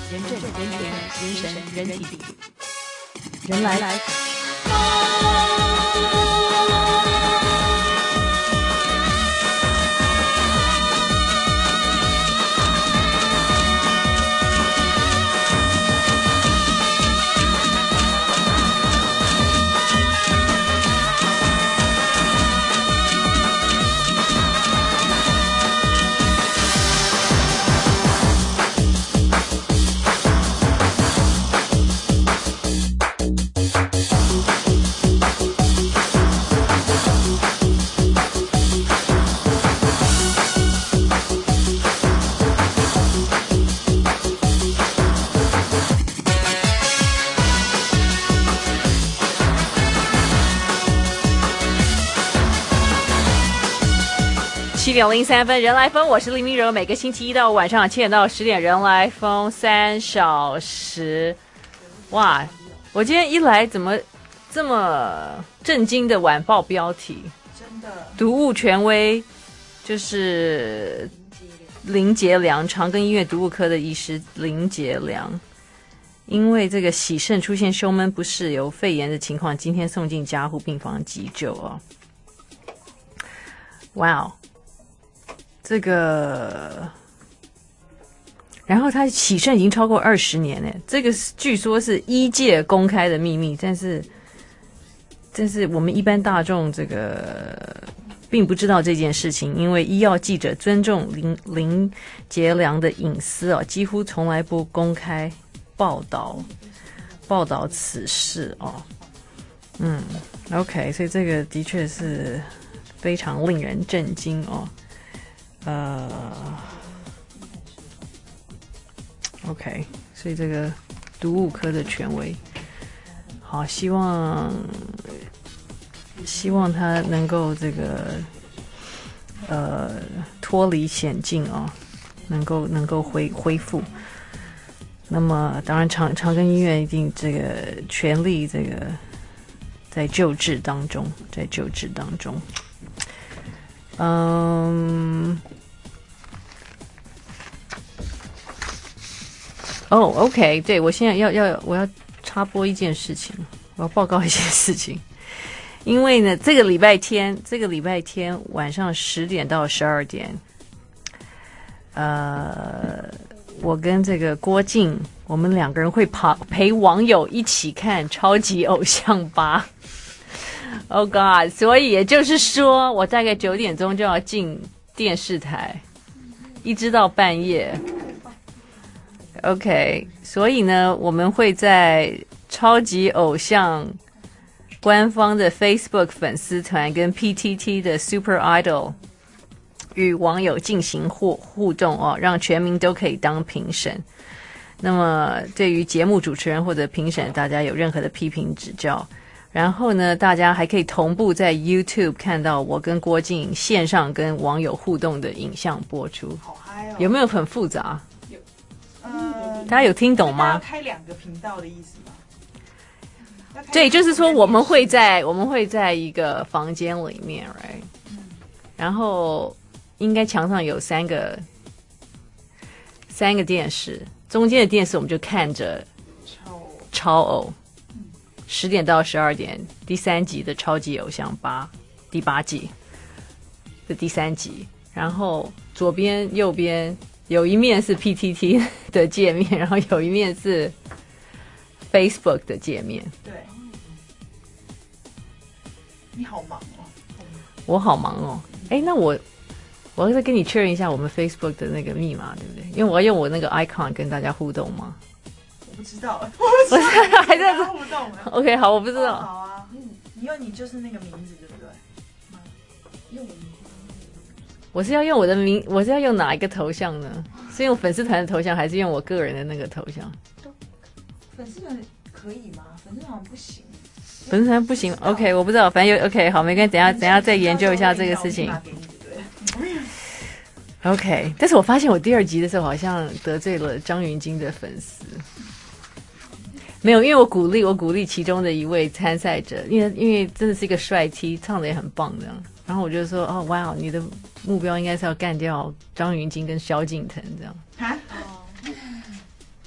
人证、人权、人神、人体，人来。7:03，人来疯，我是林明柔。每个星期一到晚上7点到10点，人来疯3小时。哇，我今天一来怎么这么震惊的晚报标题？ 真的， 毒物权威就是林杰良，长庚医院毒物科的医师林杰良，因为这个洗肾出现胸闷不适，有肺炎的情况，今天送进加护病房急救哦。哇哦！这个，然后他洗肾已经超过20年了，这个据说是医界公开的秘密，但是我们一般大众这个并不知道这件事情，因为医药记者尊重林杰良的隐私哦，几乎从来不公开报道此事哦。OK， 所以这个的确是非常令人震惊哦。OK， 所以这个毒物科的权威，好，希望他能够这个脱离险境哦，能够恢复。那么当然长庚医院一定这个全力这个在救治当中。OK， 对，我现在我要插播一件事情，我要报告一件事情，因为呢，这个礼拜天晚上10点到12点，我跟这个郭靖，我们2个人会陪网友一起看超级偶像8。Oh God！ 所以也就是说，我大概9点钟就要进电视台，一直到半夜。OK， 所以呢，我们会在超级偶像官方的 Facebook 粉丝团跟 PTT 的 Super Idol 与网友进行互动哦，让全民都可以当评审。那么，对于节目主持人或者评审，大家有任何的批评指教。然后呢，大家还可以同步在 YouTube 看到我跟郭靖线上跟网友互动的影像播出。 好嗨哦！有没有很复杂？有，大家有听懂吗？ 要开2个频道的意思吗？ 对，就是说我们会在一个房间里面 ，right？然后应该墙上有三个电视，中间的电视我们就看着超偶。10点到12点，第3集的超级偶像8，第8季的第3集。然后左边、右边有一面是 PTT 的界面，然后有一面是 Facebook 的界面。 对，你好忙哦。 我好忙哦。那我要再跟你确认一下我们 Facebook 的那个密码，对不对？因为我要用我那个 icon 跟大家互动吗？ 不知道， 我还在互动。 OK， 好，我不知道。 好啊，你用你就是那个名字，对不对？用我名字。 我是要用我的名，我是要用哪一个头像呢？是用粉丝团的头像，还是用我个人的那个头像？ 粉丝团可以吗？粉丝团不行。 粉丝团不行 ，OK， 我不知道，反正OK， 好，没关系，等一下再研究一下这个事情。OK， 但是我发现我第2集的时候好像得罪了张芸京的粉丝。没有，因为我鼓励其中的一位参赛者，因为真的是一个帅 T， 唱的也很棒这样。然后我就说，哦，哇，你的目标应该是要干掉张芸京跟萧敬腾这样。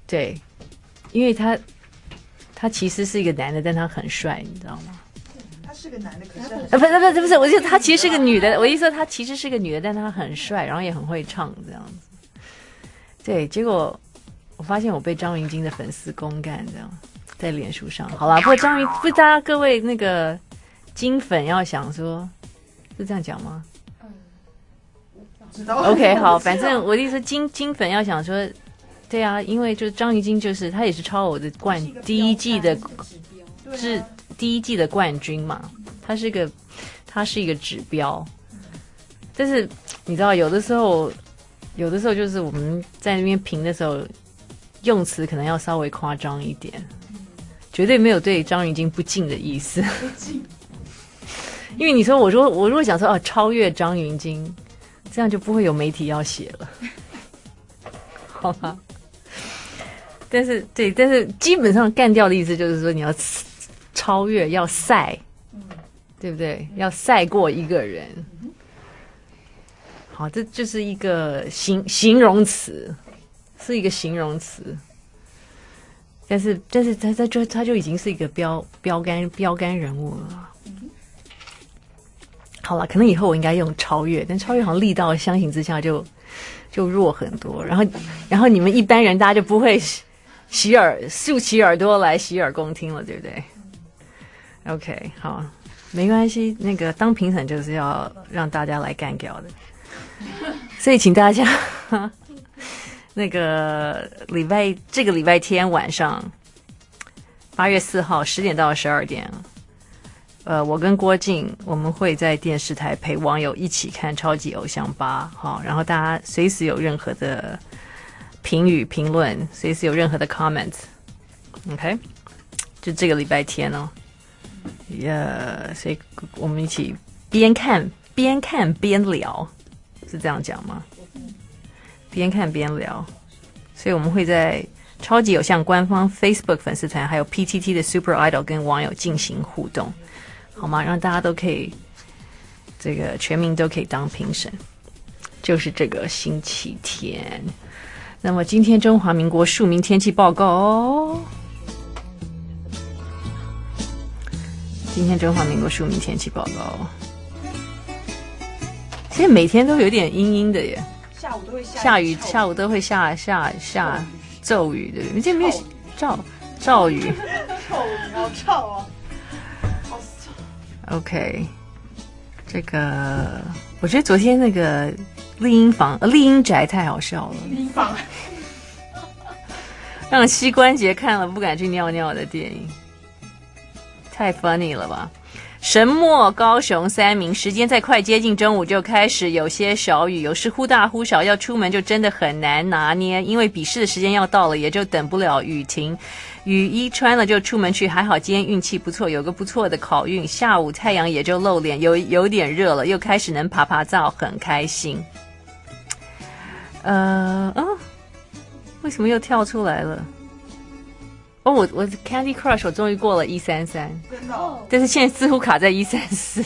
对，因为他其实是一个男的，但他很帅，你知道吗？ 他是个男的，可是不是，我就他其实是个女的，我意思说他其实是个女的，但他很帅，然后也很会唱这样子。对，结果我发现我被张芸京的粉丝公干这样，在脸书上。好啦，不过大家各位那个金粉要想说，是这样讲吗？ 知道 OK， 好，反正我的意思金粉要想说，对啊，因为就是张芸京就是他也是超偶的第一季的是第一季的冠军嘛，他是一个指标。但是你知道，有的时候就是我们在那边评的时候，用词可能要稍微夸张一点，绝对没有对张芸京不敬的意思。因为你说我如果想说超越张芸京，这样就不会有媒体要写了，好吗？但是基本上干掉的意思就是说你要超越，要赛，对不对？要赛过一个人。好，这就是一个形容词，是一个形容词。但是他就已经是一个标杆人物了。好了，可能以后我应该用超越，但超越好像力道相形之下就弱很多。然后你们一般人大家就不会竖起耳朵来洗耳恭听了，对不对 ？OK， 好，没关系。那个当评审就是要让大家来干掉的，所以请大家那个这个礼拜天晚上8月4号10点到12点。我跟郭靖我们会在电视台陪网友一起看超级偶像8，好，然后大家随时有任何的评语评论，随时有任何的 comment，OK， 就这个礼拜天哦，所以我们一起边看边聊，是这样讲吗？边看边聊，所以我们会在超级偶像官方 Facebook 粉丝团还有 PTT 的 Super Idol 跟网友进行互动。好吗？让大家都可以，这个全民都可以当评审，就是这个星期天。那么今天中华民国庶民天气报告哦。今天中华民国庶民天气报告，现在每天都有点阴阴的耶， 下午都会下雨，下午都会下骤雨，对不对？你这没有骤雨， 好臭啊！ OK， 这个我觉得昨天那个丽英宅太好笑了， 丽英房让膝关节看了不敢去尿尿的电影，太 funny 了吧！神默高雄3名，时间在快接近中午就开始有些小雨，有时忽大忽小，要出门就真的很难拿捏，因为笔试的时间要到了，也就等不了雨停。雨衣穿了就出门去，还好今天运气不错，有个不错的考运。下午太阳也就露脸，有点热了，又开始能爬爬灶，很开心。为什么又跳出来了？我 Candy Crush 我终于过了133， 真的哦， 但是现在似乎卡在134。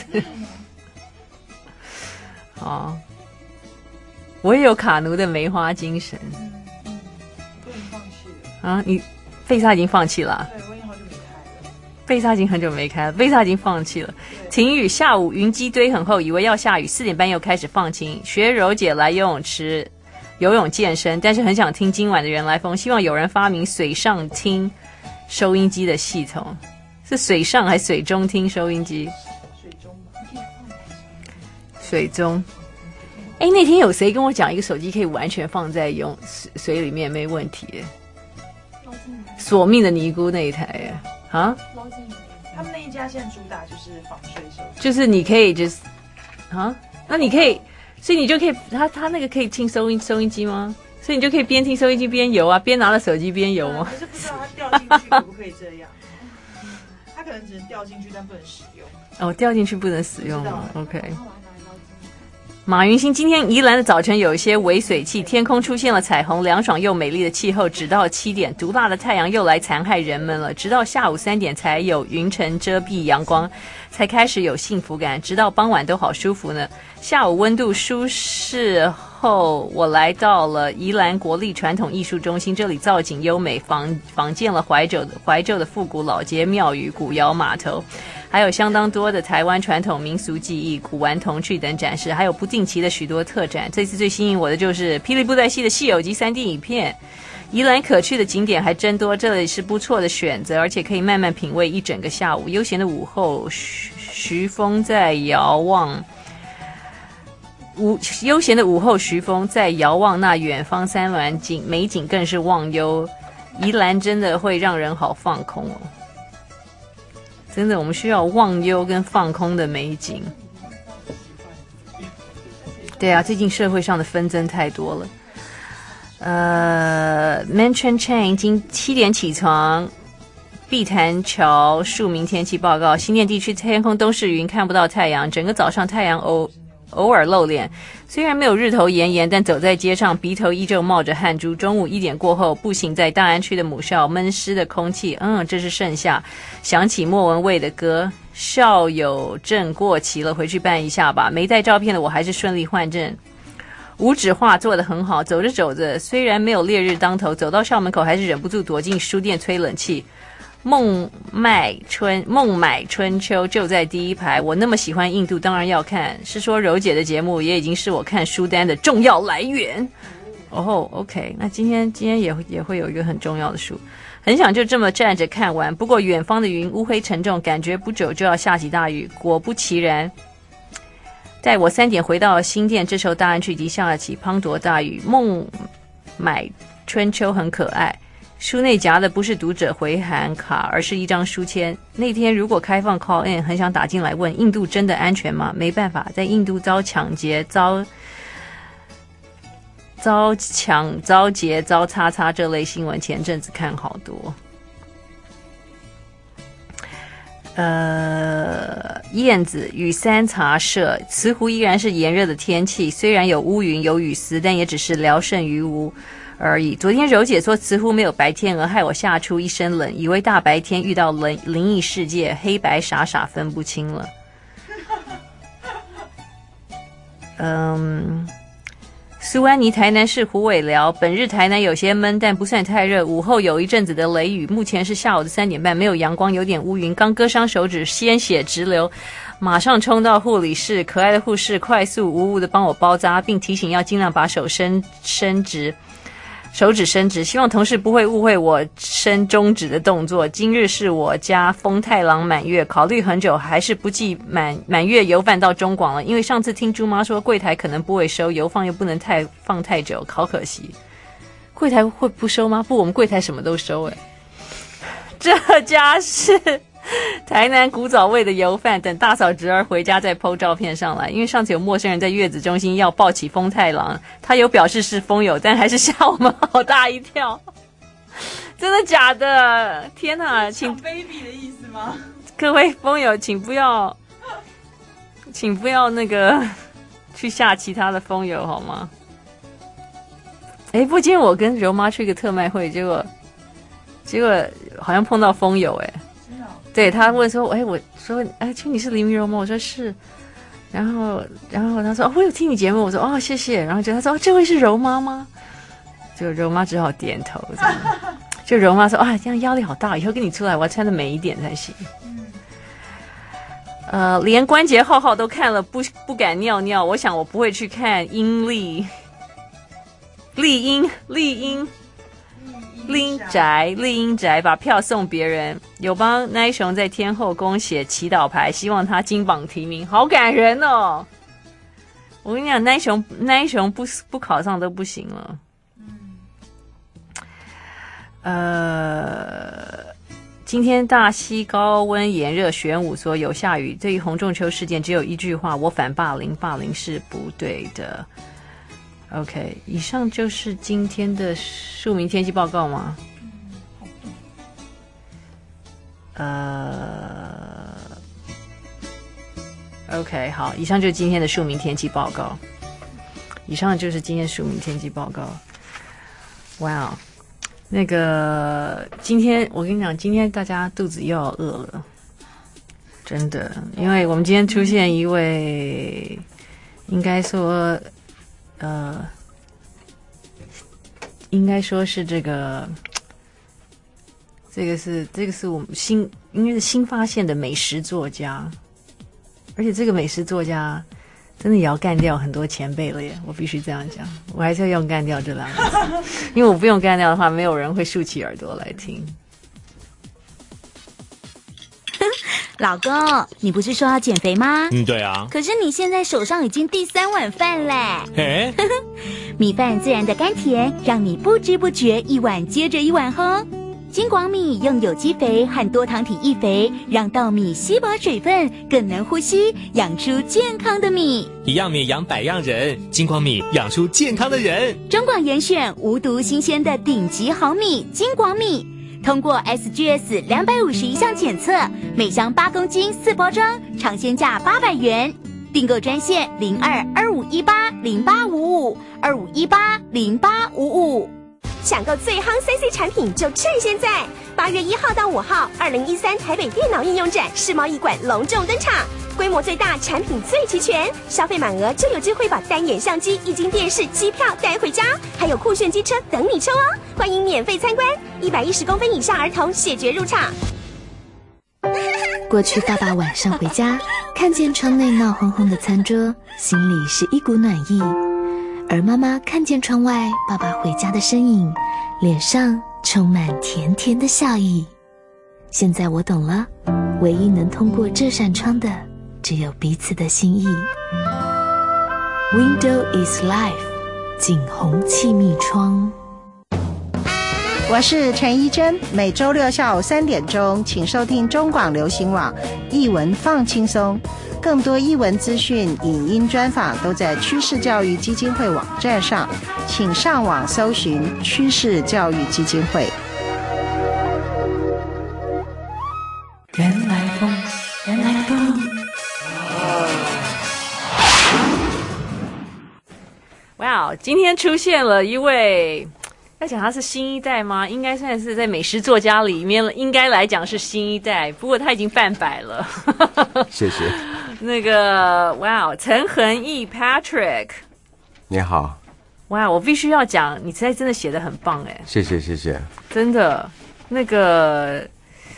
哦，我也有卡奴的梅花精神。 不能放弃了啊！你贝莎已经放弃了啊？ 对，我已经好久没开了。 贝莎已经很久没开了，贝莎已经放弃了。停雨，下午云积堆很厚，以为要下雨，4点半又开始放晴。学柔姐来游泳池游泳健身，但是很想听今晚的人来疯，希望有人发明水上听收音机的系统，是水上还是水中听收音机？ 水中吧， 水中。哎，那天有谁跟我讲一个手机可以完全放在水里面没问题耶？索命的尼姑那一台耶啊？ 他们那一家现在主打就是防水手机， 就是你可以就是啊，那你可以，所以你就可以，他那个可以听收音机吗？所以你就可以边听收音机边游啊，边拿着手机边游吗？ 可是不知道它掉进去可不可以这样？它可能只能掉进去，但不能使用。 哦，掉进去不能使用吗 ？OK。马云兴今天宜兰的早晨有一些微水汽，天空出现了彩虹，凉爽又美丽的气候。直到7点，毒辣的太阳又来残害人们了。直到下午3点才有云层遮蔽阳光，才开始有幸福感。直到傍晚都好舒服呢。下午温度舒适后，我来到了宜兰国立传统艺术中心，这里造景优美，仿建了怀旧的复古老街、庙宇、古窑码头，还有相当多的台湾传统民俗技艺、古玩童趣等展示，还有不定期的许多特展。这次最吸引我的就是霹雳布袋戏的戏友及 3D 影片。宜兰可去的景点还真多，这里是不错的选择，而且可以慢慢品味一整个下午。悠闲的午后，徐风在遥望。悠闲的午后，徐风在遥望那远方山峦美景，更是忘忧。宜兰真的会让人好放空哦，真的，我们需要忘忧跟放空的美景。对啊，最近社会上的纷争太多了。Mention Chain 今7点起床，碧潭桥庶民天气报告，新店地区天空都是云，看不到太阳，整个早上太阳偶尔露脸，虽然没有日头炎炎，但走在街上鼻头依旧冒着汗珠。中午1点过后，步行在大安区的母校，闷湿的空气，这是盛夏。想起莫文蔚的歌，校友证过期了，回去办一下吧。没带照片的我还是顺利换证。无纸化做得很好，走着走着，虽然没有烈日当头，走到校门口还是忍不住躲进书店吹冷气。孟买春秋就在第一排，我那么喜欢印度，当然要看。是说柔姐的节目也已经是我看书单的重要来源。OK， 那今天也会有一个很重要的书，很想就这么站着看完。不过远方的云乌灰沉重，感觉不久就要下起大雨。果不其然，在我3点回到新店，这时候大安区已经下了起滂沱大雨。孟买春秋很可爱。书内夹的不是读者回函卡，而是一张书签。那天如果开放 call in， 很想打进来问印度真的安全吗？没办法，在印度遭抢劫、遭劫、遭叉叉这类新闻，前阵子看好多。燕子雨山茶社，慈湖依然是炎热的天气，虽然有乌云有雨丝，但也只是聊胜于无而已。昨天柔姐说慈湖没有白天鹅，害我吓出一身冷，以为大白天遇到灵异世界，黑白傻傻分不清了。苏安妮台南市虎尾寮，本日台南有些闷，但不算太热。午后有一阵子的雷雨，目前是下午的3点半，没有阳光，有点乌云。刚割伤手指，鲜血直流，马上冲到护理室，可爱的护士快速无误的帮我包扎，并提醒要尽量把手伸直。手指伸直，希望同事不会误会我伸中指的动作。今日是我家丰太郎满月，考虑很久还是不寄满月油饭到中广了，因为上次听猪妈说柜台可能不会收，油放又不能放太久，好可惜。柜台会不收吗？不，我们柜台什么都收诶。这家是台南古早味的油饭，等大嫂侄儿回家再 po 照片上来。因为上次有陌生人在月子中心要抱起丰太郎，他有表示是风友，但还是吓我们好大一跳。真的假的？天哪，请 baby 的意思吗？ 各位风友，请不要那个去吓其他的风友好吗？不，今天我跟柔妈去一个特卖会，结果好像碰到风友对，他问说，我说，请你是黎明柔吗？我说是，然后他说，我有听你节目，我说谢谢，然后他说，这位是柔妈吗？就柔妈只好点头，就柔妈说，这样压力好大，以后跟你出来我要穿的美一点才行。连关节浩浩都看了，不敢尿尿，我想我不会去看丽英宅把票送别人，有帮奈雄在天后宫写祈祷牌，希望他金榜题名，好感人哦！我跟你讲，奈雄不考上都不行了。今天大溪高温炎热，玄武说有下雨。对于洪仲秋事件，只有一句话：我反霸凌，霸凌是不对的。OK， 以上就是今天的庶民天气报告吗？OK， 好，以上就是今天的庶民天气报告。哇，那个今天我跟你讲，今天大家肚子又要饿了，真的，因为我们今天出现一位，应该说应该说是这个是我们应该是新发现的美食作家，而且这个美食作家真的也要干掉很多前辈了耶！我必须这样讲，我还是要用干掉这两个字，因为我不用干掉的话，没有人会竖起耳朵来听。 老公，你不是说要减肥吗？ 对啊。 可是你现在手上已经第3碗饭嘞。米饭自然的甘甜，让你不知不觉一碗接着一碗喝。金广米用有机肥和多糖体易肥，让稻米吸饱水分，更能呼吸，养出健康的米。 一样米养百样人，金广米养出健康的人。 中广严选无毒新鲜的顶级好米金广米，通过 SGS 251项检测，每箱8公斤4包装，尝鲜价800元。订购专线02-2518-0855，2518-0855。 抢购最夯3C 产品就趁现在！8月1号到5号，2013台北电脑应用展世贸易馆隆重登场，规模最大，产品最齐全，消费满额就有机会把单眼相机、液晶电视、机票带回家，还有酷炫机车等你抽哦！欢迎免费参观，110公分以上儿童谢绝入场。 过去爸爸晚上回家，看见窗内闹哄哄的餐桌，心里是一股暖意；而妈妈看见窗外爸爸回家的身影，脸上充满甜甜的笑意。现在我懂了，唯一能通过这扇窗的，只有彼此的心意。Window is life， 景洪气密窗。 我是陈怡珍，每周6下午3点钟，请收听中广流行网艺文放轻松，更多艺文资讯、影音专访都在趋势教育基金会网站上，请上网搜寻趋势教育基金会。 原来风，原来风。哇，今天出现了一位。要讲他是新一代吗？应该算是在美食作家里面，应该来讲是新一代。不过他已经半百了。 谢谢。 那个，哇，陈恒毅 Patrick， 你好。 哇，我必须要讲，你真的写得很棒哎。 谢谢谢谢。 真的，那个，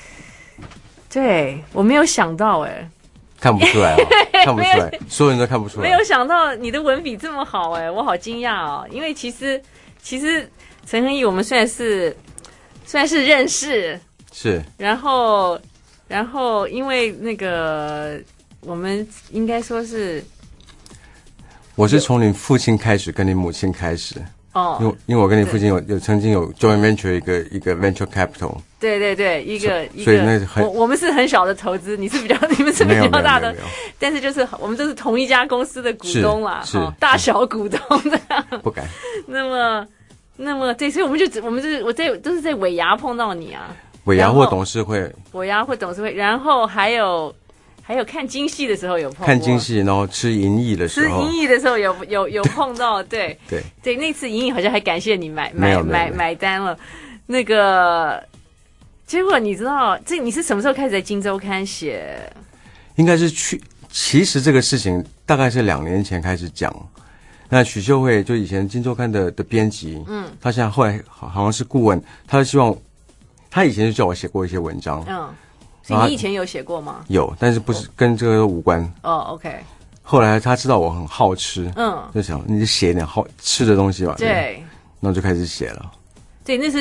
对我没有想到哎。 看不出来哦，看不出来，所有人都看不出来。 没有想到你的文笔这么好哎，我好惊讶哦，因为其实。陈恒毅我们算是认识， 是， 然后因为那个我们应该说是， 我是从你父亲开始，跟你母亲开始哦，因为我跟你父亲有曾经有 joint venture 一个 venture capital， 对， 一个， 所以那我们是很小的投资，你们是比较大的，但是就是我们都是同一家公司的股东啦， 是大小股东的， 不敢。 那么对，所以我们都是在尾牙碰到你啊， 尾牙或董事会， 然后还有看京戏的时候有碰过， 看京戏，然后吃银翼的时候有碰到，对对，那次银翼好像还感谢你买单了，那个结果你知道你是什么时候开始在金周刊写？ 应该是其实这个事情大概是2年前开始讲。那许秀慧就以前金周刊的编辑，他现在后来好像是顾问，他希望他以前就叫我写过一些文章， 所以你以前有写过吗？ 有，但是不是跟这个无关。 OK。 后来他知道我很好吃，就想你就写一点好吃的东西吧， 对， 然后就开始写了。 对，那是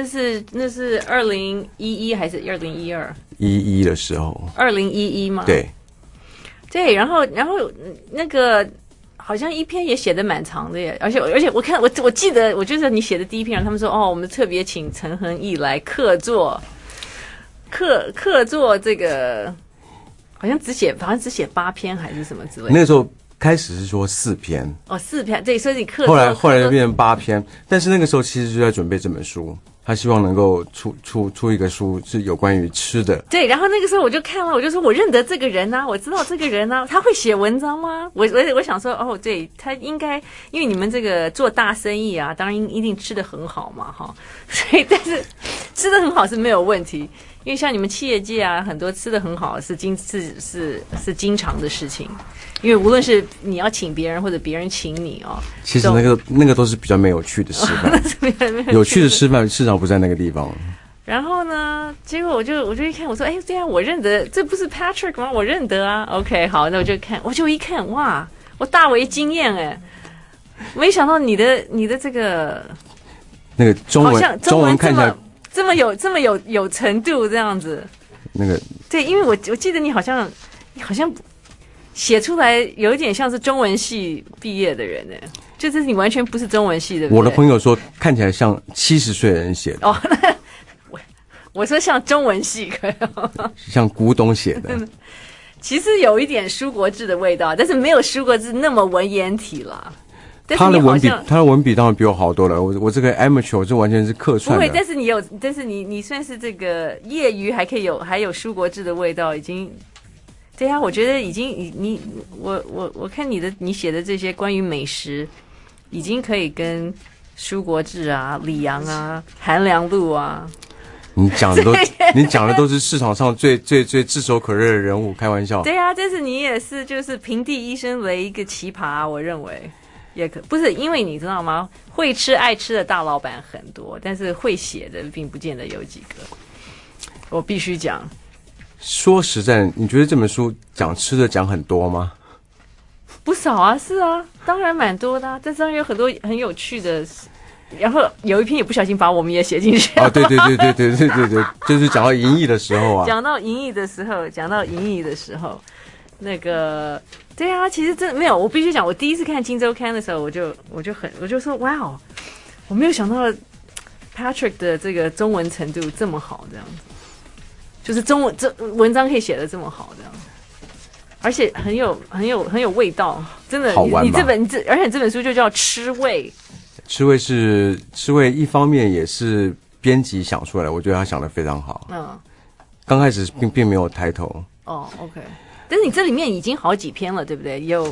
2011还是2012？11 的时候。 2011吗？ 对， 然后那个。好像一篇也写得蛮长的耶，而且我看我记得我就是你写的第一篇，他们说我们特别请陈恒毅来客座这个，好像只写8篇还是什么之类的。 那个时候开始是说4篇 ，4篇，对，所以你客座后来就变成8篇，但是那个时候其实就在准备这本书。他希望能够出一个书是有关于吃的。 对，然后那个时候我就看了，我就说我认得这个人啊，我知道这个人啊，他会写文章吗？我想说对，他应该，因为你们这个做大生意啊，当然一定吃得很好嘛，哈。所以吃的很好是没有问题，因为像你们企业界啊，很多吃的很好是经常的事情。因为无论是你要请别人或者别人请你哦， 其实那个都是比较没有趣的吃饭，有趣的吃饭市场不在那个地方。 然后呢，结果我就一看，我说，哎，对啊，我认得，这不是 Patrick 吗？我认得啊。OK， 好，那我就看，我就一看，哇，我大为惊艳哎，没想到你的这个那个中文看起来这么有程度这样子。 那个对，因为我记得你好像写出来有一点像是中文系毕业的人呢，就是你完全不是中文系的。 我的朋友说看起来像70岁的人写的。 哦，我说像中文系， 像古董写的。 其实有一点舒国治的味道，但是没有舒国治那么文言体了。 他的文笔当然比我好多了。我这个 amateur 这完全是客串的。 不会，但是你算是这个业余还有舒国治的味道，已经。对啊，我觉得已经我看你写的这些关于美食，已经可以跟舒国治啊、李阳啊、韩良露啊， 你讲的都是市场上最炙手可热的人物，开玩笑。 对啊，但是你也是就是平地一声雷一个奇葩，我认为也不是，因为你知道吗？会吃爱吃的大老板很多，但是会写的并不见得有几个。我必须讲。 说实在，你觉得这本书讲吃的讲很多吗？ 不少啊，是啊，当然蛮多的啊，但当然有很多很有趣的，然后有一篇也不小心把我们也写进去。 哦，对，就是讲到银翼的时候啊， 讲到银翼的时候，那个对啊，其实真的没有，我必须讲，我第一次看《金周刊》的时候，我就说哇哦，我没有想到 Patrick 的这个中文程度这么好，这样子。就是文章可以写得这么好，这样，而且很有味道，真的。 好玩吧？ 而且这本书就叫吃味。 吃味，一方面也是编辑想出来的，我觉得他想得非常好。嗯，刚开始并没有抬头。 哦 ，OK， 但是你这里面已经好几篇了，对不对？有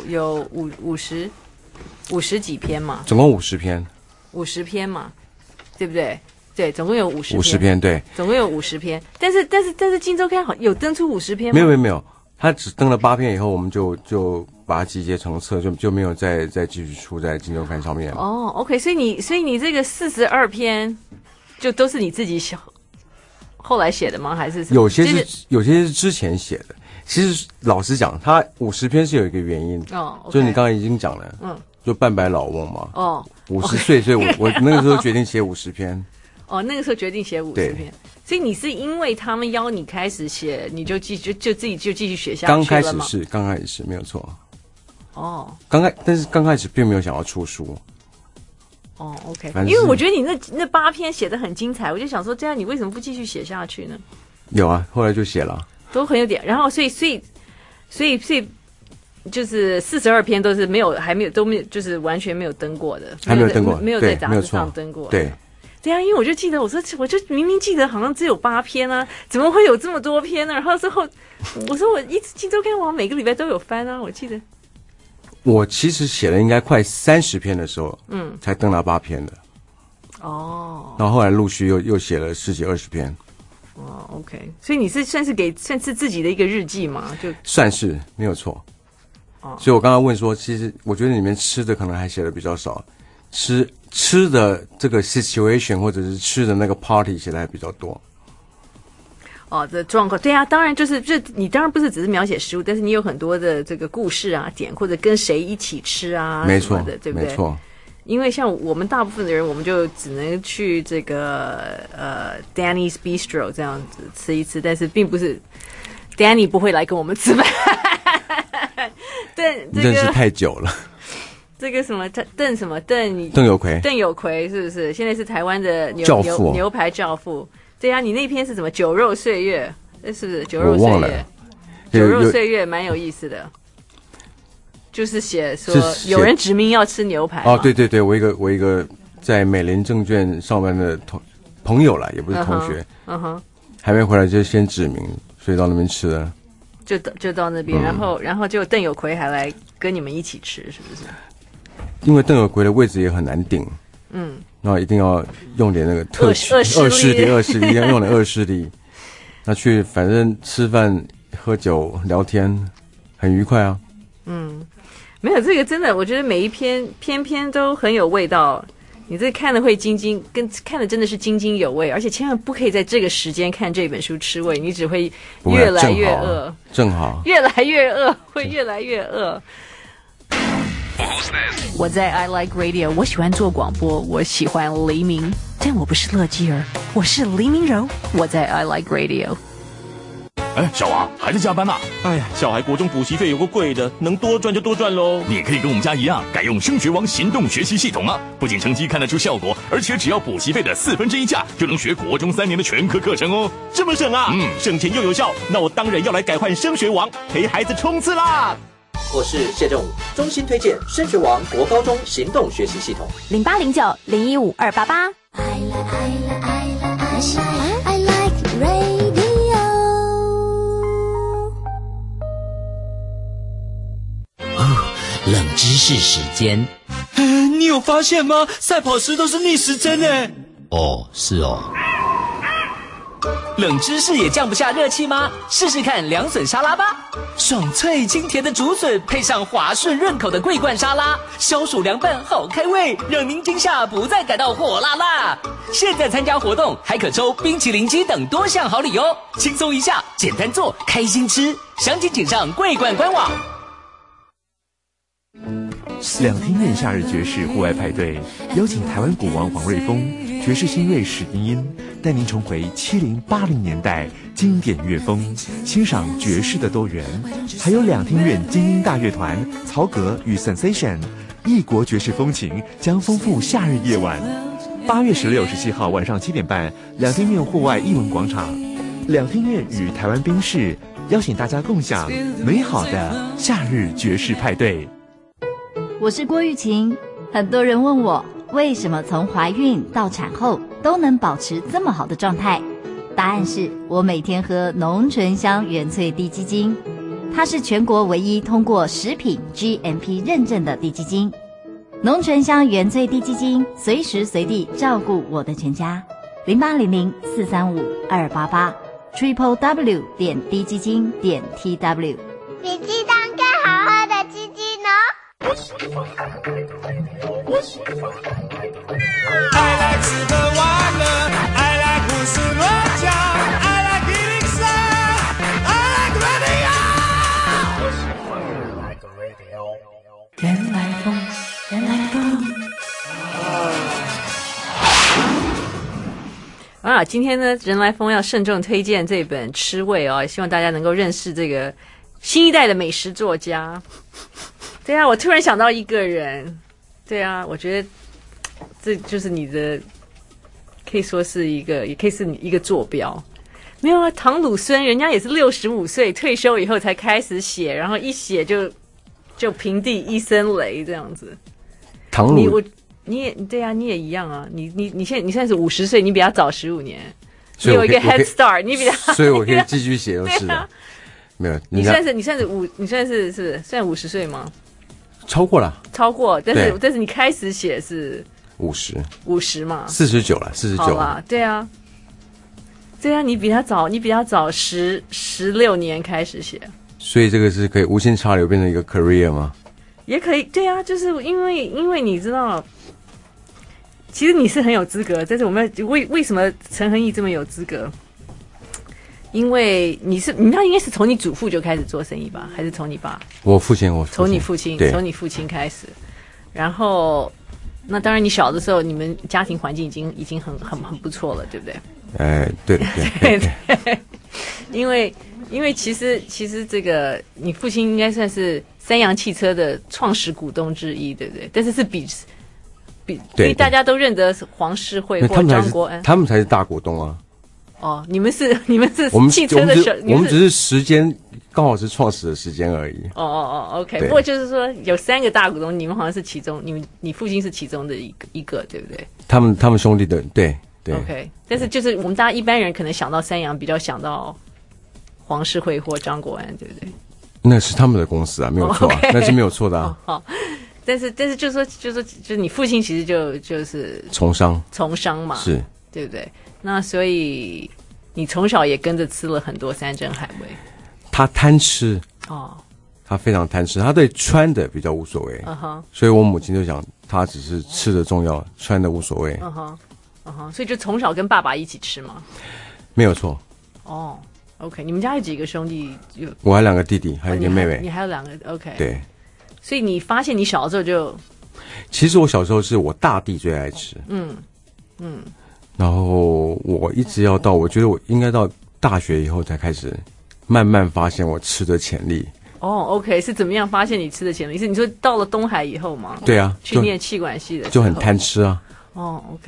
50几篇嘛？ 总共50篇。 50篇嘛，对不对？对，总共有50 篇，对， 总共有50篇。但是《金周刊》有登出50篇吗？ 没有，他只登了8篇以后，我们就把它集结成册，就没有再继续出在《金周刊》上面。 哦 ，OK， 所以你这个42篇就都是你自己后来写的吗？还是什么？ 有些是之前写的。其实老实讲，他50篇是有一个原因，就是你刚才已经讲了，就半百老翁嘛。哦，50岁，所以我那个时候决定写50篇。 哦，那个时候决定写50篇，所以你是因为他们邀你开始写，你就自己继续写下去了吗？ 刚开始是没有错。 哦， 但是刚开始并没有想要出书。 哦 ，OK， 因为我觉得你那8篇写得很精彩，我就想说，这样你为什么不继续写下去呢？ 有啊，后来就写了， 都很有点。然后所以就是42篇都是还没有都没有，就是完全没有登过的， 还没有登过， 没有在杂志上登过， 对。 对啊，因为我就记得，我就明明记得好像只有8篇啊，怎么会有这么多篇呢？然后之后，我说我《金周刊》我每个礼拜都有翻啊，我记得。 我其实写了应该快30篇的时候，才登了8篇的。哦。然后后来陆续又写了10几20篇。 哦 ，OK， 所以你是算是自己的一个日记嘛？就算是没有错。哦。所以我刚刚问说，其实我觉得里面吃的可能还写的比较少。吃的这个 situation 或者是吃的那个 party 写的还比较多。 哦，这状况对啊，当然你当然不是只是描写食物，但是你有很多的这个故事啊点，或者跟谁一起吃啊， 没错的，对不对？ 没错。 因为像我们大部分的人，我们就只能去这个Danny's Bistro 这样子吃一次，但是并不是 Danny 不会来跟我们吃饭。对，这个认识太久了。 这个什么邓有奎是不是？现在是台湾的牛排教父。对啊，你那篇是什么酒肉岁月？是不是酒肉岁月？酒肉岁月蛮有意思的，就是写说有人指名要吃牛排。 哦，对，我一个在美林证券上班的朋友啦，也不是同学，还没回来就先指名，所以到那边吃了。 就到那边，然后就邓有奎还来跟你们一起吃，是不是？ 因为邓有奎的位置也很难顶， 那一定要用点那个特许二势力，要用点二势力。那去反正吃饭、喝酒、聊天，很愉快啊。 没有这个真的，我觉得每一篇篇都很有味道。你这看的会看的真的是津津有味，而且千万不可以在这个时间看这本书吃味，你只会越来越饿。 正好， 越来越饿，会越来越饿。我在 I Like Radio， 我喜欢做广播，我喜欢黎明，但我不是乐基儿，我是黎明柔。我在 I Like Radio。 哎，小王还在加班啊？ 哎呀，小孩国中补习费有个贵的，能多赚就多赚喽。 你也可以跟我们家一样，改用升学王行动学习系统啊！不仅成绩看得出效果，而且只要补习费的1/4价，就能学国中3年的全科课程哦。 这么省啊？省钱又有效，那我当然要来改换升学王，陪孩子冲刺啦！ 我是谢正武，衷心推荐升学王国高中行动学习系统。 0809-015-288。I like radio。 冷知识时间。 你有发现吗？赛跑时都是逆时针诶。 哦，是哦。 冷知识也降不下热气吗？试试看凉笋沙拉吧。爽脆清甜的竹笋配上滑顺润口的桂冠沙拉，消暑凉拌好开胃，让您今夏不再感到火辣辣。现在参加活动还可抽冰淇淋机等多项好礼哦，轻松一下，简单做，开心吃。详情请上桂冠官网。 两厅院夏日爵士户外派对，邀请台湾鼓王黄瑞丰、爵士新锐史茵茵，带您重回70、80年代经典乐风，欣赏爵士的多元。还有两厅院精英大乐团曹格与 Sensation， 异国爵士风情将丰富夏日夜晚。8月16、17号晚上7点半，两厅院户外艺文广场，两厅院与台湾宾士邀请大家共享美好的夏日爵士派对。 我是郭玉琴，很多人问我为什么从怀孕到产后都能保持这么好的状态，答案是我每天喝浓醇香原萃低基精，它是全国唯一通过食品 GMP 认证的低基精。浓醇香原萃低基精，随时随地照顾我的全家。0800-435-288 www.dgi精.tw。 比鸡蛋更好喝的鸡精呢。 I like 吃喝玩乐 I like 胡思乱想 I like eating sound I like radio 人来疯人来疯啊，今天呢，人来疯要慎重推荐这本《吃味》哦，希望大家能够认识这个新一代的美食作家。对啊，我突然想到一个人，对啊，我觉得这就是你的，可以说是一个，也可以是你一个坐标。没有啊，唐鲁孙人家也是65岁退休以后才开始写，然后一写就平地一声雷这样子。 唐鲁， 你也对啊，你也一样啊，你现在是50岁，你比他早15年，你有一个 head start， 你比他， 所以我可以继续写就是了。没有， 你算是算50岁吗？ 超过了， 超过，但是你开始写是50嘛 ，49了，49 好啦，对啊，你比他早16年开始写， 所以这个是可以无心插柳变成一个 career 吗？ 也可以，对啊，就是因为你知道，其实你是很有资格，但是我们为什么陈恒毅这么有资格？因为你那应该是从你祖父就开始做生意吧，还是从你爸？ 我父亲， 从你父亲开始，然后那当然你小的时候，你们家庭环境已经很不错了，对不对？ 对。 因为其实这个你父亲应该算是三洋汽车的创始股东之一，对不对？但是比因为大家都认得我世惠或张国安， 他们才是大股东啊。 哦，你们是汽车的我们只是时间刚好是创始的时间而已。 OK。不过就是说有3个大股东，你们好像是其中，你父亲是其中的一个，对不对？ 他们兄弟的，对。 OK， 但是就是我们大家一般人可能想到三洋，比较想到黄世惠或张国安，对不对？ 那是他们的公司啊，没有错啊，那是没有错的啊。 好， 但是就说你父亲其实就是从商嘛， 是， 对不对？那所以你从小也跟着吃了很多山珍海味。 他贪吃哦， 他非常贪吃，他对穿的比较无所谓，所以我母亲就想他只是吃的重要，穿的无所谓。 所以就从小跟爸爸一起吃吗？ 没有错。 哦 ，OK， 你们家有几个兄弟？ 我还有2个弟弟，还有一个妹妹。 你还有2个 ，OK。 对。 所以你发现你小时候就， 其实我小时候是我大弟最爱吃，然后我一直要到，我觉得我应该到大学以后才开始慢慢发现我吃的潜力。 哦 ，OK， 是怎么样发现你吃的潜力？是你说到了东海以后吗？ 对啊， 去念气管系的时候就很贪吃啊。 哦 ，OK，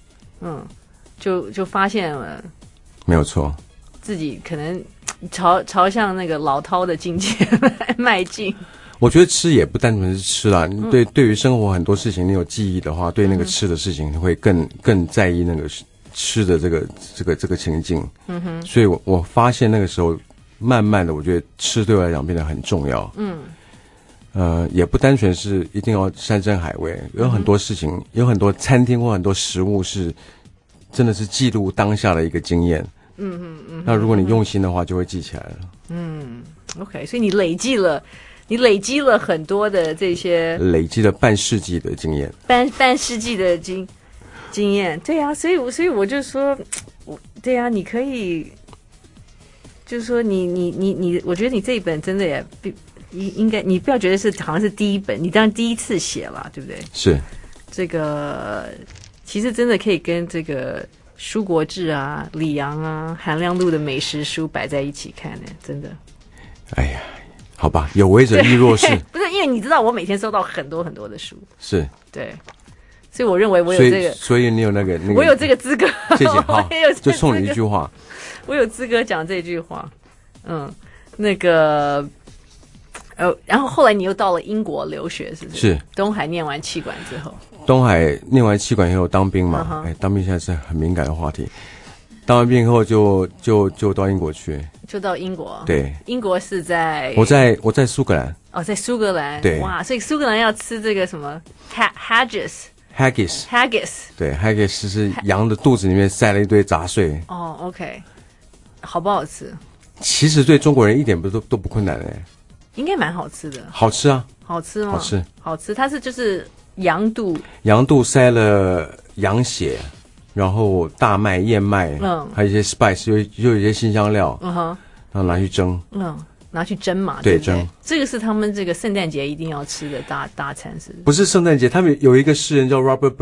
就发现了， 没有错， 自己可能朝向那个老饕的境界迈进。 我觉得吃也不单纯是吃啦，对于生活很多事情你有记忆的话，对那个吃的事情会更在意那个吃的这个情境。所以我发现那个时候，慢慢的，我觉得吃对我来讲变得很重要。也不单纯是一定要山珍海味，有很多事情，有很多餐厅或很多食物是真的是记录当下的一个经验。那如果你用心的话，就会记起来了。 OK， 所以你累积了很多的这些， 累积了半世纪的经验， 半世纪的经验，对啊，所以我就说，对啊，你可以，就是说你，我觉得你这一本真的也应该，你不要觉得是好像是第一本，你当然第一次写了，对不对？ 是这个，其实真的可以跟这个舒国治啊、李阳啊、韩亮路的美食书摆在一起看呢，真的。 哎呀。好吧，有为者亦若是。 不是因为你知道，我每天收到很多很多的书， 是对，所以我认为我有这个， 所以你有那个， 我有这个资格。 谢谢，好，就送你一句话， 我有资格讲这句话。那个，然后后来你又到了英国留学，是不是？ 是东海念完气管之后， 东海念完气管以后当兵嘛，当兵现在是很敏感的话题。当完兵以后就到英国去， 就到英国。 对， 英国是在我在苏格兰。 哦，在苏格兰。 对， 哇，所以苏格兰要吃这个什么 haggis。 对 haggis 是羊的肚子里面塞了一堆杂碎。 哦 ，OK， 好不好吃？ 其实对中国人一点都不困难哎， 应该蛮好吃的。 好吃啊。 好吃吗？ 好吃， 好吃。它是就是羊肚塞了羊血。然后大麦、燕麦，还有一些 spice， 有一些辛香料，然后拿去蒸， 拿去蒸嘛， 对， 对， 蒸。 这个是他们这个圣诞节一定要吃的大餐，是不是圣诞节？他们有一个诗人叫 Robert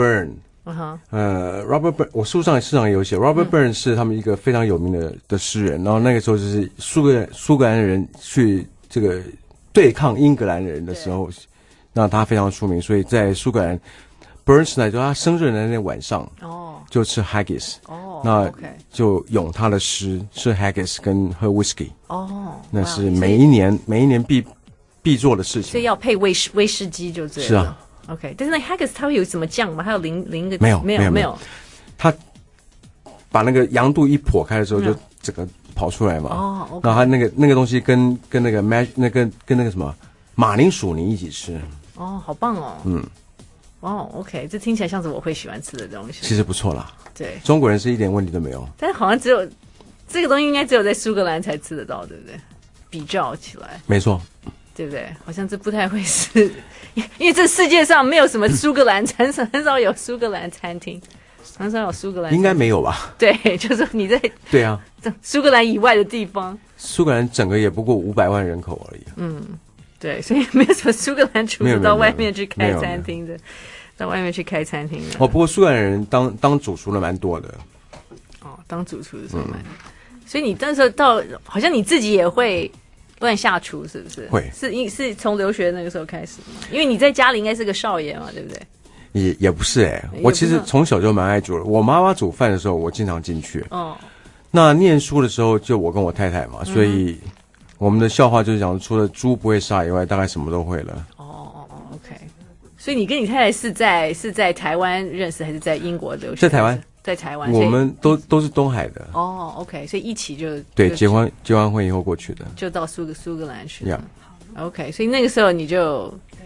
Burns，Robert Burns， 我书上也有写 ，Robert Burns 是他们一个非常有名的诗人。然后那个时候就是苏格兰人去这个对抗英格兰人的时候，那他非常出名，所以在苏格兰。Burns 呢，就他生日的那天晚上，就吃 haggis，那就咏他的诗，吃 haggis 跟喝 whisky，那是每一年必做的事情， 所以要配威士忌就对了。 是啊 ，OK， 但是那 haggis 它会有什么酱吗？还有淋个没有，他把那个羊肚一剖开的时候，就整个跑出来嘛。然后他那个东西跟那个跟那个什么马铃薯泥一起吃。 好棒哦。OK， 这听起来像是我会喜欢吃的东西。 其实不错啦， 对， 中国人是一点问题都没有。 但是好像只有这个东西，应该只有在苏格兰才吃得到，对不对？比较起来， 没错， 对不对？好像这不太会是，因为这世界上没有什么苏格兰餐，很少有苏格兰餐厅，很少有苏格兰， 应该没有吧？ 对，就是你在对啊， 苏格兰以外的地方， 苏格兰整个也不过500万人口而已。 对，所以没有什么苏格兰厨子到外面去开餐厅的，到外面去开餐厅的。 不过苏格兰人当主厨的蛮多的。 当主厨的时候蛮，所以你那时候好像你自己也会乱下厨，是不是？ 会， 是从留学那个时候开始吗？因为你在家里应该是个少爷嘛，对不对？ 也不是我其实从小就蛮爱煮的。我妈妈煮饭的时候，我经常进去。那念书的时候就我跟我太太嘛，所以。我们的笑话就是讲，除了猪不会杀以外，大概什么都会了。 OK。所以你跟你太太是在台湾认识，还是在英国留学？ 在台湾， 在台湾。 我们都是东海的。 OK， 所以一起就对，结完婚以后过去的， 就到苏格兰去。OK， 所以那个时候你就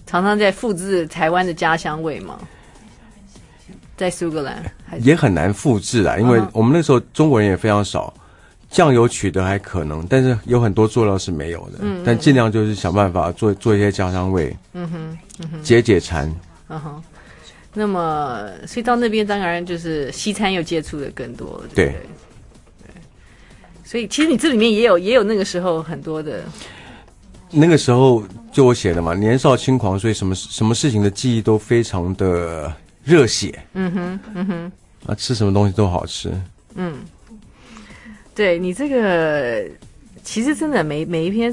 常常在复制台湾的家乡味吗？在苏格兰也很难复制啊，因为我们那时候中国人也非常少，酱油取得还可能，但是有很多佐料是没有的。但尽量就是想办法做一些家乡味，解馋。 那么，所以到那边当然就是西餐又接触的更多了，对不对？所以其实你这里面也有那个时候很多的。 那个时候就我写的嘛，年少轻狂，所以什么事情的记忆都非常的热血。吃什么东西都好吃。 对你这个其实真的每一篇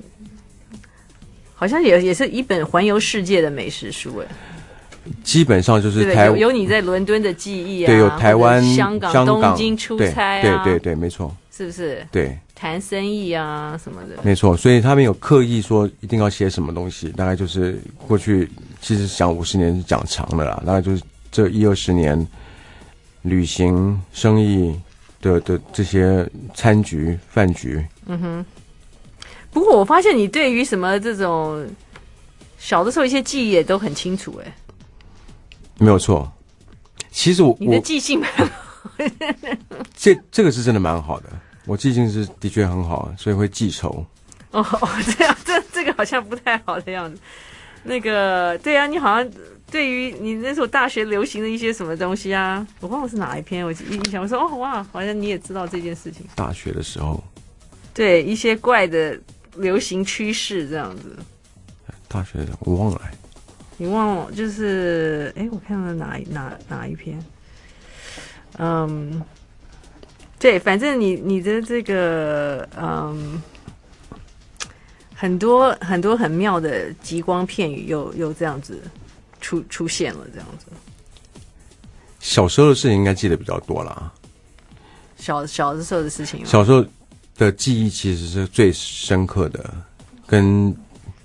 好像也是一本环游世界的美食书哎。 基本上就是有你在伦敦的记忆啊， 对，有台湾、 香港、东京出差啊， 对，没错， 是不是？ 对， 谈生意啊什么的， 没错。所以他们有刻意说一定要写什么东西，大概就是过去其实讲50年讲长了啦，大概就是这10-20年旅行、生意的这些餐局、饭局。 不过我发现你对于什么这种小的时候一些记忆也都很清楚哎。 没有错，其实你的记性蛮好这个是真的蛮好的，我记性是的确很好，所以会记仇。 这样这个好像不太好的样子。那个对啊，你好像对于你那时候大学流行的一些什么东西啊，我忘了是哪一篇，我印象我说哇，好像你也知道这件事情。 大学的时候，对一些怪的流行趋势这样子。 大学的我忘了。 你忘了，就是我看了哪一篇？对，反正你的这个很多很妙的极光片语又这样子出现了，这样子。 小时候的事情应该记得比较多啦。 小的时候的事情， 小时候的记忆其实是最深刻的，跟。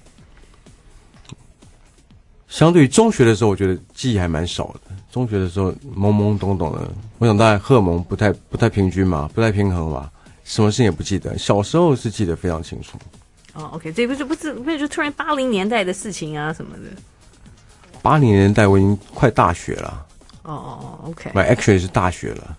相对于中学的时候，我觉得记忆还蛮少的。中学的时候懵懵懂懂的，我想大概荷尔蒙不太平均嘛，不太平衡嘛，什么事情也不记得。小时候是记得非常清楚。 OK， 这不是就突然80年代的事情啊什么的。 80年代我已经快大学了。 OK。 actually 是大学了。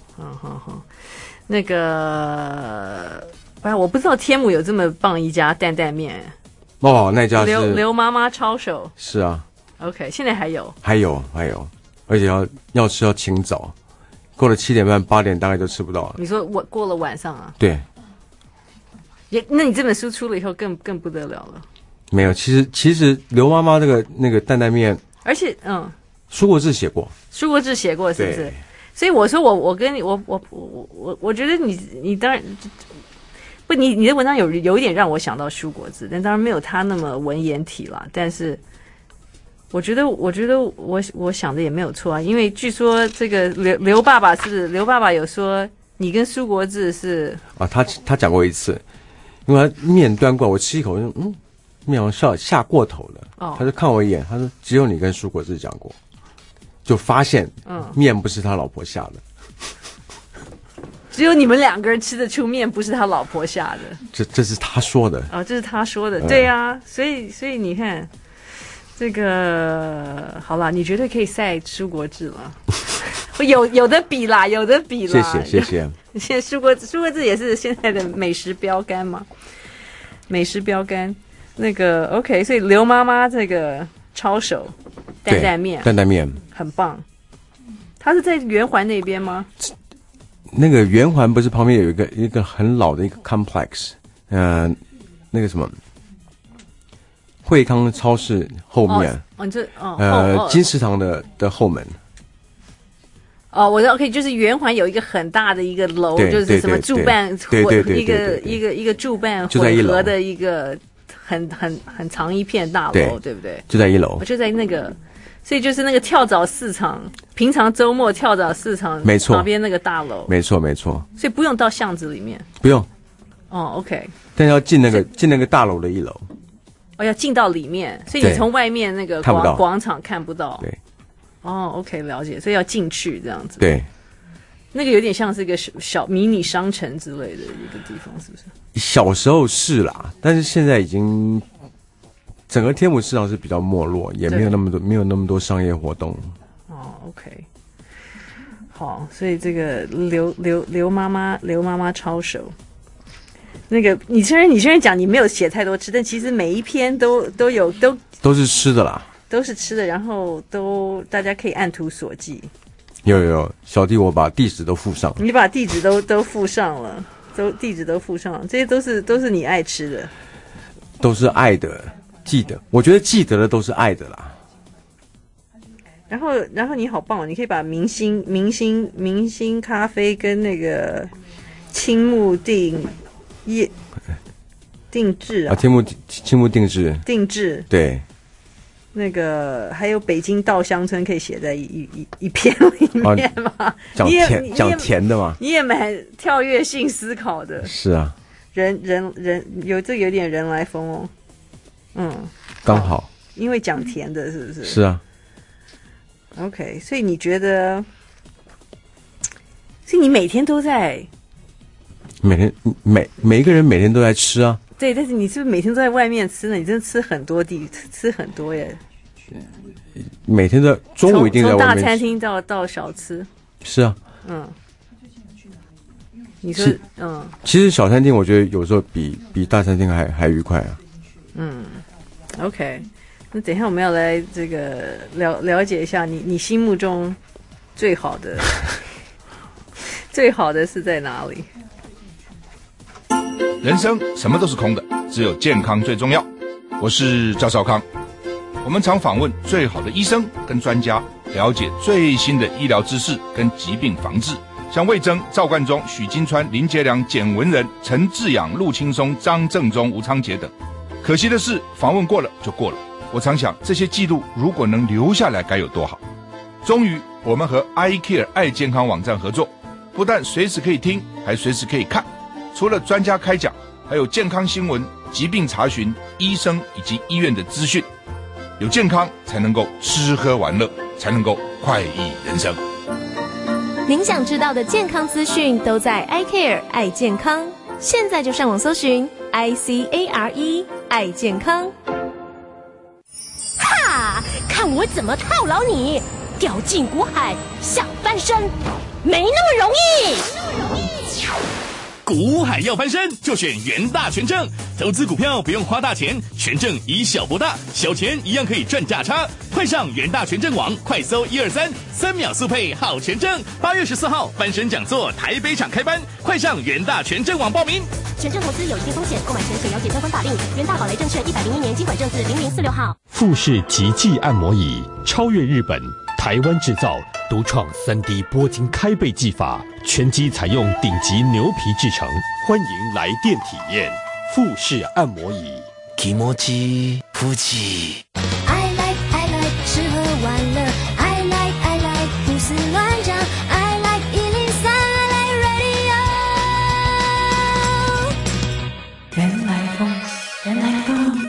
那个，我不知道天母有这么棒一家担担面。 那家是刘妈妈抄手。 是啊。 OK， 现在还有， 而且要吃要清早，过了7点半8点大概就吃不到了。 你说我过了晚上啊？ 对。 那你这本书出了以后更不得了了。 没有，其实刘妈妈那个担担面， 而且苏国志写过， 是不是？所以我说我跟你我觉得你当然。不，你的文章有一点让我想到舒国治，但当然没有他那么文言体啦。但是我觉得我想的也没有错啊，因为据说这个刘爸爸有说你跟舒国治是啊，他讲过一次，因为他面端过来，我吃一口，面好像下过头了。他就看我一眼，他说只有你跟舒国治讲过，就发现面不是他老婆下的。 只有你们2个人吃得出面不是他老婆下的，这是他说的这是他说的，对啊，所以你看这个好了，你绝对可以赛舒国治了，有的比啦，谢谢。现在舒国治也是现在的美食标杆嘛，美食标杆那个 OK， 所以刘妈妈这个抄手担担面很棒，他是在圆环那边吗？ 那个圆环不是旁边有一个很老的一个 complex， 那个什么惠康超市后面，金石堂的后门。 我知道 OK， 就是圆环有一个很大的一个楼，就是什么住办一个住办混合的一个很长一片大楼，对不对？ 就在1楼， 就在那个。所以就是那个跳蚤市场，平常周末跳蚤市场， 没错， 旁边那个大楼， 没错。 所以不用到巷子里面， 不用。 OK。 但要进那个大楼的1楼。 要进到里面，所以你从外面那个广场看不到。 对。 OK， 了解。所以要进去这样子。 对。 那个有点像是一个小迷你商城之类的一个地方，是不是？ 小时候是啦，但是现在已经整个天母市场是比较没落，也没有那么多商业活动。 哦 ，OK， 好，所以这个刘妈妈抄手。那个你虽然讲你没有写太多吃，但其实每一篇都是吃的啦， 都是吃的，然后大家可以按图索骥。 有，小弟我把地址都附上了。 你把地址都附上了，地址都附上了，这些都是你爱吃的， 都是爱的，记得，我觉得记得的都是爱的啦。 然后你好棒，你可以把明星咖啡跟那个青木定制啊， 青木定制，对， 那个还有北京稻香村可以写在一篇里面嘛？ 讲甜的嘛？ 你也蛮跳跃性思考的。 是啊， 人有点人来疯哦， 刚好， 因为讲甜的是不是？ 是啊。 OK， 所以你觉得，所以你每天都在。 每一个人每天都在吃啊。 对，但是你是不是每天都在外面吃呢？你真的吃很多耶。 每天的中午一定在外面吃。从大餐厅到小吃。 是啊。 你说其实小餐厅我觉得有时候比大餐厅还愉快啊。 OK， 那等一下我们要来这个了解一下你心目中最好的是在哪里？ 人生什么都是空的，只有健康最重要。我是赵少康，我们常访问最好的医生跟专家，了解最新的医疗知识跟疾病防治，像魏征、赵冠中、许金川、林杰良、简文仁、陈志仰、陆青松、张正中、吴昌杰等。可惜的是，访问过了就过了。我常想，这些记录如果能留下来该有多好。终于，我们和 iCare 爱健康网站合作，不但随时可以听，还随时可以看。除了专家开讲，还有健康新闻、疾病查询、医生以及医院的资讯。有健康才能够吃喝玩乐，才能够快意人生。 您想知道的健康资讯都在 iCare 爱健康，现在就上网搜寻 ICARE 爱健康。 哈，看我怎么套牢你！掉进股海想翻身，没那么容易。 股海要翻身，就选元大权证。投资股票不用花大钱，权证以小博大，小钱一样可以赚价差。快上元大权证网，快搜123，3秒速配好权证。8月14号翻身讲座台北场开班，快上元大权证网报名。 权证投资有一定风险，购买前请了解相关法令。元大宝来证券101年金管证字0046号。 富士极际按摩椅超越日本，台湾制造，独创3D 拨筋开背技法，全机采用顶级牛皮制成。欢迎来电体验富士按摩椅。 気持ち富士。 I like 吃喝玩乐 I like 胡思乱想 I like 103 I like radio 人来疯人来疯。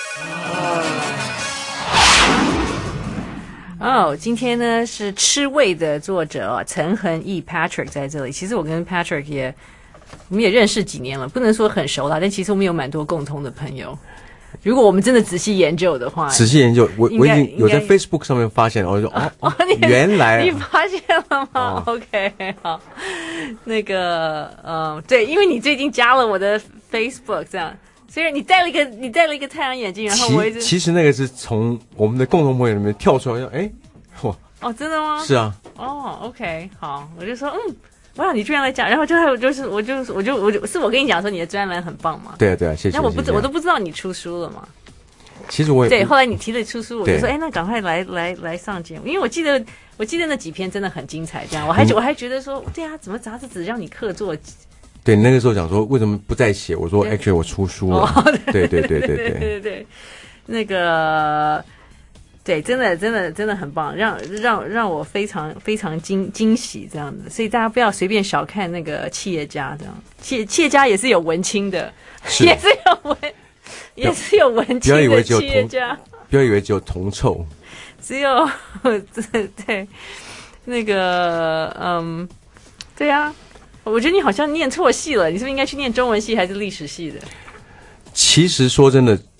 今天呢是吃味的作者陈恒毅 Patrick 在这里。其实我跟 Patrick 我们也认识几年了，不能说很熟啦，但其实我们有蛮多共同的朋友。如果我们真的仔细研究的话， 我已经有在 Facebook 上面发现，我就原来你发现了吗？OK， 好，那个对，因为你最近加了我的 Facebook， 这样。虽然你戴了一个太阳眼镜，然后我一直其实那个是从我们的共同朋友里面跳出来， 哇，真的吗？ 是啊。 OK， 好，我就说哇，你居然来讲，然后还有就是我是我跟你讲说你的专栏很棒嘛。 对啊，谢谢。 那我都不知道你出书了嘛。 其实我也对，后来你提了出书，我就说那赶快来上节目，因为我记得那几篇真的很精彩，这样我还觉得说对啊，怎么杂志只让你客座？ 对，那个时候讲说为什么不再写？我说 actually 我出书了。对， 那个对，真的很棒，让我非常惊喜这样子。所以大家不要随便小看那个企业家这样，企业家也是有文青的，也是有文青的企业家。 不要以为只有铜臭， 只有对那个对啊。我觉得你好像念错系了，你是不是应该去念中文系还是历史系的？ 其实说真的，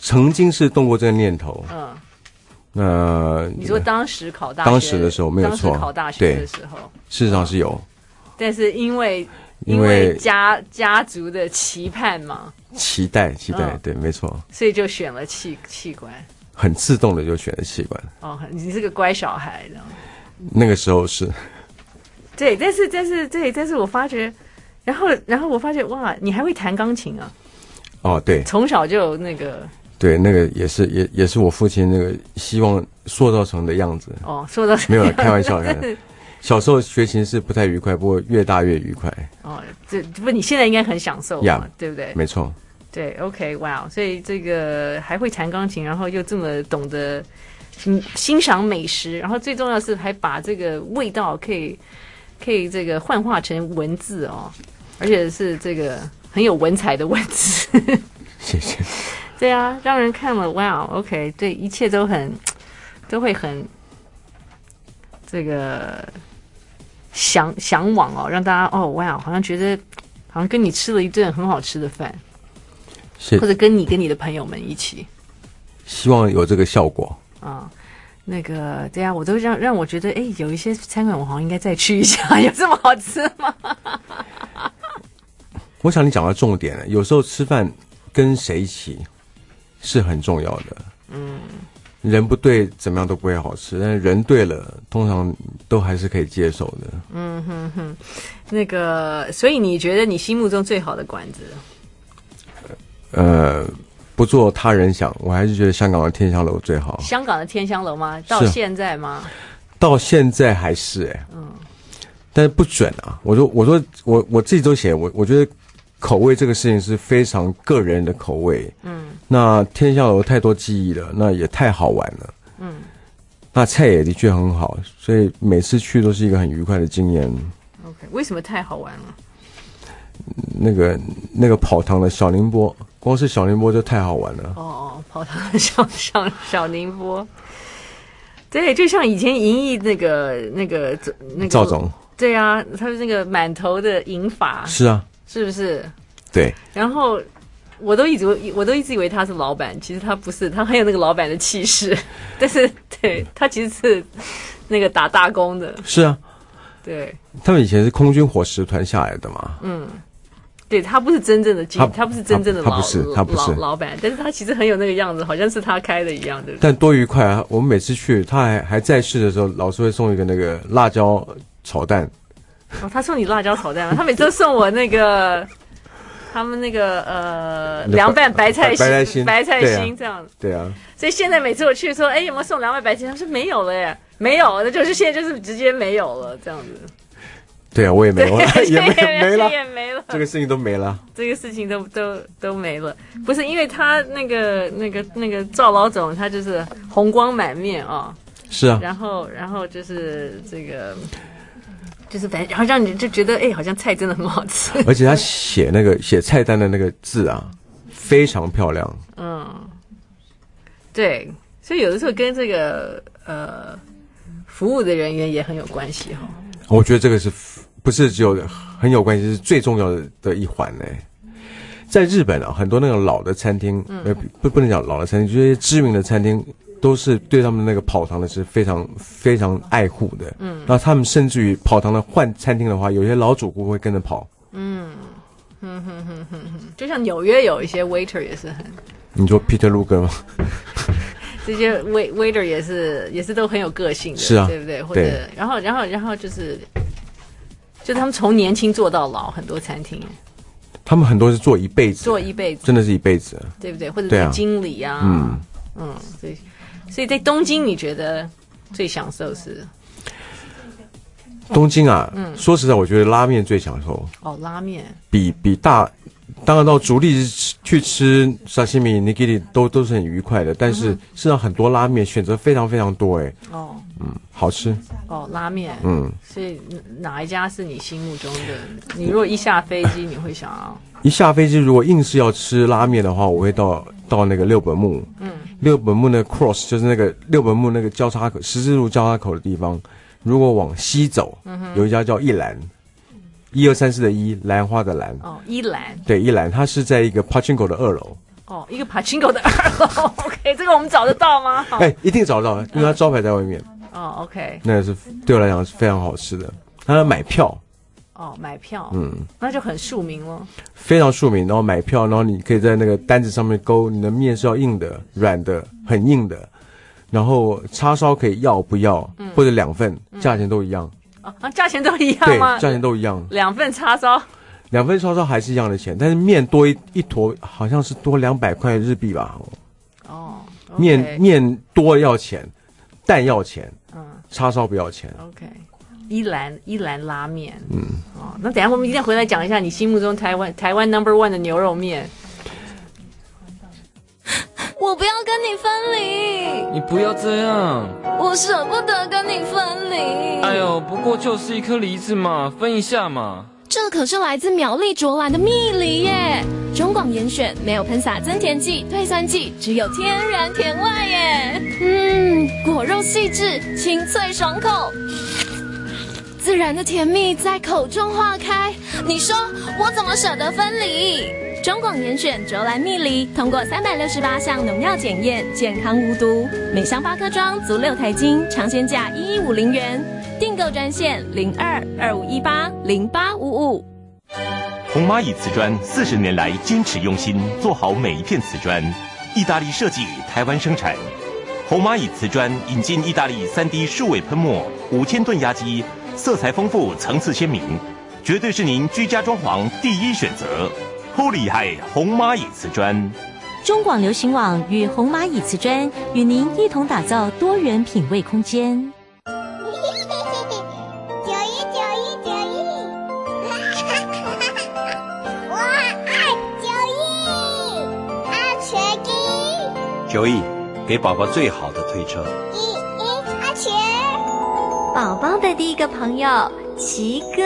曾经是动过这个念头。 你说当时考大学， 当时的时候没有错， 当时考大学的时候， 事实上是有， 但是因为家族的期盼嘛， 期待，对，没错， 所以就选了气管， 很自动的就选了气管。 哦，你是个乖小孩，这样。 那个时候是。 对，但是我发觉，然后我发觉哇，你还会弹钢琴啊？ 哦，对， 从小就有那个。 对，那个也是我父亲那个希望塑造成的样子。 哦，塑造成没有了，开玩笑。小时候学琴是不太愉快，不过越大越愉快。 哦，这不你现在应该很享受嘛，对不对？ 没错。 对 ，OK， 哇，所以这个还会弹钢琴，然后又这么懂得欣赏美食，然后最重要是还把这个味道可以这个幻化成文字哦，而且是这个很有文采的文字。 谢谢。 对啊，让人看了哇 ，OK， 对，一切都会很这个向往哦，让大家哦哇，好像觉得好像跟你吃了一顿很好吃的饭，或者跟你的朋友们一起， 希望有这个效果啊。那个对啊，我都让我觉得，哎，有一些餐馆我好像应该再去一下，有这么好吃吗？ 我想你讲到重点了，有时候吃饭跟谁一起是很重要的。人不对怎么样都不会好吃，但是人对了通常都还是可以接受的。 那个所以你觉得你心目中最好的馆子？ 不做他人想，我还是觉得香港的天香楼最好。 香港的天香楼吗？到现在吗？ 到现在还是但是不准啊！我说自己都写，我觉得口味这个事情是非常个人的口味。那天香楼太多记忆了，那也太好玩了。那菜也的确很好，所以每次去都是一个很愉快的经验。 OK， 为什么太好玩了？ 那个跑堂的小宁波，光是小宁波就太好玩了。 跑堂的小宁波，对，就像以前银翼那个赵总， 对啊，他是那个满头的银发， 是啊， 是不是？ 对。 然后我都一直以为他是老板，其实他不是，他很有那个老板的气势，但是对他其实是那个打大工的。 是啊， 对， 他们以前是空军伙食团下来的嘛。 对，他不是真正的他不是真正的老板，但是他其实很有那个样子，好像是他开的一样，对不对？ 但多愉快啊！我们每次去，他还在世的时候，老师会送一个那个辣椒炒蛋。 他送你辣椒炒蛋吗？他每次都送我那个。他们那个凉拌白菜心这样， 对啊。 所以现在每次我去说，哎，有没有送凉拌白菜心？他说没有了耶，没有，那就是现在就是直接没有了这样子。 对啊，我也没有了，也没了， 这个事情都没了， 这个事情都没了。不是因为他那个赵老总，他就是红光满面啊。 是啊。 然后就是这个。就是反正，然后让你就觉得，哎，好像菜真的很好吃。 而且他写菜单的那个字啊，非常漂亮。 对，所以有的时候跟这个服务的人员也很有关系哈。 我觉得这个不是只有很有关系，是最重要的一环呢。在日本啊，很多那种老的餐厅，不能讲老的餐厅，就是知名的餐厅。都是对他们那个跑堂的是非常非常爱护的，然后他们甚至于跑堂的换餐厅的话，有些老主顾会跟着跑， 就像纽约有一些 waiter 也是很， 你说 Peter Luger 吗？ 这些 waiter 也是都很有个性的， 是啊， 对不对？或者然后就是他们从年轻做到老，很多餐厅， 他们很多是做一辈子，真的是一辈子， 对不对？或者是经理啊，所以在东京，你觉得最享受是？ 东京啊，说实在，我觉得拉面最享受。 拉面比当然到竹立去吃沙西米、尼基里都是很愉快的，但是事实上很多拉面选择非常非常多好吃。 拉面，所以哪一家是你心目中的？你如果一下飞机，你会想要？ 一下飞机，如果硬是要吃拉面的话，我会到那个六本木。六本木那个 cross 就是那个六本木那个交叉口十字路交叉口的地方。如果往西走，有一家叫一兰，1234的一，兰花的兰。 一兰。 对，一兰，它是在一个 Pachinko 的2楼。 哦，一个爬青狗的2楼，OK， 这个我们找得到吗？ 一定找得到，因为它招牌在外面。 哦 ，OK， 那是对我来讲是非常好吃的。它要买票。 哦，买票，那就很庶民了。 非常庶民，然后买票，然后你可以在那个单子上面勾，你的面是要硬的、软的、很硬的，然后叉烧可以要不要，或者2份，价钱都一样。 价钱都一样吗？ 对，价钱都一样。 2份叉烧 ，2份叉烧还是一样的钱，但是面多一坨，好像是多200块日币吧。 哦， 面多要钱，蛋要钱，叉烧不要钱。 OK。一兰拉面，那等一下我们一定要回来讲一下你心目中台湾 No.1 的牛肉面。 我不要跟你分离， 你不要这样， 我舍不得跟你分离。 哎呦，不过就是一颗梨子嘛，分一下嘛。 这可是来自苗栗卓兰的蜜梨耶，中广严选，没有喷洒增甜剂、退酸剂，只有天然甜味耶。果肉细致，清脆爽口。自然的甜蜜在口中化开，你说我怎么舍得分离？中广严选卓兰蜜梨，通过368项农药检验，健康无毒，每箱8颗装，足6台斤，尝鲜价1150元，订购专线0225180855。 红蚂蚁瓷砖40年来坚持用心，做好每一片瓷砖，意大利设计，台湾生产。红蚂蚁瓷砖引进意大利3D 数位喷墨，5000吨压机。色彩丰富，层次鲜明，绝对是您居家装潢第一选择。好厉害，红蚂蚁瓷砖。 中广流行网与红蚂蚁瓷砖与您一同打造多元品味空间。 9亿，给宝宝最好的推车。 宝宝的第一个朋友，奇哥。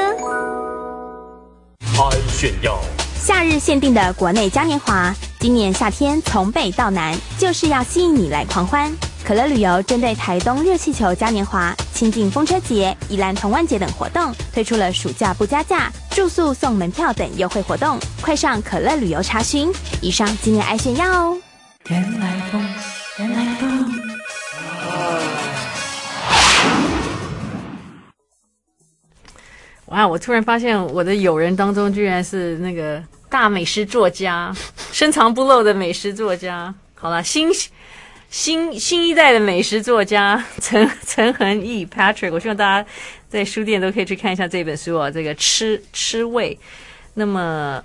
爱炫耀， 夏日限定的国内嘉年华，今年夏天从北到南，就是要吸引你来狂欢。可乐旅游针对台东热气球嘉年华、清境风车节、宜兰童玩节等活动，推出了暑假不加价、住宿送门票等优惠活动。快上可乐旅游查询。以上今年爱炫耀哦。 原来风，原来风。 哇！我突然发现我的友人当中居然是那个大美食作家，深藏不露的美食作家。好了，新一代的美食作家陈恒毅 Patrick， 我希望大家在书店都可以去看一下这本书哦。这个吃味，那么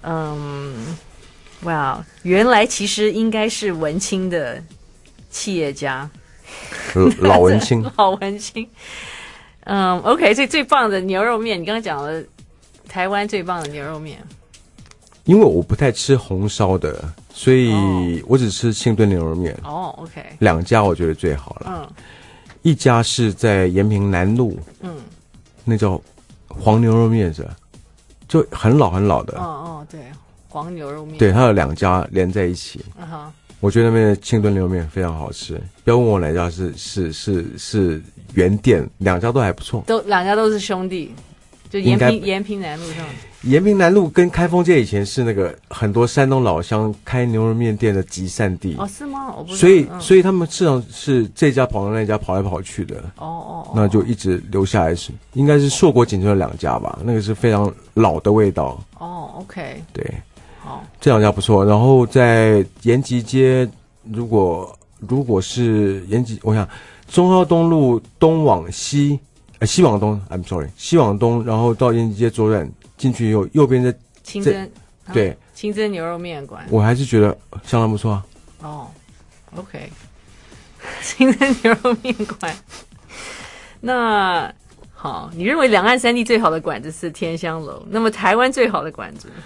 哇，原来其实应该是文青的企业家， 老文青， 老文青。OK， 最棒的牛肉面，你刚刚讲了台湾最棒的牛肉面。 因为我不太吃红烧的，所以我只吃清炖牛肉面。 哦 ，OK， 2家我觉得最好了。一家是在延平南路，那叫黄牛肉面是吧？就很老很老的。 对，黄牛肉面。 对，它有2家连在一起。我觉得那边的清炖牛肉面非常好吃。不要问我哪家是原店，2家都还不错。 2家都是兄弟，就延平南路上。 延平南路跟开封街以前是那个很多山东老乡开牛肉面店的集散地。 哦，是吗？我不知道。所以他们市场是这家跑到那家跑来跑去的。那就一直留下来是应该是硕果仅存的2家吧，那个是非常老的味道。 OK。 对。好，这2家不错。然后在延吉街，如果是延吉，我想忠孝东路东往西，西往东 ，I'm sorry， 西往东，然后到延吉街左转进去以后，右边的清真， 对， 清真牛肉面馆， 我还是觉得相当不错啊。OK， 清真牛肉面馆。那好，你认为两岸3地最好的馆子是天香楼，那么台湾最好的馆子？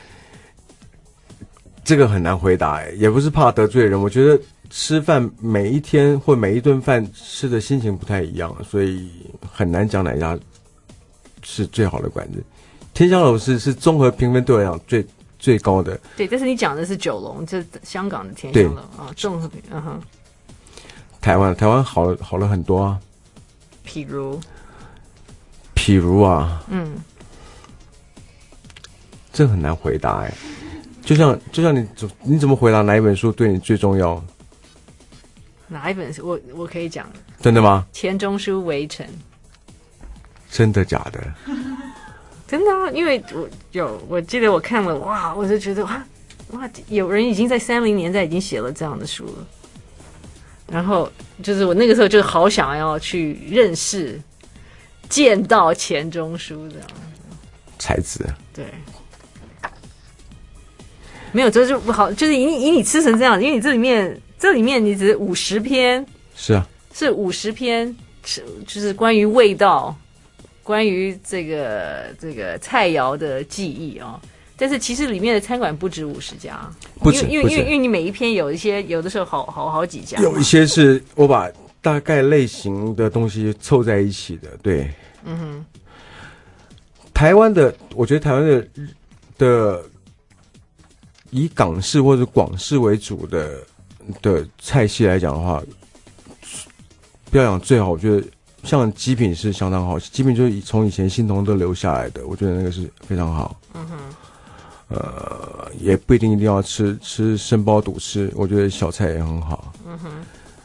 这个很难回答，也不是怕得罪人。我觉得吃饭每一天或每一顿饭吃的心情不太一样，所以很难讲哪一家是最好的馆子。天香楼是综合评分对我来讲最高的。对， 但是你讲的是九龙，就是香港的天香楼啊，综合评， 台湾好了很多啊。 譬如啊，这很难回答哎。 就像你怎么回答哪一本书对你最重要？ 哪一本书？我可以讲。 真的吗？ 钱钟书《围城》。 真的假的？ 真的啊，因为我记得我看了，哇，我就觉得哇，有人已经在30年代已经写了这样的书了。然后就是我那个时候就好想要去认识、见到钱钟书这样才子。 对，没有就是不好，就是以你吃成这样，因为你这里面你只是50篇， 是啊， 是50篇，就是关于味道，关于这个菜肴的记忆啊。但是其实里面的餐馆不止50家，因为你每一篇有的时候好几家， 有一些是我把大概类型的东西凑在一起的，对， 嗯哼。 我觉得台湾的以港式或者广式为主的菜系来讲的话，不要讲最好，我觉得像鸡品是相当好，鸡品就是从以前新同都留下来的，我觉得那个是非常好。 嗯哼。 也不一定要吃生包肚吃，我觉得小菜也很好。 嗯哼。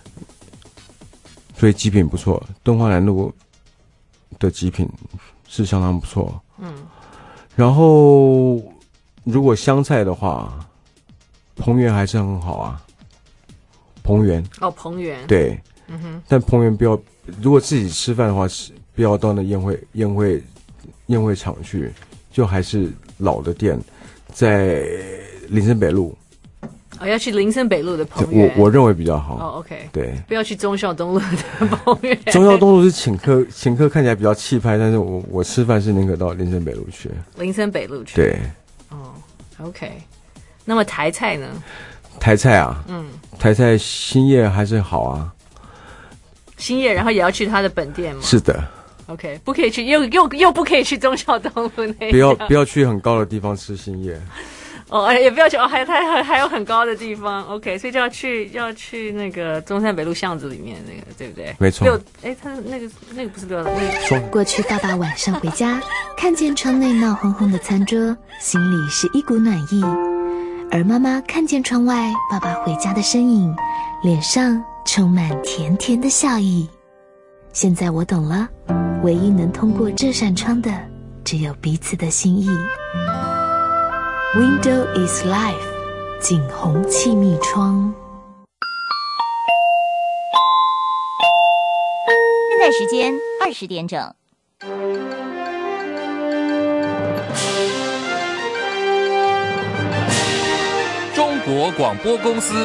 所以鸡品不错，敦化南路的鸡品是相当不错。 嗯。 然后如果湘菜的话，彭园还是很好啊。彭园。 哦，彭园。 对。 嗯哼。 但彭园不要，如果自己吃饭的话，不要到那宴会场去，就还是老的店。在林森北路， 要去林森北路的彭园， 我认为比较好。 哦 ，OK， 对， 不要去忠孝东路的彭园。 忠孝东路是请客看起来比较气派，但是我吃饭是宁可到林森北路去。 林森北路去， 对， 哦 ，OK。那么台菜呢？ 台菜啊，台菜兴业还是好啊。 兴业，然后也要去他的本店吗？ 是的。 OK， 不可以去，又不可以去忠孝东路那一家。 不要去很高的地方吃兴业。 哦，也不要去哦，还有很高的地方。OK， 所以就要去那个中山北路巷子里面那个，对不对？ 没错。 他那个不是6那个。 过去爸爸晚上回家，看见窗内闹哄哄的餐桌，心里是一股暖意；而妈妈看见窗外爸爸回家的身影，脸上充满甜甜的笑意。现在我懂了，唯一能通过这扇窗的，只有彼此的心意。Window is life， 景洪气密窗。 现在时间20点整。 中国广播公司。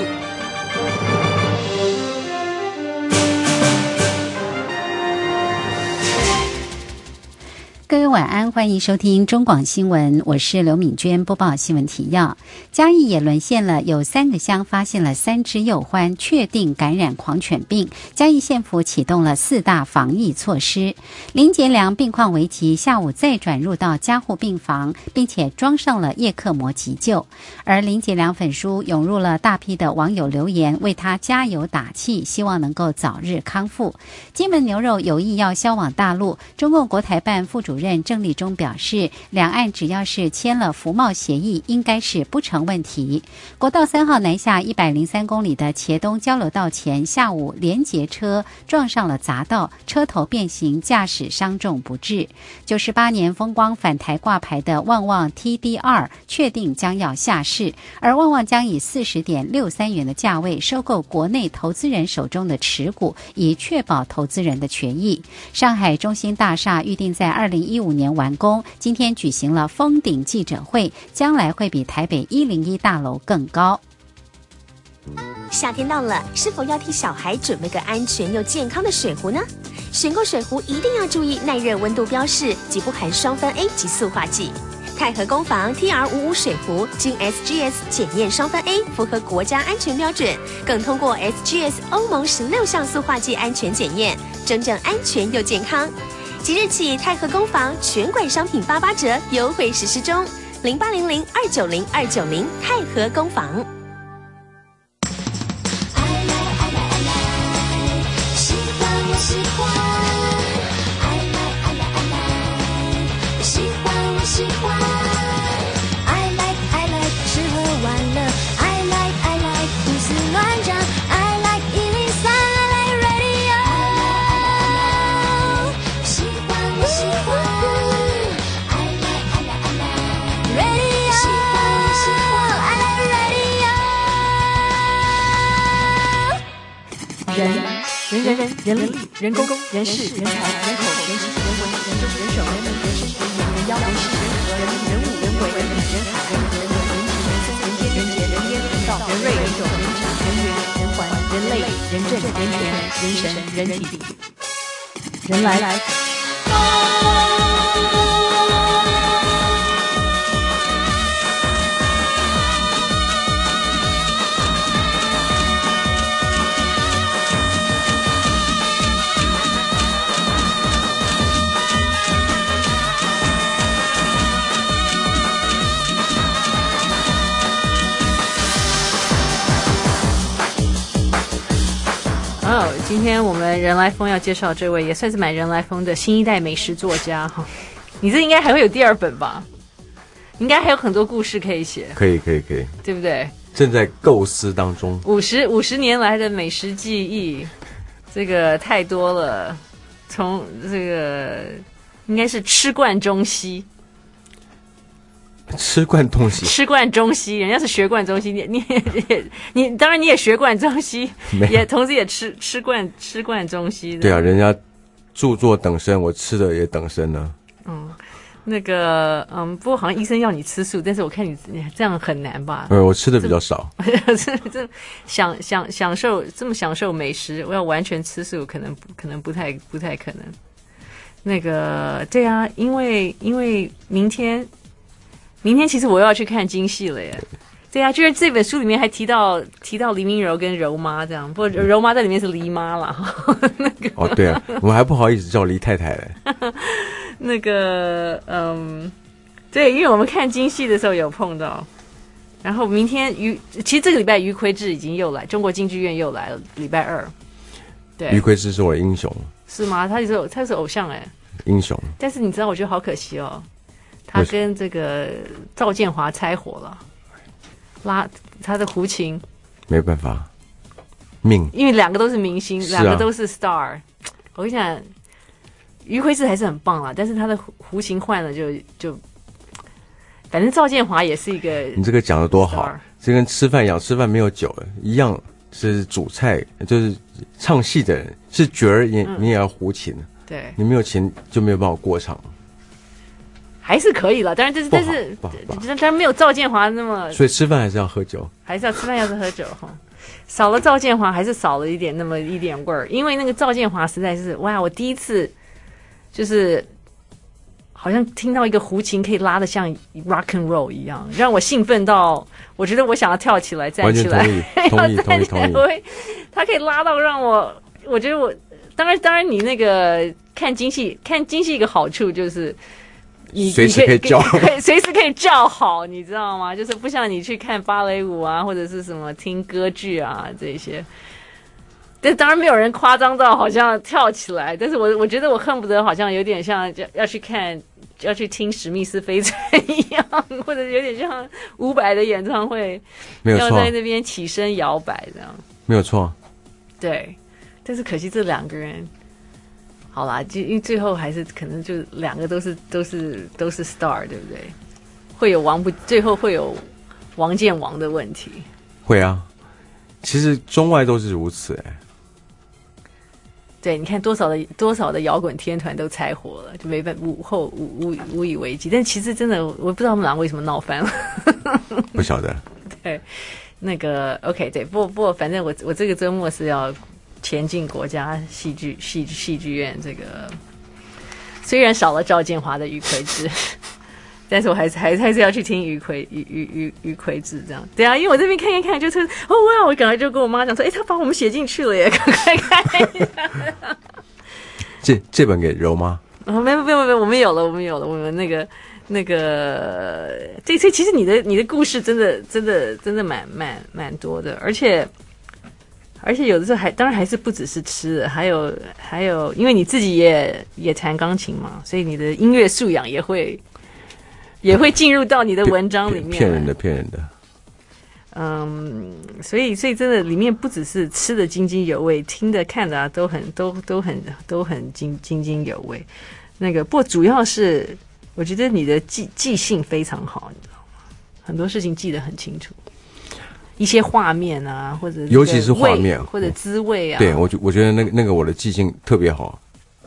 各位晚安，欢迎收听中广新闻，我是刘敏娟，播报新闻提要。嘉义也沦陷了，有3个乡发现了3只幼獾确定感染狂犬病，嘉义县府启动了4大防疫措施。林杰良病况危急，下午再转入到加护病房，并且装上了叶克膜急救。而林杰良粉书涌入了大批的网友留言，为他加油打气，希望能够早日康复。金门牛肉有意要销往大陆，中共国台办副主任郑立中表示，两岸只要是签了服贸协议，应该是不成问题。国道3号南下103公里的茄东交流道前，下午连结车撞上了匝道，车头变形，驾驶伤重不治。98年风光返台挂牌的旺旺 TD2 确定将要下市，而旺旺将以40.63元的价位收购国内投资人手中的持股，以确保投资人的权益。上海中心大厦预定在2015年完工，今天举行了封顶记者会，将来会比台北101大楼更高。 夏天到了，是否要替小孩准备个安全又健康的水壶呢？选购水壶一定要注意耐热温度标示及不含双酚 A 及塑化剂。泰和工坊 TR55 水壶经 SGS 检验双酚 A 符合国家安全标准，更通过 SGS 欧盟16项塑化剂安全检验，真正安全又健康。即日起，泰和工坊全馆商品88折优惠实施中，0800-290-290泰和工坊。 喜欢我喜欢，爱来爱来爱来，喜欢我喜欢，I like 适合人力、人工、人事、人才、人口、人情、人文、人中、人手、人民、人事、人言、人妖、人事、人和、人物、人为、人理、人海、人和、人文、人情、人色、人间、人杰、人烟、人道、人瑞、人种、人质、人缘、人环、人类、人政、人权、人神、人体、人来。今天我们人来疯要介绍这位也算是蛮人来疯的新一代美食作家哈，你这应该还会有第二本吧？应该还有很多故事可以写。 可以， 对不对？ 正在构思当中。 50年来的美食记忆，这个太多了。从这个应该是吃惯中西。 吃惯东西， 吃惯中西，人家是学惯中西，你当然你也学惯中西，也同时也吃惯中西。 对啊，人家著作等身，我吃的也等身呢。 不过好像医生要你吃素，但是我看你这样很难吧？ 我吃的比较少。 这享受这么享受美食，我要完全吃素，可能不太可能。对啊，因为明天其实我又要去看京戏了耶。对啊，就是这本书里面还提到黎明柔跟柔妈这样，不过柔妈在里面是黎妈啦。 对啊，我们还不好意思叫黎太太嘞。 对，因为我们看京戏的时候有碰到，然后明天其实这个礼拜余魁志已经又来，中国京剧院又来了，礼拜2。对， 余魁志是我的英雄。 是吗？他是偶像哎， 英雄。 但是你知道，我觉得好可惜哦。他跟这个赵建华拆伙了，拉他的胡琴， 没办法，命， 因为两个都是明星，两个都是 star。我跟你讲，余魁志还是很棒啦，但是他的胡琴换了就，反正赵建华也是一个。 你这个讲的多好，这跟吃饭一样，吃饭没有酒一样，是主菜，就是唱戏的人是角儿，你也要胡琴， 对， 你没有琴就没有办法过场。 还是可以了，当然但是当然没有赵建华那么， 所以吃饭还是要喝酒， 还是要吃饭，要是喝酒哈。少了赵建华，还是少了那么一点味儿，因为那个赵建华实在是哇，我第一次就是好像听到一个胡琴可以拉得像 rock and roll 一样，让我兴奋到我觉得我想要跳起来站起来， 同意。 他可以拉到让我觉得我当然你那个看京戏一个好处就是。 你随时可以叫， 随时可以叫好，你知道吗？就是不像你去看芭蕾舞啊，或者是什么听歌剧啊这些。但当然没有人夸张到好像跳起来，但是我觉得我恨不得好像有点像要去听史密斯飞船一样，或者有点像500的演唱会，要在那边起身摇摆这样。 没有错。对， 但是可惜这两个人。好啦，就因为最后还是可能就两个都是 star， 对不对？最后会有王见王的问题。 会啊，其实中外都是如此对，你看多少的摇滚天团都拆伙了，就没办法，无以为继。但其实真的，我不知道他们俩为什么闹翻了。 不晓得。 对，OK， 对，不过反正我这个周末是要。前进国家戏剧院，这个虽然少了赵建华的余魁志，但是我还是要去听余魁志这样。对啊，因为我这边看就是哇，我赶快就跟我妈讲说，他把我们写进去了耶，赶快看一下。这本给柔妈？ 没有，我们有了，我们那个，这其实你的故事真的蛮多的，而且有的时候当然还是不只是吃的，还有，因为你自己也弹钢琴嘛，所以你的音乐素养也会进入到你的文章里面。 骗人的。 所以真的里面不只是吃的津津有味，听的看的都很津津有味。不过主要是我觉得你的记性非常好，你知道吗？很多事情记得很清楚。 一些画面啊，或者尤其是画面或者滋味啊。 对，我觉得那个我的记性特别好。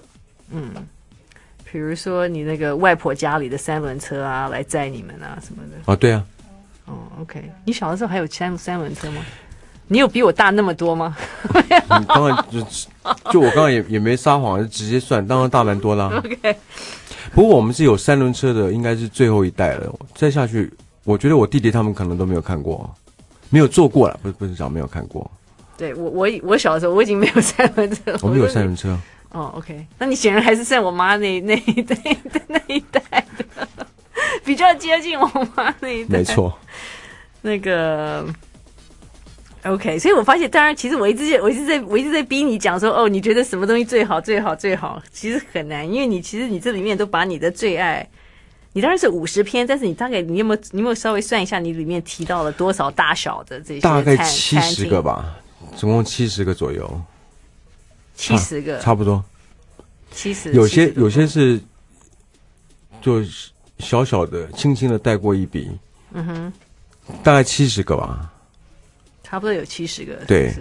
比如说你那个外婆家里的3轮车啊，来载你们啊什么的。 哦，对啊。 OK， 你小的时候还有三轮车吗？你有比我大那么多吗？ 你当然就我刚刚也没撒谎，就直接算，当然大蛮多啦。 OK。 不过我们是有3轮车的，应该是最后一代了。再下去，我觉得我弟弟他们可能都没有看过，没有坐过了，不是讲没有看过。对我小的时候我已经没有3轮车了。 我们有3轮车。 OK， 那你显然还是算我妈那一代的，比较接近我妈那一代。 没错。 那个 OK， 所以我发现，当然，其实我一直在逼你讲说，你觉得什么东西最好，其实很难，因为你这里面都把你的最爱，你当然是50篇，但是你大概你有没有稍微算一下，你里面提到了多少大小的这些？ 大概70个吧，总共70个左右。 70个， 差不多。 70， 有些是就小小的、轻轻的带过一笔。大概70个吧。 差不多有70个。 对。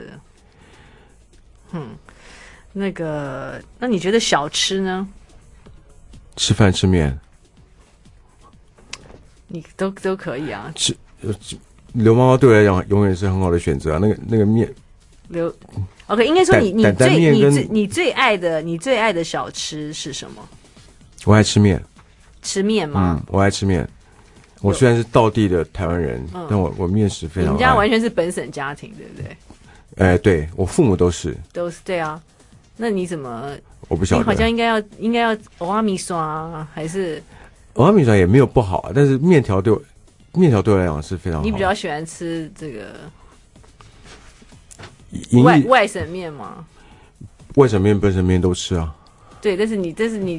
那个，那你觉得小吃呢？ 吃饭吃面。 你都可以啊。 刘妈妈对我来讲永远是很好的选择啊，那个面。 OK， 应该说你最爱的小吃是什么？ 我爱吃面。 吃面吗？ 我爱吃面。我虽然是道地的台湾人，但我面食非常爱。 你们家完全是本省家庭，对不对？ 对，我父母都是对啊。那你怎么？ 我不晓得。 你好像应该要蚵仔米刷还是？ 蚵仔米刷也没有不好啊，但是面条对我来讲是非常好。 你比较喜欢吃这个？外省面吗？ 外省面、本省面都吃啊。 对，但是你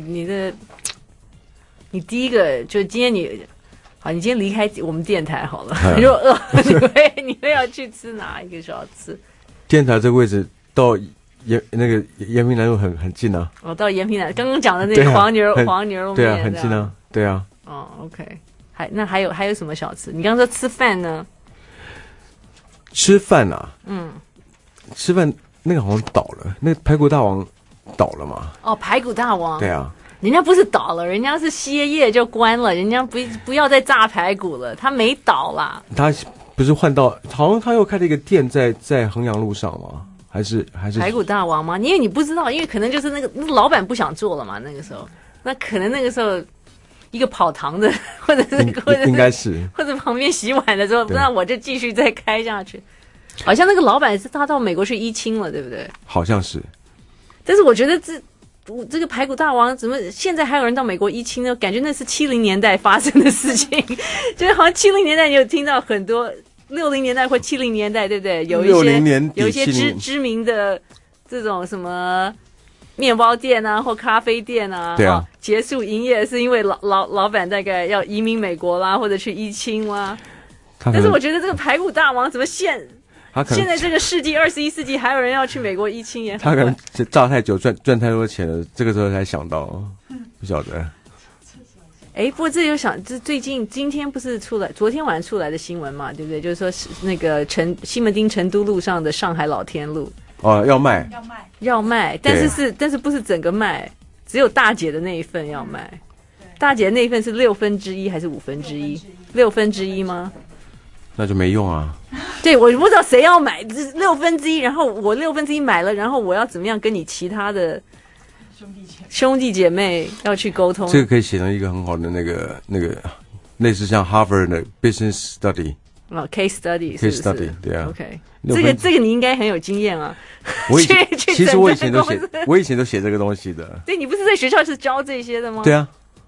第一个就今天你今天离开我们电台好了。如果饿，你会要去吃哪一个小吃？ 电台这个位置到那个延平南路很近啊。 到延平南，刚刚讲的那个黄牛肉面， 对啊，很近啊，对啊。 OK， 还有什么小吃？你刚刚说吃饭呢？ 吃饭啊，吃饭那个好像倒了，那个排骨大王倒了嘛？ 排骨大王。 对啊， 人家不是倒了，人家是歇业就关了，人家不要再炸排骨了，他没倒啦。 他不是换到，好像他又开了一个店在衡阳路上吗？还是排骨大王吗？因为你不知道，因为可能就是那个老板不想做了嘛，那个时候，那可能那个时候一个跑堂的，或者应该是， 或者旁边洗碗的时候，那我就继续再开下去。好像那个老板是他到美国去一清了，对不对？ 好像是。 但是我觉得这个排骨大王怎么现在还有人到美国一清呢？感觉那是70年代发生的事情，就是好像70年代你有听到很多60年代或70年代，對不對？有一些知名的這種什麼麵包店啊或咖啡店啊， 對啊， 結束營業是因為老闆大概要移民美國啦，或者去一清啦。但是我覺得這個排骨大王怎麼現在這個世紀21世紀還有人要去美國一清也很怪。 他可能炸太久賺太多錢了，這個時候才想到，不曉得。 不過這就想，這最近今天不是昨天晚上出來的新聞嘛，對不對？就是說那個西門町成都路上的上海老天路要賣，但是不是整個賣，只有大姐的那一份要賣。大姐的那一份是1/6還是1/5？ 1/6嗎？ 那就沒用啊。 對，我不知道誰要買1/6，然後我1/6買了，然後我要怎麼樣跟你其他的兄弟姐妹要去溝通。 這個可以寫成一個很好的那個類似像 Harvard 的 business study case study 是不是 case study 對啊 OK 這個你應該很有經驗啊。 其實我以前都寫這個東西的。 對，你不是在學校是教這些的嗎？ 對啊。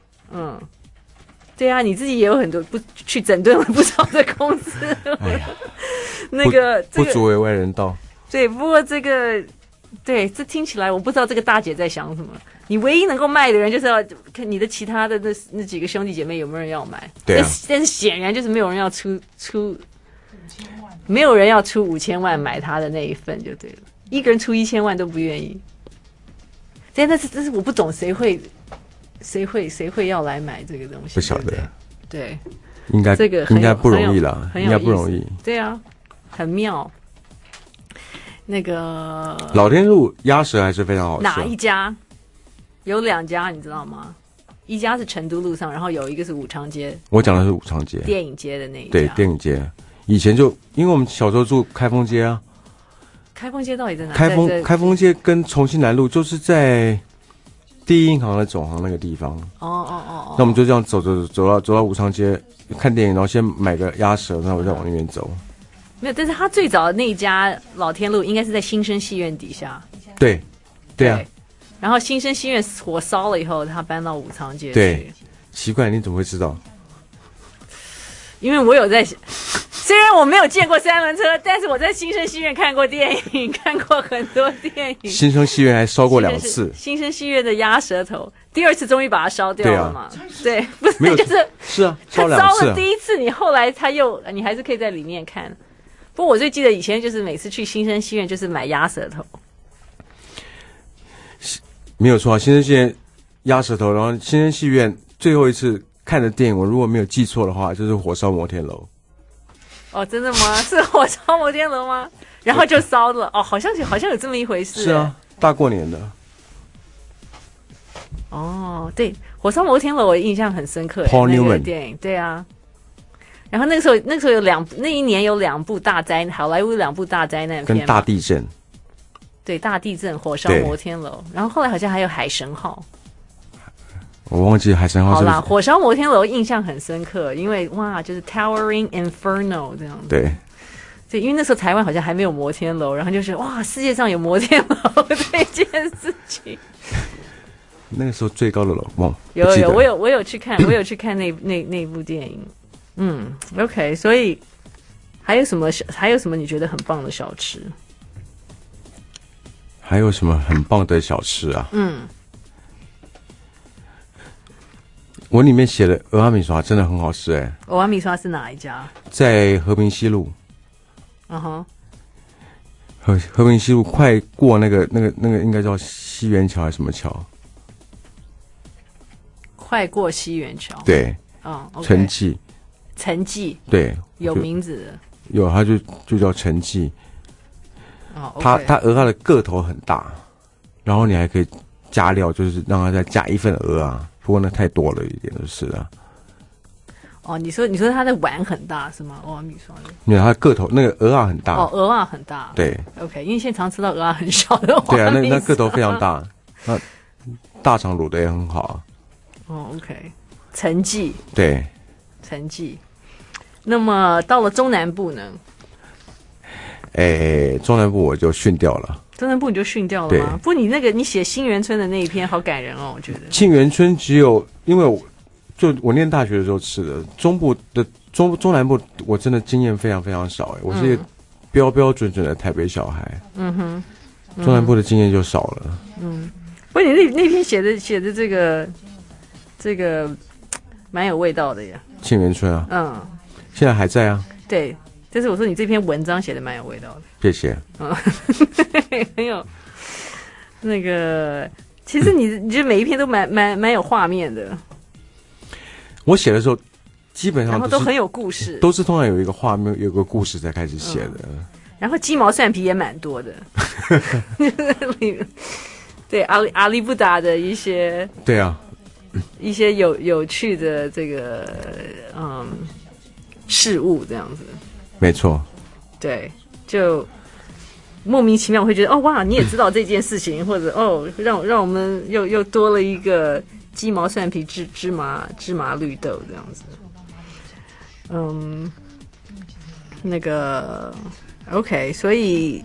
對啊，你自己也有很多去整頓了不少的公司。 哎呀，不足為外人道。 對，不過這個。對，這聽起來我不知道這個大姐在想什麼。你唯一能夠賣的人就是要看你的其他的那幾個兄弟姐妹有沒有人要買。 對啊。 但是顯然就是沒有人要出沒有人要出5000萬買他的那一份就對了。一個人出1000萬都不願意。但是我不懂誰會要來買這個東西。 不曉得。 對。 應該不容易啦，應該不容易。 對啊。 很妙。那个老天路鸭舌还是非常好吃。 哪一家？有2家，你知道吗？一家是成都路上，然后有一个是武昌街。 我讲的是武昌街， 电影街的那一家。 对，电影街。以前就因为我们小时候住开封街啊。 开封街到底在哪？ 开封街跟重庆南路就是在第一银行的总行那个地方。那我们就这样走到武昌街看电影，然后先买个鸭舌，然后再往那边走。 没有，但是他最早的那一家老天路应该是在新生戏院底下。 对啊。 然后新生戏院火烧了以后，他搬到武昌街去。 对，奇怪，你怎么会知道？ 因为我有在，虽然我没有见过三轮车，但是我在新生戏院看过电影，看过很多电影。 新生戏院还烧过2次。 新生戏院的鸭舌头，第2次终于把它烧掉了嘛？对，不是是啊， 他烧2次。 烧了第1次，你后来你还是可以在里面看。不过我最记得以前就是每次去新生戏院就是买鸭舌头。 没有错啊，新生戏院鸭舌头，然后新生戏院最后一次看的电影，我如果没有记错的话，就是《火烧摩天楼》。 哦，真的吗？是《火烧摩天楼》吗？然后就烧了。哦，好像有这么一回事。 是啊，大过年的。 哦，对，《火烧摩天楼》我印象很深刻。 Paul Newman 那个电影，对啊。然后那个时候那一年有2部大灾难，好莱坞2部大灾难片， 跟大地震。 对，大地震、火烧摩天楼，然后后来好像还有海神号。 我忘记海神号是不是。 好啦，火烧摩天楼印象很深刻，因为哇，就是 Towering Inferno 这样子。对，因为那时候台湾好像还没有摩天楼，然后就是哇，世界上有摩天楼这件事情。 那个时候最高的楼， 有，我有去看，那部电影。OK， 所以还有什么你觉得很棒的小吃？ 还有什么很棒的小吃啊？我里面写的蚵仔米刷真的很好吃哎。 蚵仔米刷是哪一家？ 在和平西路。 和平西路快过那个应该叫西园桥还是什么桥？ 快过西园桥。 对。陈记。 陈记。 对。 有名字的。 有，它就叫陈记。它蚵仔的个头很大，然后你还可以加料，就是让它再加1份蚵仔，不过那太多了一点就是了。 哦，你说它的碗很大是吗？蚵仔米刷的。 没有，它的个头那个蚵仔很大。 哦，蚵仔很大。 对。 OK， 因为现在常吃到蚵仔很小的蚵仔。 对啊，那个头非常大，那大肠卤的也很好啊。 OK， 陈记。 对。 陈记。那么到了中南部呢？ 中南部我就训掉了。 中南部你就训掉了吗？不，你写新园村的那一篇好感人哦，我觉得。 新园村只有因为我念大学的时候吃的，中南部我真的经验非常非常少我是一个标准的台北小孩。中南部的经验就少了。 不过你那篇写的这个蛮有味道的呀。 新园村啊。现在还在啊。 对。但是我说你这篇文章写的蛮有味道的， 谢谢。 很有那个，其实你觉得每一篇都蛮有画面的。 我写的时候，基本上都很有故事， 都是通常有一个画面、有个故事才开始写的。 然后鸡毛蒜皮也蛮多的，对阿里不达的一些， 对啊， 一些有趣的这个事物这样子。 没错， 对，就莫名其妙会觉得哇，你也知道这件事情，或者让我们又多了一个鸡毛蒜皮芝麻绿豆这样子。那个 OK， 所以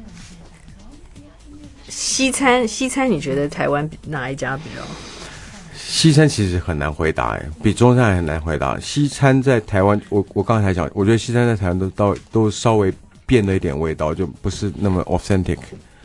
西餐你觉得台湾哪一家比较？ 西餐其实很难回答比中餐很难回答。西餐在台湾，我刚才讲，我觉得西餐在台湾都稍微变了一点味道，就不是那么 authentic。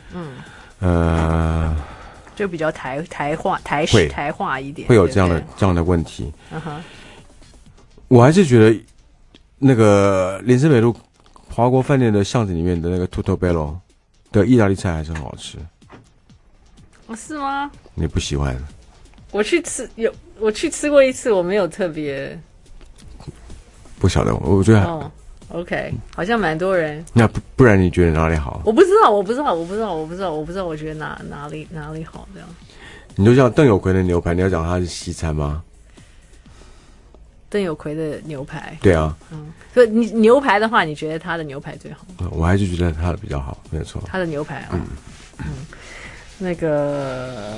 就比较台化一点， 会有这样的问题。我还是觉得那个林森北路华国饭店的巷子里面的那个 Tutto Bello 的意大利菜还是很好吃。 是吗？ 你不喜欢？ 我去吃过一次，我没有特别不晓得，我觉得 OK， 好像蛮多人。 那不然你觉得哪里好？ 我不知道，我觉得哪里好这样。 你就像邓有奎的牛排，你要讲它是西餐吗？ 邓有奎的牛排。 对啊。 所以你牛排的话，你觉得他的牛排最好？ 我还是觉得他的比较好，没有错。 他的牛排那个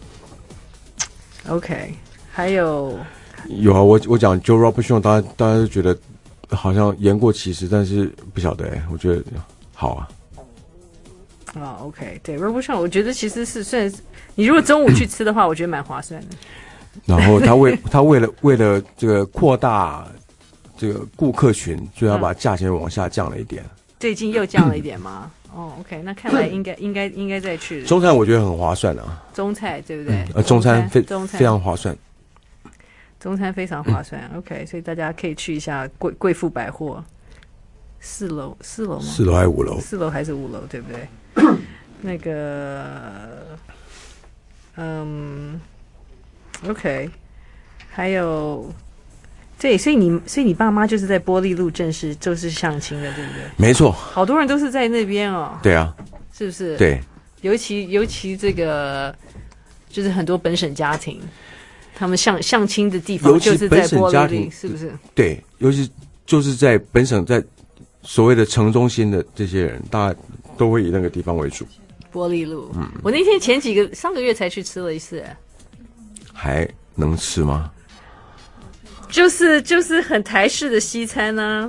OK， 还有啊，我讲 Joe Robuchon， 大家都觉得好像言过其实，但是不晓得我觉得好啊。 OK， 对 Robuchon， 我觉得其实是算是你如果中午去吃的话，我觉得蛮划算的。 然后他为了这个扩大这个顾客群，所以他把价钱往下降了一点。 最近又降了一点吗？OK， 那看来应该再去。 中餐我觉得很划算啊。 中菜对不对？ 中餐非常划算。 中餐非常划算。OK， 所以大家可以去一下贵妇百货4楼吗？4楼还是5楼？4楼还是5楼，对不对？那个OK， 还有对，所以你爸妈就是在玻璃路就是相亲的，对不对？ 没错， 好多人都是在那边哦。 对啊， 是不是？ 对，尤其这个就是很多本省家庭，他们相亲的地方就是在玻璃里，是不是？ 对，尤其就是在本省，在所谓的城中心的这些人，大家都会以那个地方为主。 玻璃路，我那天上个月才去吃了一次。 还能吃吗？ 就是很台式的西餐啊，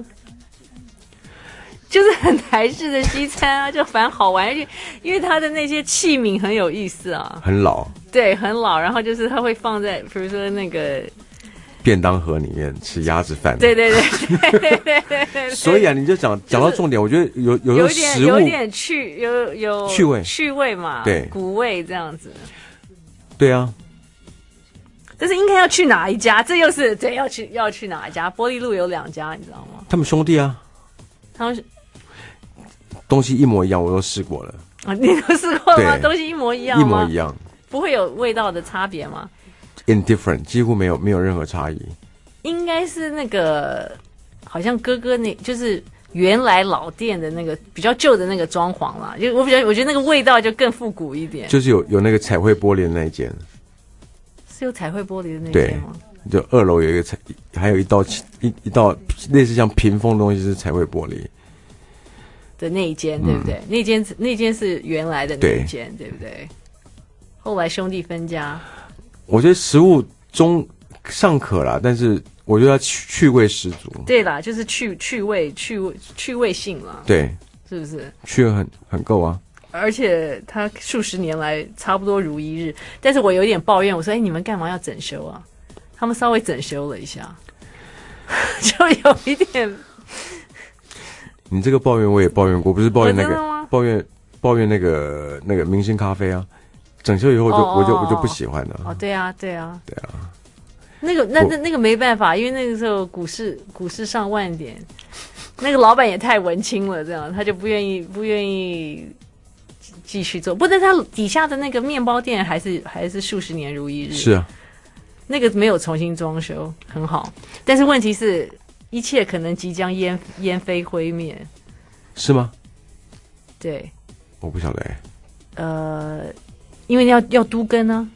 就是很台式的西餐啊，就反正好玩，因为它的那些器皿很有意思啊， 很老， 对，很老，然后就是它会放在比如说那个便当盒里面吃鸭子饭， 对。 所以啊，你就讲到重点，我觉得有食物有点趣味嘛， 对， 古味这样子， 对啊。 但是应该要去哪一家？这又是对要去哪一家？玻璃路有2家，你知道吗？ 他们兄弟啊， 他们东西一模一样，我都试过了。 你都试过了吗？东西一模一样吗？ 一模一样， 不会有味道的差别吗 ？Indifferent， 几乎没有任何差异。 应该是那个，好像哥哥就是原来老店的那个比较旧的那个装潢啦，就我觉得那个味道就更复古一点。 就是有那个彩绘玻璃的那一间。 是有彩绘玻璃的那间吗？ 对，就2楼有一个还有一道类似像屏风的东西是彩绘玻璃的那一间，对不对？那间是原来的那一间，对不对？后来兄弟分家。我觉得食物中尚可啦，但是我觉得它趣味十足。 对啦，就是趣味性啦。 对， 是不是？ 趣味很够啊。 而且他数十年来差不多如一日，但是我有点抱怨，我说：“你们干嘛要整修啊？”他们稍微整修了一下，就有一点。 你这个抱怨我也抱怨过，不是抱怨那个抱怨那个明星咖啡啊，整修以后我就不喜欢了。 对啊。那个没办法，因为那个时候股市上万点，那个老板也太文青了，这样他就不愿意。继续做，不但它底下的那个面包店还是数十年如一日。 是啊， 那个没有重新装修，很好。但是问题是，一切可能即将烟飞灰灭。 是吗？ 对， 我不晓得因为要都更啊。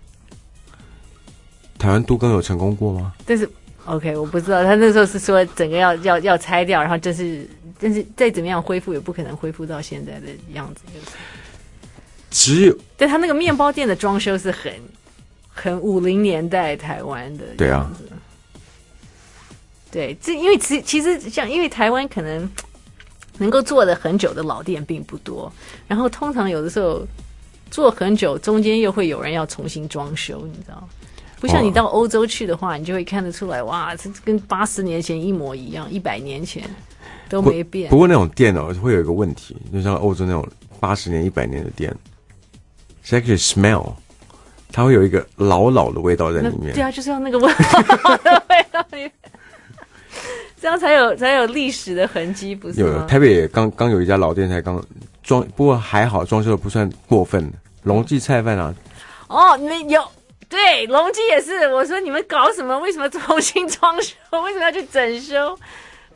台湾都更有成功过吗？ 但是 OK， 我不知道，他那时候是说整个要拆掉，然后但是再怎么样恢复，也不可能恢复到现在的样子。 只有对他那个面包店的装修是很50年代台湾的样子。 对啊， 对，这因为其实像因为台湾可能够做的很久的老店并不多，然后通常有的时候做很久，中间又会有人要重新装修，你知道。不像你到欧洲去的话，你就会看得出来，哇，这跟80年前一模一样，100年前都没变。 不过那种店会有一个问题，就像欧洲那种80年、100年的店 ，actually smell， 它会有一个老的味道在里面。 对啊，就是要那个味道里面，这样才有历史的痕迹，不是吗？ 有台北也刚有一家老店才刚装，不过还好，装修的不算过分。龙记菜饭啊， 你们有。对，隆基也是。我说你们搞什么？为什么重新装修？为什么要去整修？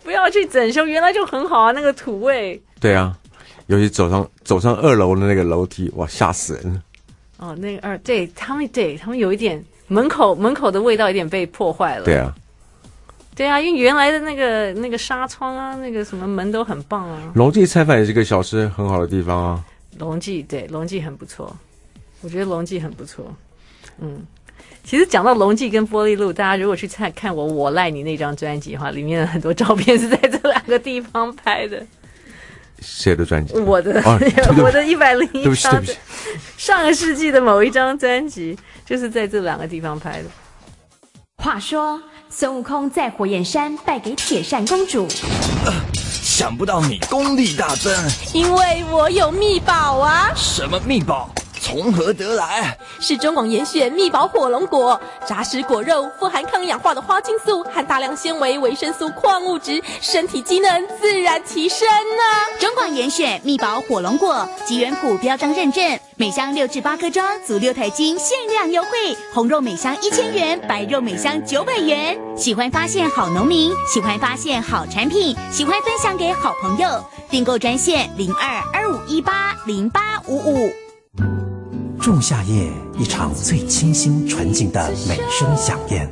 不要去整修，原来就很好啊，那个土味。 对啊，尤其走上2楼的那个楼梯，哇，吓死人了。 哦，那个对他们有一点门口的味道有点被破坏了。 对啊， 对啊，因为原来的那个纱窗啊，那个什么门都很棒啊。 龙记菜饭也是个小吃很好的地方啊。 龙记很不错，我觉得龙记很不错。其实讲到龙记跟玻璃路，大家如果去看我赖你那张专辑的话，里面的很多照片是在这2个地方拍的。 谁的专辑？ 我的我的101张，上个世纪的某一张专辑就是在这2个地方拍的。 话说孙悟空在火焰山败给铁扇公主， 想不到你功力大增， 因为我有秘宝啊！ 什么秘宝？从何得来？ 是中广严选秘宝火龙果，扎实果肉，富含抗氧化的花青素和大量纤维、维生素、矿物质，身体机能自然提升啊！ 中广严选秘宝火龙果，吉原谱标章认证，每箱6至8颗装，足6台斤，限量优惠，红肉每箱1000元，白肉每箱900元。喜欢发现好农民，喜欢发现好产品，喜欢分享给好朋友，订购专线0225180855。 仲夏夜，一场最清新纯净的美声飨宴。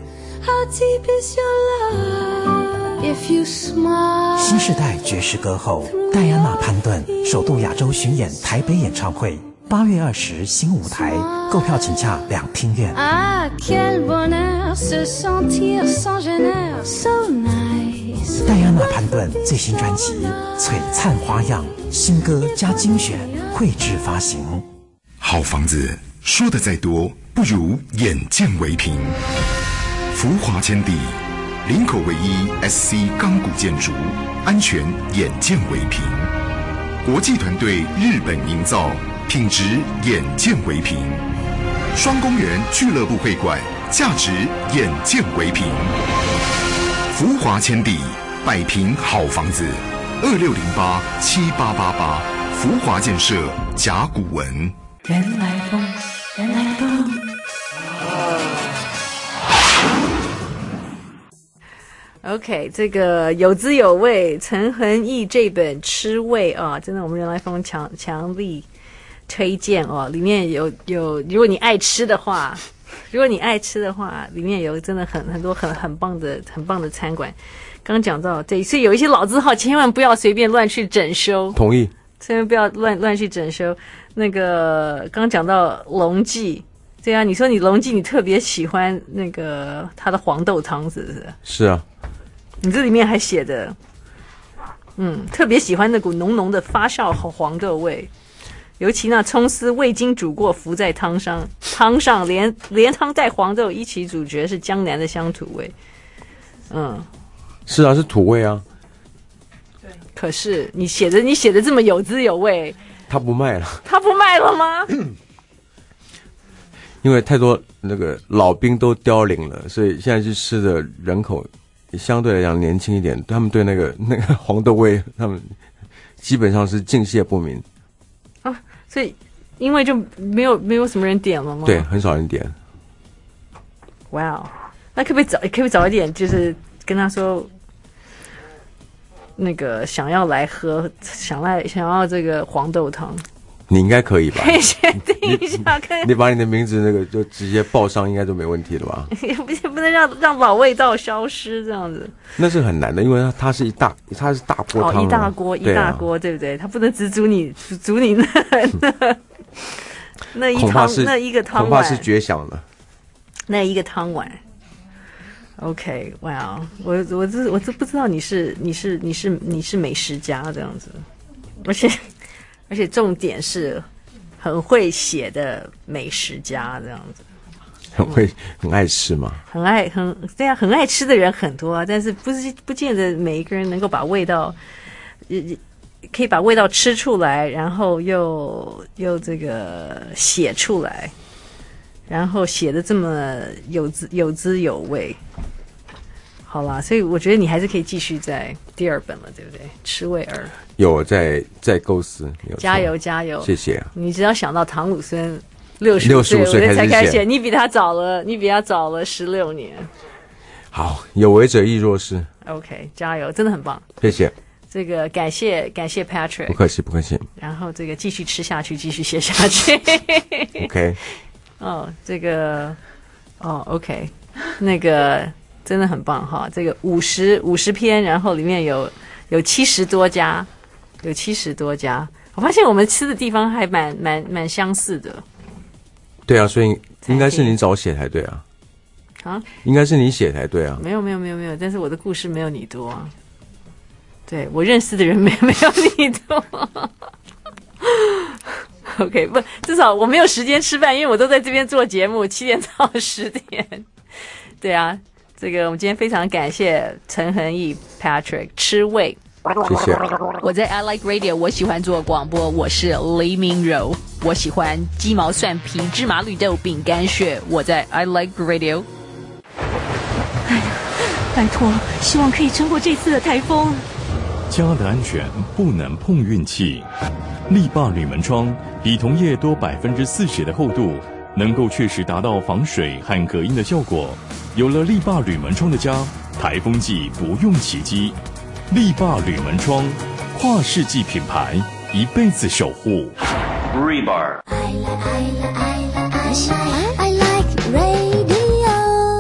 新时代爵士歌后戴安娜潘顿首度亚洲巡演台北演唱会，8月20新舞台，购票请洽两厅院。戴安娜潘顿最新专辑《璀璨花样》，新歌加精选绘制发行。 好房子说的再多，不如眼见为凭。福华天地，林口唯一 SC 钢骨建筑，安全眼见为凭。国际团队日本营造，品质眼见为凭。双公园俱乐部会馆，价值眼见为凭。福华天地，摆平好房子，26087888，福华建设甲骨文。 人来疯，人来疯。 OK， 这个有滋有味，陈恒毅这本《吃味》啊，真的我们人来疯强力推荐哦。里面有，如果你爱吃的话，里面有真的很多很棒的餐馆。刚讲到对，所以有一些老字号千万不要随便乱去整修。 同意。 千万不要乱去整修。那个刚讲到龙记，对啊，你说你龙记你特别喜欢那个它的黄豆汤，是不是？ 是啊。 你这里面还写的，特别喜欢那股浓浓的发酵黄豆味，尤其那葱丝未经煮过浮在汤上连汤带黄豆一起煮，觉得是江南的乡土味。 是啊，是土味啊。 对。可是你写的这么有滋有味， 他不卖了。 他不卖了吗？ 因为太多那个老兵都凋零了，所以现在去吃的人口相对来讲年轻一点，他们对那个黄豆味，他们基本上是敬谢不明啊。所以因为就没有什么人点了吗？ 对，很少人点。 哇哦，那可不可以早一点，就是跟他说，那个想要来喝，想要这个黄豆汤。 你应该可以吧？ 可以先定一下， 你把你的名字那个就直接报上，应该就没问题了吧？ 不能让老味道消失这样子。 那是很难的，因为它是大锅汤， 一大锅，对不对？它不能只煮你那一汤那一个汤碗， 恐怕是绝响了。 那一个汤碗。OK， 哇、wow, 我这不知道你是美食家这样子，而且重点是很会写的美食家这样子， 很爱吃嘛， 对啊，很爱吃的人很多啊，但是不见得每一个人能够把味道，可以把味道吃出来，然后又这个写出来，然后写的这么有滋有味。好啦，所以我觉得你还是可以继续在第二本了，对不对？吃味2 有在构思， 加油， 谢谢啊！ 你只要想到唐鲁孙65岁才开始写，你比他早了16年。 好，有为者亦若是。 OK， 加油，真的很棒， 谢谢。 这个感谢 Patrick， 不客气不客气。 然后这个继续吃下去，继续写下去。 OK。 这个OK， 那个真的很棒哈，这个50篇，然后里面有70多家，我发现我们吃的地方还蛮相似的。 对啊，所以应该是你早写才对啊。 啊？ 应该是你写才对啊。 没有，但是我的故事没有你多啊。对，我认识的人没有你多。OK， 不，至少我没有时间吃饭，因为我都在这边做节目，7点到10点。对啊，这个我们今天非常感谢陈恒毅 Patrick 吃味。 谢谢。 我在 I Like Radio， 我喜欢做广播，我是黎明柔，我喜欢鸡毛蒜皮、芝麻绿豆饼干屑，我在 I Like Radio。 哎呀，拜托，希望可以撑过这次的台风。 家的安全不能碰运气。力霸铝门窗比同业多40%的厚度，能够确实达到防水和隔音的效果。有了力霸铝门窗的家，台风季不用起机。力霸铝门窗，跨世纪品牌，一辈子守护。 Rebar。 I like radio。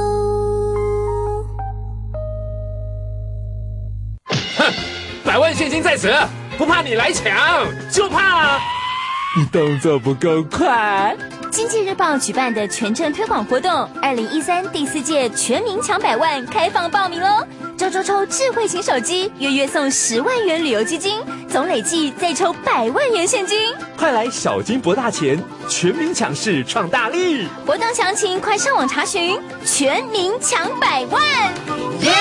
哼，100万现金在此，不怕你来抢，就怕你动作不够快。经济日报举办的全程推广活动，2013第4届全民抢100万开放报名喽！周抽智慧型手机，月送10万元旅游基金，总累计再抽100万元现金。 快来小金博大钱，全民抢市创大利！ 活动详情快上网查询，全民抢100万！耶！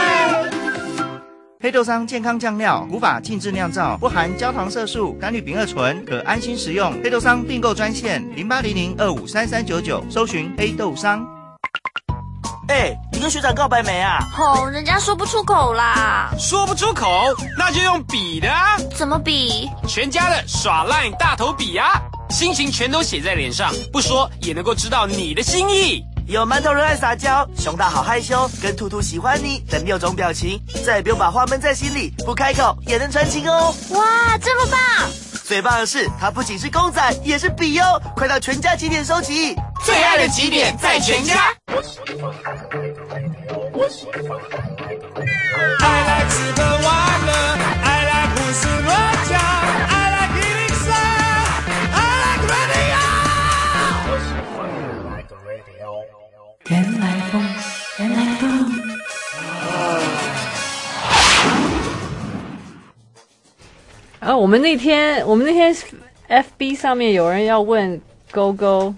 黑豆商健康酱料，无法禁制酿造，不含焦糖色素、甘氯丙二醇，可安心食用。黑豆商订购专线0800253399，搜寻黑豆商。 你跟学长告白没啊？ 人家说不出口啦。 说不出口，那就用笔的啊。 怎么比？ 全家的耍赖大头笔啊，心情全都写在脸上，不说也能够知道你的心意。 有馒头人爱撒娇，熊大好害羞，跟兔兔喜欢你等6种表情，再也不用把话闷在心里，不开口也能传情哦。 哇，这么棒！ 最棒的是，它不仅是公仔，也是笔哦！快到全家集点收集， 最爱的集点在全家。 I like 吃喝玩乐 I like 胡思乱想 I like 103 I like radio 原来风原来风我们那天 FB 上面有人要问勾勾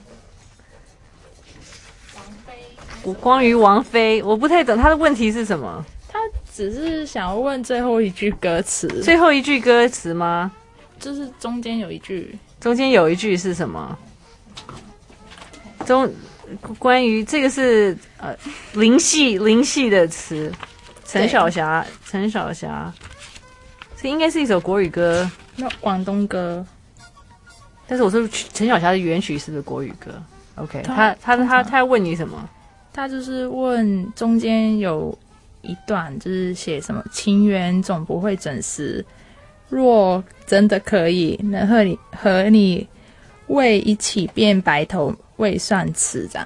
关于王菲，我不太懂他的问题是什么。 他只是想要问最后一句歌词。 最后一句歌词吗？ 就是中间有一句。 中间有一句是什么？关于这个是灵系的词。陈小霞，这应该是一首国语歌， 那广东歌。 但是我说陈小霞的原曲是不是国语歌 ？OK， 他问你什么？ 他就是问中间有一段就是写什么情缘总不会准时，若真的可以，能和你为一起变白头未算迟，这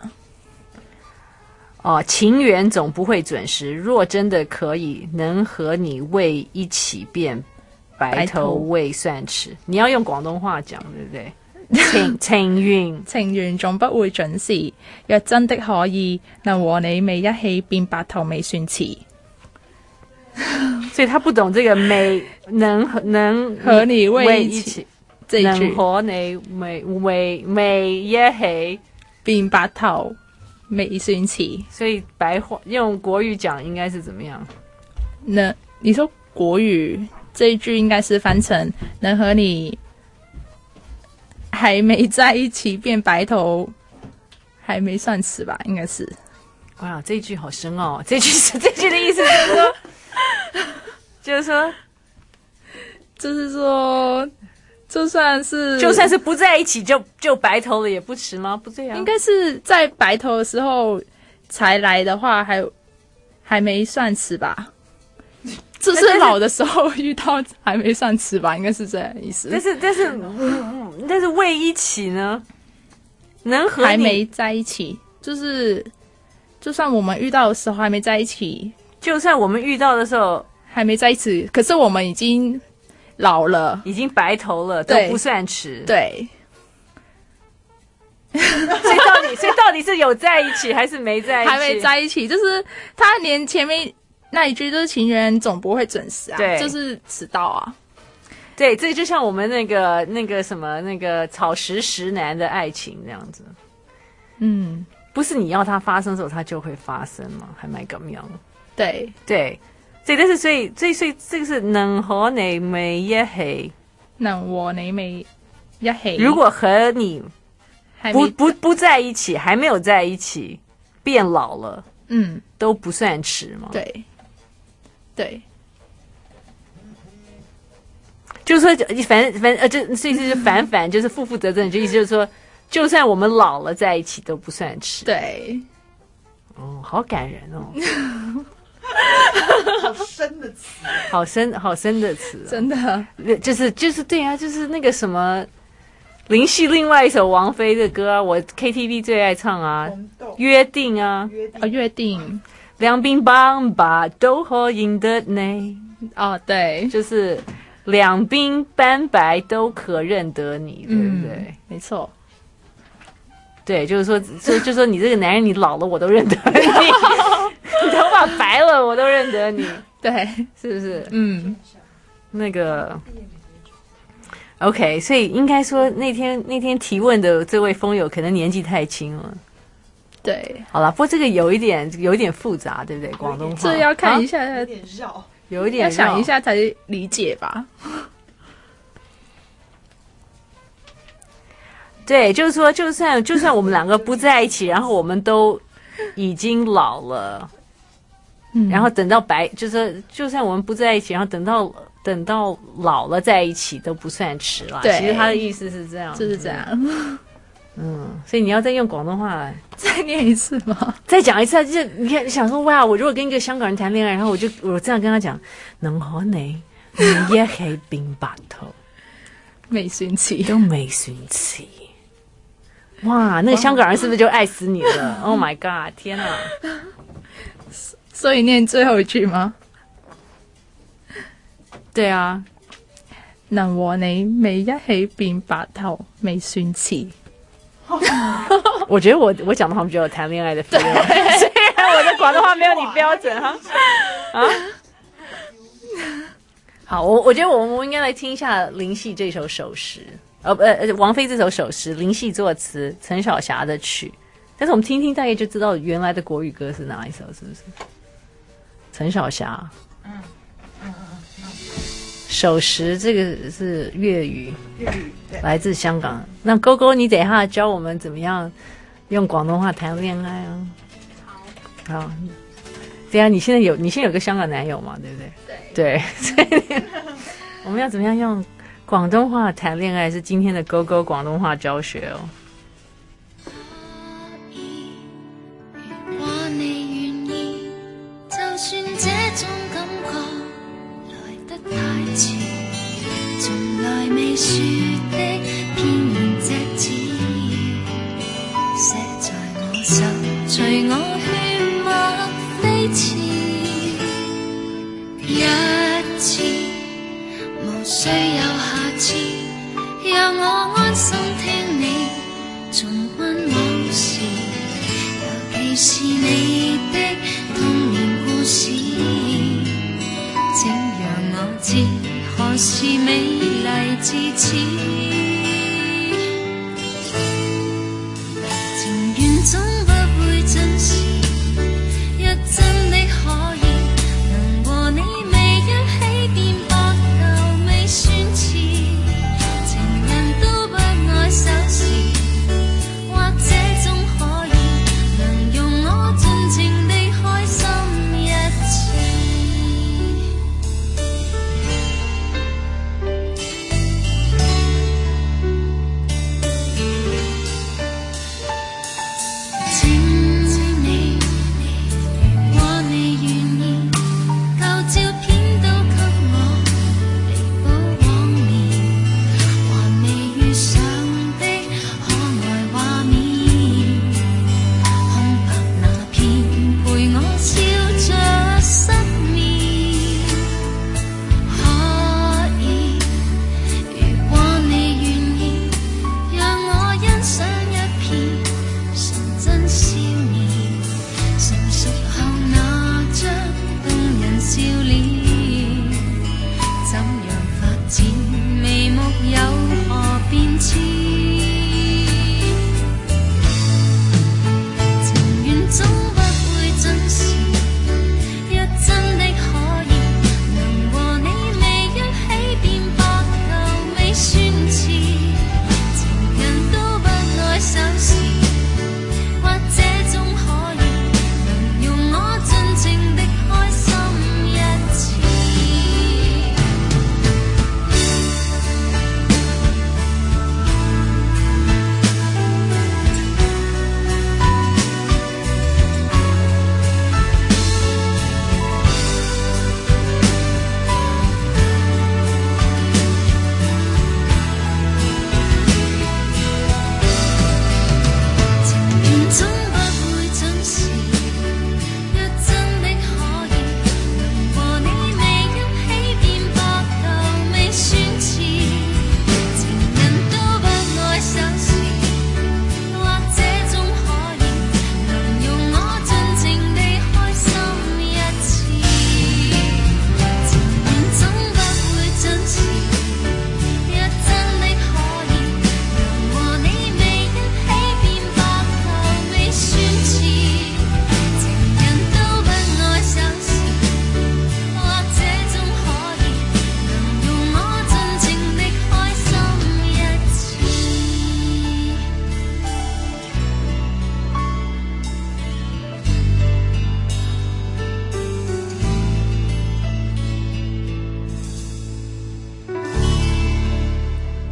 样。 情缘总不会准时，若真的可以，能和你为一起变白头未算迟。你要用廣東話講，對不對？情緣總不會準時，若真的可以，能和你未一起變白頭未算遲。 所以他不懂這個能和你為一起，能和你未一起變白頭未算遲。 所以白話用國語講應該是怎麼樣？ 那你說國語這一句應該是翻成能和你還沒在一起變白頭還沒算遲吧，應該是。 哇，這一句好深哦！這句的意思就是說就算是不在一起就白頭了也不遲嗎？不這樣， 應該是在白頭的時候才來的話，還还没算迟吧。就是老的时候遇到还没算迟吧，应该是这样的意思。 但是未一起呢，能和你还没在一起，就是就算我们遇到的时候还没在一起， 就算我们遇到的时候还没在一起，可是我们已经老了， 已经白头了，都不算迟。 对。 所以到底是有在一起还是没在一起？ 还没在一起，就是他连前面那一句就是情人总不会准时啊， 对， 就是迟到啊。 对，这就像我们那个什么那个草食食男的爱情那样子。嗯，不是你要它发生的时候它就会发生吗？还蛮咁样。 对对，但是所以这个是能和你每一起， 能和你每一起。 如果和你不在一起，还没有在一起，变老了，都不算迟嘛。 对， 就是说，反正这所以是反，就是负负得正，就意思就是说，就算我们老了在一起都不算迟。 对， 哦，好感人哦， 好深的词， 好深的词， 真的， 就是对啊，就是那个什么。林夕另外一首王菲的歌啊，我 KTV 最爱唱啊，约定啊， 约定， 两鬓斑白都可认得你。 哦，对， 就是两鬓斑白都可认得你，对不对？ 没错。 对，就是说，就说你这个男人，你老了我都认得你，你头发白了我都认得你， 对， 是不是？那个。OK， 所以应该说那天提问的这位风友可能年纪太轻了。 对， 好了，不过这个有一点复杂，对不对？广东话这要看一下， 有点绕， 有一点绕， 要想一下才理解吧。 对，就是说，就算我们两个不在一起，然后我们都已经老了，然后等到就是就算我们不在一起，然后等到老了在一起都不算迟啦。 对， 其实他的意思是这样， 就是这样。 所以你要再用广东话再念一次吗？ 再讲一次，就是你看想说哇，我如果跟一个香港人谈恋爱，然后我这样跟他讲，能和你一起變白頭， 未算遲， 都未算遲。哇，那个香港人是不是就愛死你了？Oh my god！ 天啊！ 所以念最後一句嗎？ 对啊， 能和你未一起變白頭，未算遲。 我觉得我讲的好像比较有谈恋爱的 feel， 虽然我的广东话没有你标准哈。啊，好，我觉得我们应该来听一下林夕这首首诗，王菲这首首诗，林夕作词，陈小霞的曲。但是我们听听大概就知道原来的国语歌是哪一首，是不是？陈小霞。首诗这个是粤语，来自香港。那勾勾，你等一下教我们怎么样用广东话谈恋爱啊？好，对啊，你现在有个香港男友嘛，对不对？对，所以我们要怎么样用广东话谈恋爱？是今天的勾勾广东话教学哦。 如果你願意，就算這種感覺來得太遲，從來未說的偏言隻字，寫在我手，隨我血脈飛馳。一次無需有下次，讓我安心聽你重溫往事，尤其是你的童年故事，請讓我知何時美麗至此。情緣總不會準時，一真的可以能和你未一起變白頭，未算遲。情人都不愛守時，或這種可以能用我盡情地開心一次。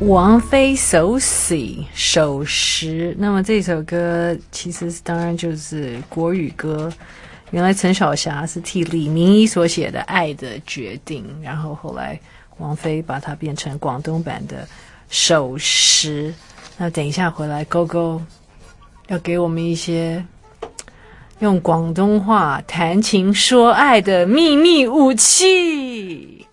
王菲手拾。那么这首歌其实当然就是国语歌，原来陈小霞是替李明一所写的《爱的决定》，然后后来王菲把它变成广东版的手拾。那等一下回来勾勾要给我们一些用广东话谈情说爱的秘密武器。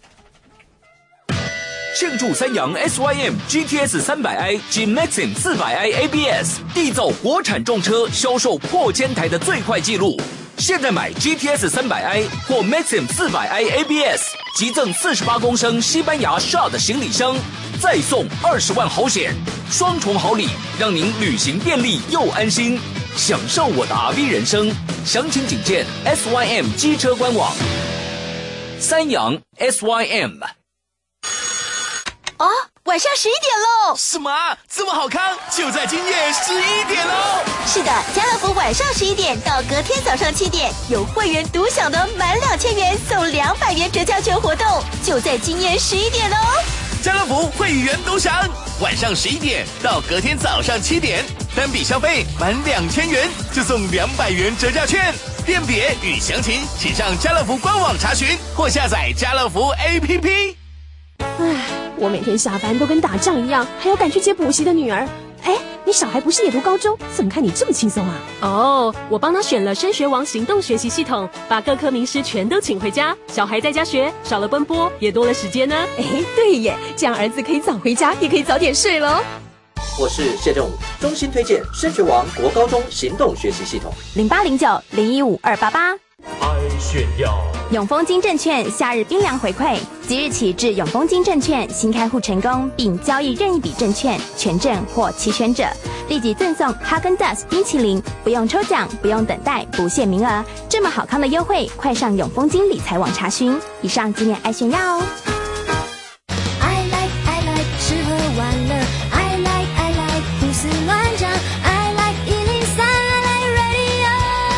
庆祝三洋 SYM GTS 300i 及 Maxim 400i ABS 缔造国产重车销售破千台的最快纪录。现在买 GTS 300i 或 Maxim 400i ABS， 即赠48公升西班牙 Shot 行李箱，再送20万好险，双重好礼，让您旅行便利又安心，享受我的 RV 人生。详情请见 SYM 机车官网。三洋 SYM。 哦，晚上11点喽！ 什么啊？这么好康，就在今夜11点喽！ 是的，家乐福晚上11点到隔天早上7点，有会员独享的满2000元送200元折价券活动，就在今夜11点哦！ 家乐福会员独享，晚上11点到隔天早上7点，单笔消费满2000元就送200元折价券。店别与详情，请上家乐福官网查询或下载家乐福 APP。 唉，我每天下班都跟打仗一样，还要赶去接补习的女儿。哎，你小孩不是也读高中？怎么看你这么轻松啊？ 哦，我帮他选了升学王行动学习系统，把各科名师全都请回家，小孩在家学，少了奔波，也多了时间呢。 哎，对耶，这样儿子可以早回家，也可以早点睡咯。 我是谢正武，衷心推荐升学王国高中行动学习系统。 0809015288。 爱炫耀。 永丰金证券夏日冰凉回馈，即日起至永丰金证券新开户成功并交易任意笔证券权证或期权者，立即赠送哈根达斯冰淇淋，不用抽奖，不用等待，不限名额。这么好康的优惠，快上永丰金理财网查询。以上纪念爱炫耀哦。 I like 吃喝玩乐 I like 胡思乱想 I like 103 I like radio。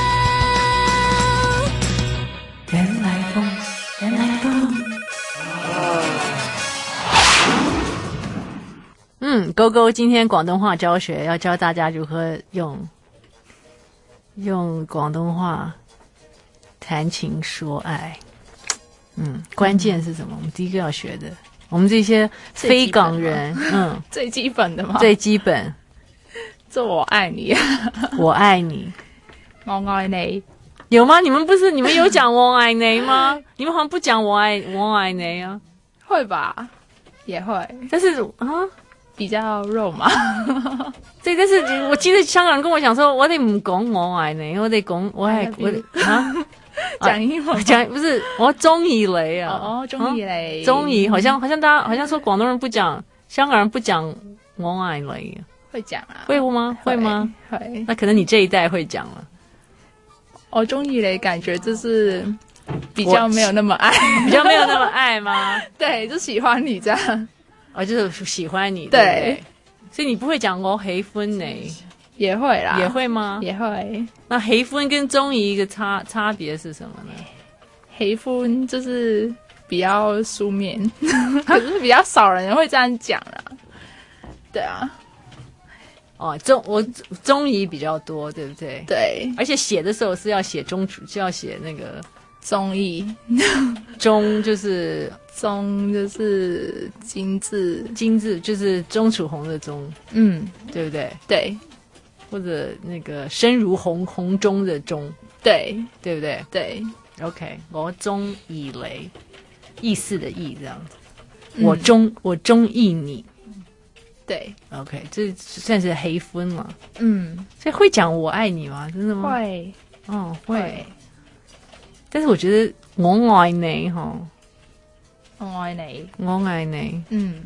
原来风，原来风。勾勾今天广东话教学要教大家如何用广东话谈情说爱。关键是什么？我们第一个要学的，我们这些非港人， 最基本的吗？ 最基本， 这我爱你， 我爱你， 我爱你， 有吗？你们有讲我爱你吗？你们好像不讲我爱你啊？ 会吧？也会， 但是比较肉嘛。 对，但是我记得香港人跟我讲说，我得唔讲我爱你，我得讲我讲英文不是我中意你啊！ 哦，中意你， 中意，好像大家好像说广东人不讲，香港人不讲我爱你， 会讲啊？ 会吗？会吗？ 会。 那可能你这一代会讲了。 我中意你，感觉就是比较没有那么爱， 比较没有那么爱吗？ 对，就喜欢你这样。 就是喜欢你， 对， 所以你不会讲我喜歡你， 也会啦， 也会吗？ 也会。 那喜歡跟中意一个差别是什么呢？ 喜歡就是比较书面，可是比较少人会这样讲啦。对啊， 我中意比较多，对不对？ 对， 而且写的时候是要写就要写那个中意， 中就是金字就是钟楚红的钟，对不对？ 对， 或者那个身如红钟的钟， 对， 对不对？ 对 ，OK， 我中意你，意思的意这样子，我中意你， 对 ，OK， 这算是喜歡嘛？所以会讲我爱你吗？真的吗？ 会， 会。但是我觉得我爱你哈， 我爱你， 我爱你，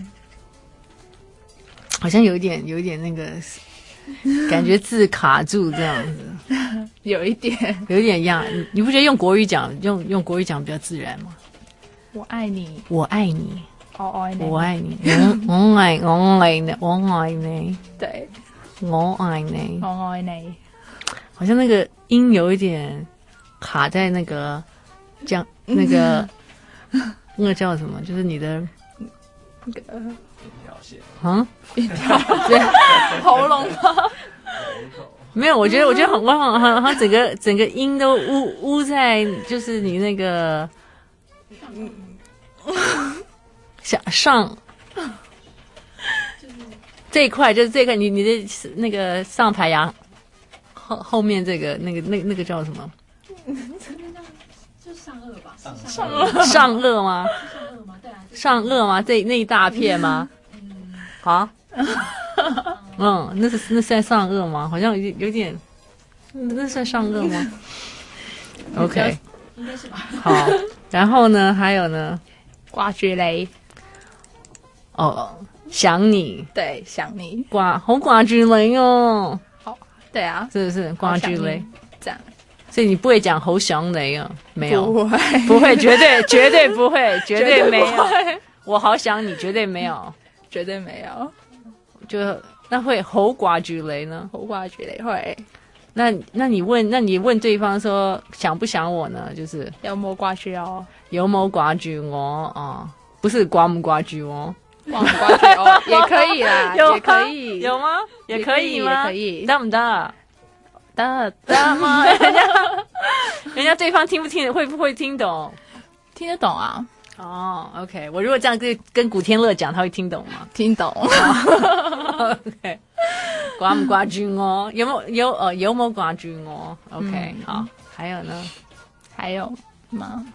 好像有一点那个感觉字卡住这样子， 有一点样。你不觉得用国语讲用国语讲比较自然吗？ 我爱你， 我爱你， 我爱你， 我爱你，我爱你，我爱你， 对， 我爱你， 我爱你， 好像那个音有一点卡在那个这样那个叫什么？就是你的那个啊， 一条喉咙吗？ 没有，我觉得我好像整个音都呜在就是你那个上这一块，就是这一块你的那个上排牙后面这个那个叫什么？ 就上颚吧， 上颚吗？上颚吗？那一大片吗？啊？那算上颚吗？好像有点，那算上颚吗？OK， 应该是吧。 好，然后呢？还有呢？ 挂住你。 哦，想你。 对，想你。 好挂住你哦。 好，对啊， 是不是挂住你？ 这样。 所以你不会讲好想你啊？没有， 不会， 绝对不会，绝对没有。我好想你，绝对没有， 绝对没有。 就那会好掛住你呢？ 好掛住你會。 那你問對方說想不想我呢？就是有冇掛住我？ 有冇掛住我啊？不是掛唔掛住我？ 掛唔掛住我也可以啦，也可以。 有嗎？也可以嗎？ 可以。 得唔得？得嗎？人家對方聽不聽會不會聽懂？ 聽得懂啊。 哦 ，OK， 我如果這樣跟古天樂講，他會聽懂嗎？ 聽懂。 OK， 掛唔掛住我？有冇掛住我 ？OK， 好，還有呢？ 還有嗎？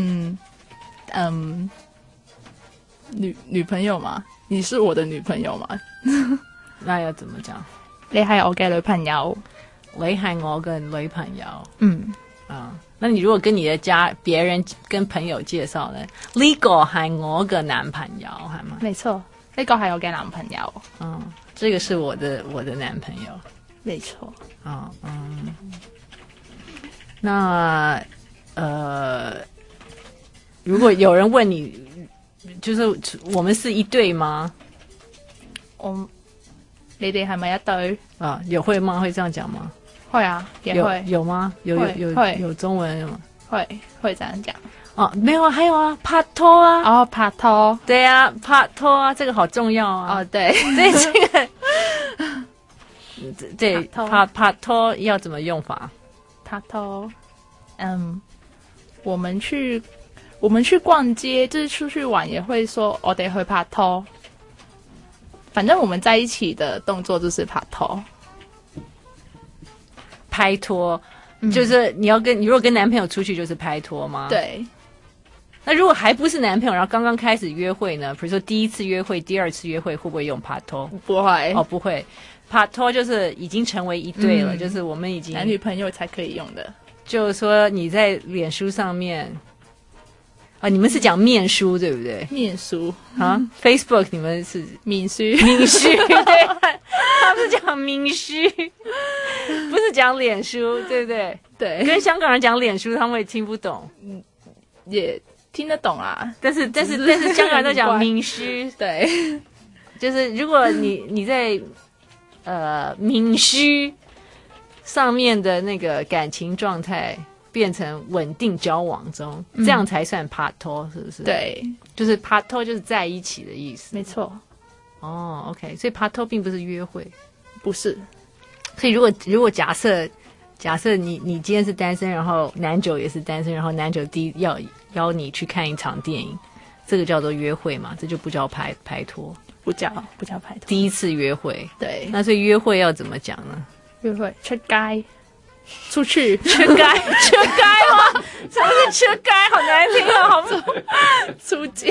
女朋友嘛？你是我的女朋友嘛？ 那要怎麼講？ 你係我嘅女朋友。 你係我嘅女朋友。 啊。 那你如果跟你的別人跟朋友介紹呢？呢個係我嘅男朋友，係嗎？ 沒錯，呢個係我嘅男朋友。 這個是我的男朋友。 沒錯。 那如果有人問你，就是我們是一對嗎？ 你哋係咪一對？ 有會嗎？會這樣講嗎？ 會啊，也會。 有嗎？有中文嗎？ 會這樣講。 哦，沒有啊，還有啊，拍拖啊。 哦，拍拖。 對啊，拍拖啊，這個好重要啊。 對， 這個拍拖要怎麼用法？ 拍拖，我們去逛街，就是出去玩也會說我哋去拍拖。反正我們在一起的動作就是拍拖。 拍拖，就是你如果跟男朋友出去就是拍拖嗎？ 對。 那如果還不是男朋友，然後剛剛開始約會呢？比如說第一次約會、第二次約會，會不會用拍拖？ 不會。 哦，不會。拍拖就是已經成為一對了，就是我們已經男女朋友才可以用的。 就是說你在臉書上面啊，你們是講面書對不對？ 面書啊，Facebook 你們是面書， 對，他們是講面書，不是講臉書，對不對？ 對， 跟香港人講臉書，他們會聽不懂， 也聽得懂啊， 但是香港人都講面書， 對， 就是如果你在面書上面的那個感情狀態變成穩定交往中，這樣才算拍拖，是不是？ 對，就是拍拖就是在一起的意思。 沒錯。 哦 ，OK， 所以拍拖並不是約會， 不是。 所以如果假設你今天是單身，然後男九也是單身，然後男九要邀你去看一場電影，這個叫做約會嘛？這就不叫拍拖， 不叫拍拖。 第一次約會， 對。 那所以約會要怎麼講呢？ 約會出街。出去出街嗎？什麼是出街？好難聽啊！好出街，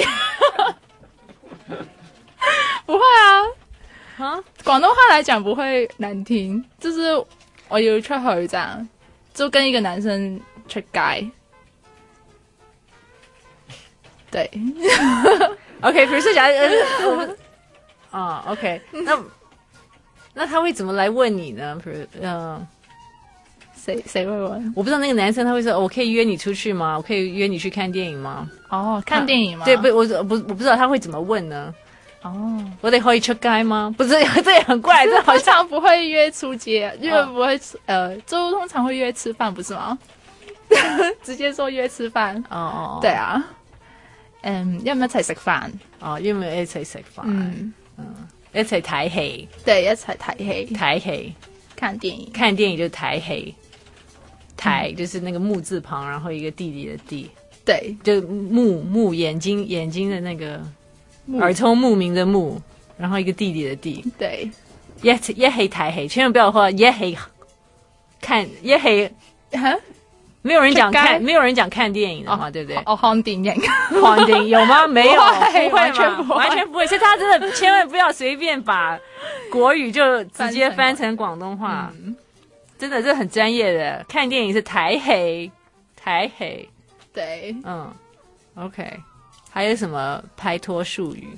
不會啊！廣東話來講不會難聽，就是我要出去這樣，就跟一個男生出街。對 ，OK， 比如說假如OK， 那他會怎麼來問你呢？比如誰會問？ 我不知道那個男生他會說我可以約你出去嗎？我可以約你去看電影嗎？ 哦，看電影嗎？ 對，我不知道他會怎麼問呢？ 哦， 我得可以出街嗎？不是，這也很怪，這好像不會約出街，因為不會就通常會約吃飯，不是嗎？直接說約吃飯。 哦， 對啊， 要唔要一齊食飯？ 哦，要唔要一齊食飯？一齊睇戲。 對，一齊睇戲。 睇戲， 看電影。 看電影就睇戲。台就是那個木字旁，然後一個弟弟的弟。 對， 就目眼睛的那個耳聰目明的目，然後一個弟弟的弟。 對， 一起睇戲，千萬不要話一起看一起。沒有人講看電影的嘛，對不對？ 看電影， 看電影有嗎？沒有，不會， 完全不會， 完全不會。所以他真的千萬不要隨便把國語就直接翻成廣東話，真的這很專業的。看電影是台戲， 對 ，OK。還有什麼拍拖術語？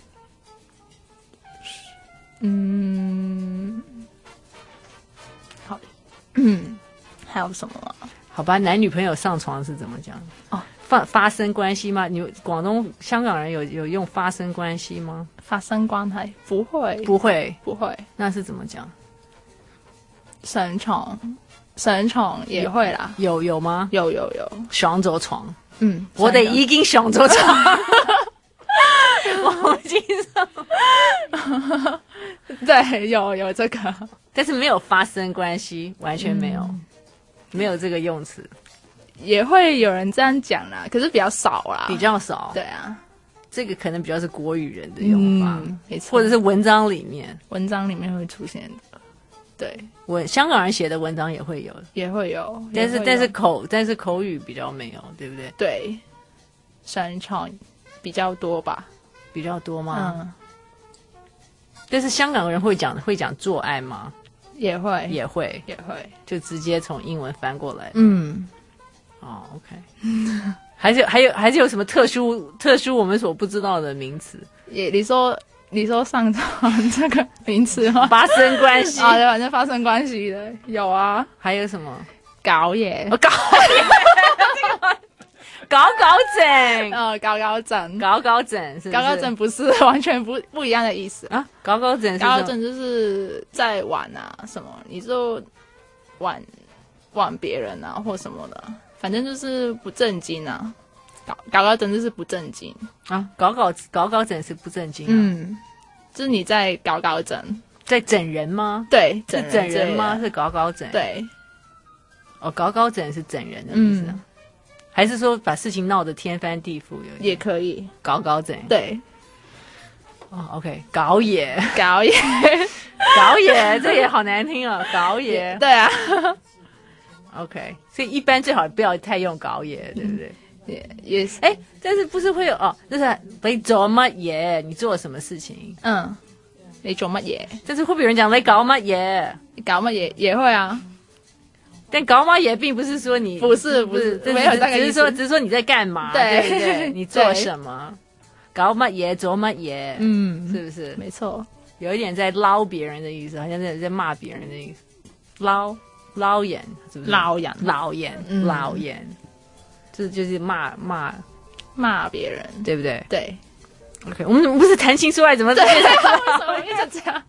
好，還有什麼嗎？ 好吧，男女朋友上床是怎麼講？哦，發生關係嗎？你廣東香港人有用發生關係嗎？ 發生關係不會， 不會， 不會。 那是怎麼講？ 上床也會啦。 有嗎？ 有。 上咗床。 我哋已經上咗床。我經常。 對，有這個， 但是沒有發生關係，完全沒有。沒有這個用詞， 也會有人這樣講啦，可是比較少啦， 比較少。 對啊， 這個可能比較是國語人的用法， 沒錯， 或者是文章裡面會出現的。對， 香港人寫的文章也會有，但是口語比較沒有，對不對？ 對，上床比較多吧， 比較多嗎？但是香港人會講做愛嗎？也會，就直接從英文翻過來。OK。還是有什麼特殊我們所不知道的名詞？ 你說上床這個名詞嗎？ 發生關係啊，對，反正發生關係的有啊。 還有什麼？ 搞嘢， 搞整， 搞整， 搞整，是不是？ 搞整不是完全不一樣的意思啊。 搞整就是在玩啊，什麼你就玩別人啊，或什麼的，反正就是不正經啊。搞整就是不正經啊，搞整是不正經啊。 就是你在搞整， 在整人嗎？ 對， 是整人嗎？是搞整。 對， 搞整是整人的意思。還是說把事情鬧得天翻地覆也可以， 搞整。 對 ，OK， 搞野，這也好難聽啊，搞野。 對啊 ，OK， 所以一般最好不要太用搞野，對不對？ 也是。 但是不是會有就是你做乜嘢？你做了什麼事情？ 你做乜嘢？ 但是會不會有人講你搞乜嘢？ 搞乜嘢也會啊。 但搞乜嘢並不是說你不是，沒有那個意思， 只是說你在幹嘛，對不對？你做什麼？搞乜嘢？做乜嘢？是不是？ 沒錯， 有一點在撈別人的意思，好像在罵別人的意思。撈人是不是？撈人，就是罵別人， 對不對？ 對。 OK， 我們不是談情說愛，怎麼？為什麼一直這樣？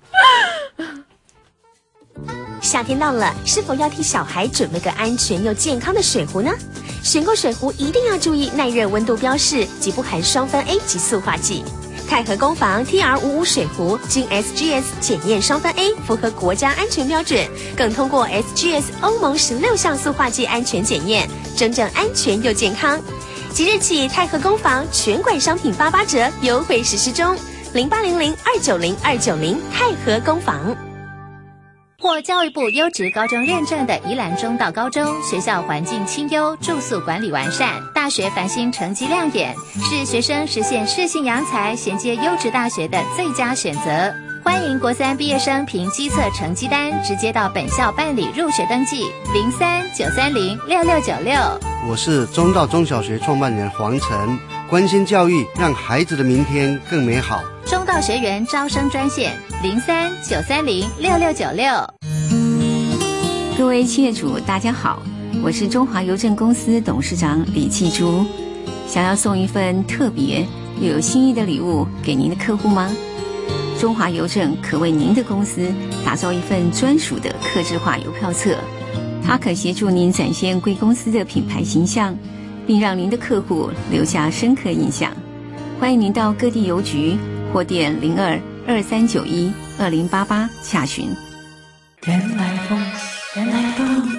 夏天到了，是否要替小孩準備個安全又健康的水壺呢？選購水壺一定要注意耐熱溫度標示及不含雙酚 A 及塑化劑。泰和工坊 TR55水壺經 SGS 檢驗雙酚 A， 符合國家安全標準，更通過 SGS 歐盟16項塑化劑安全檢驗，真正安全又健康。即日起，泰和工坊全館商品88折優惠實施中，0800290290泰和工坊。 获教育部优质高中认证的宜兰中道高中，学校环境清幽，住宿管理完善，大学繁星成绩亮眼，是学生实现适性扬才、衔接优质大学的最佳选择。欢迎国3毕业生凭基测成绩单直接到本校办理入学登记，03-930-6696。 我是中道中小学创办人黄晨，关心教育，让孩子的明天更美好。 中道学园招生专线03-930-6696。 各位企业主，大家好，我是中华邮政公司董事长李继珠。想要送一份特别又有心意的礼物给您的客户吗？中华邮政可为您的公司打造一份专属的客制化邮票册，它可协助您展现贵公司的品牌形象，并让您的客户留下深刻印象。 欢迎您到各地邮局或电02-2391-2088洽询。 原来风，原来风。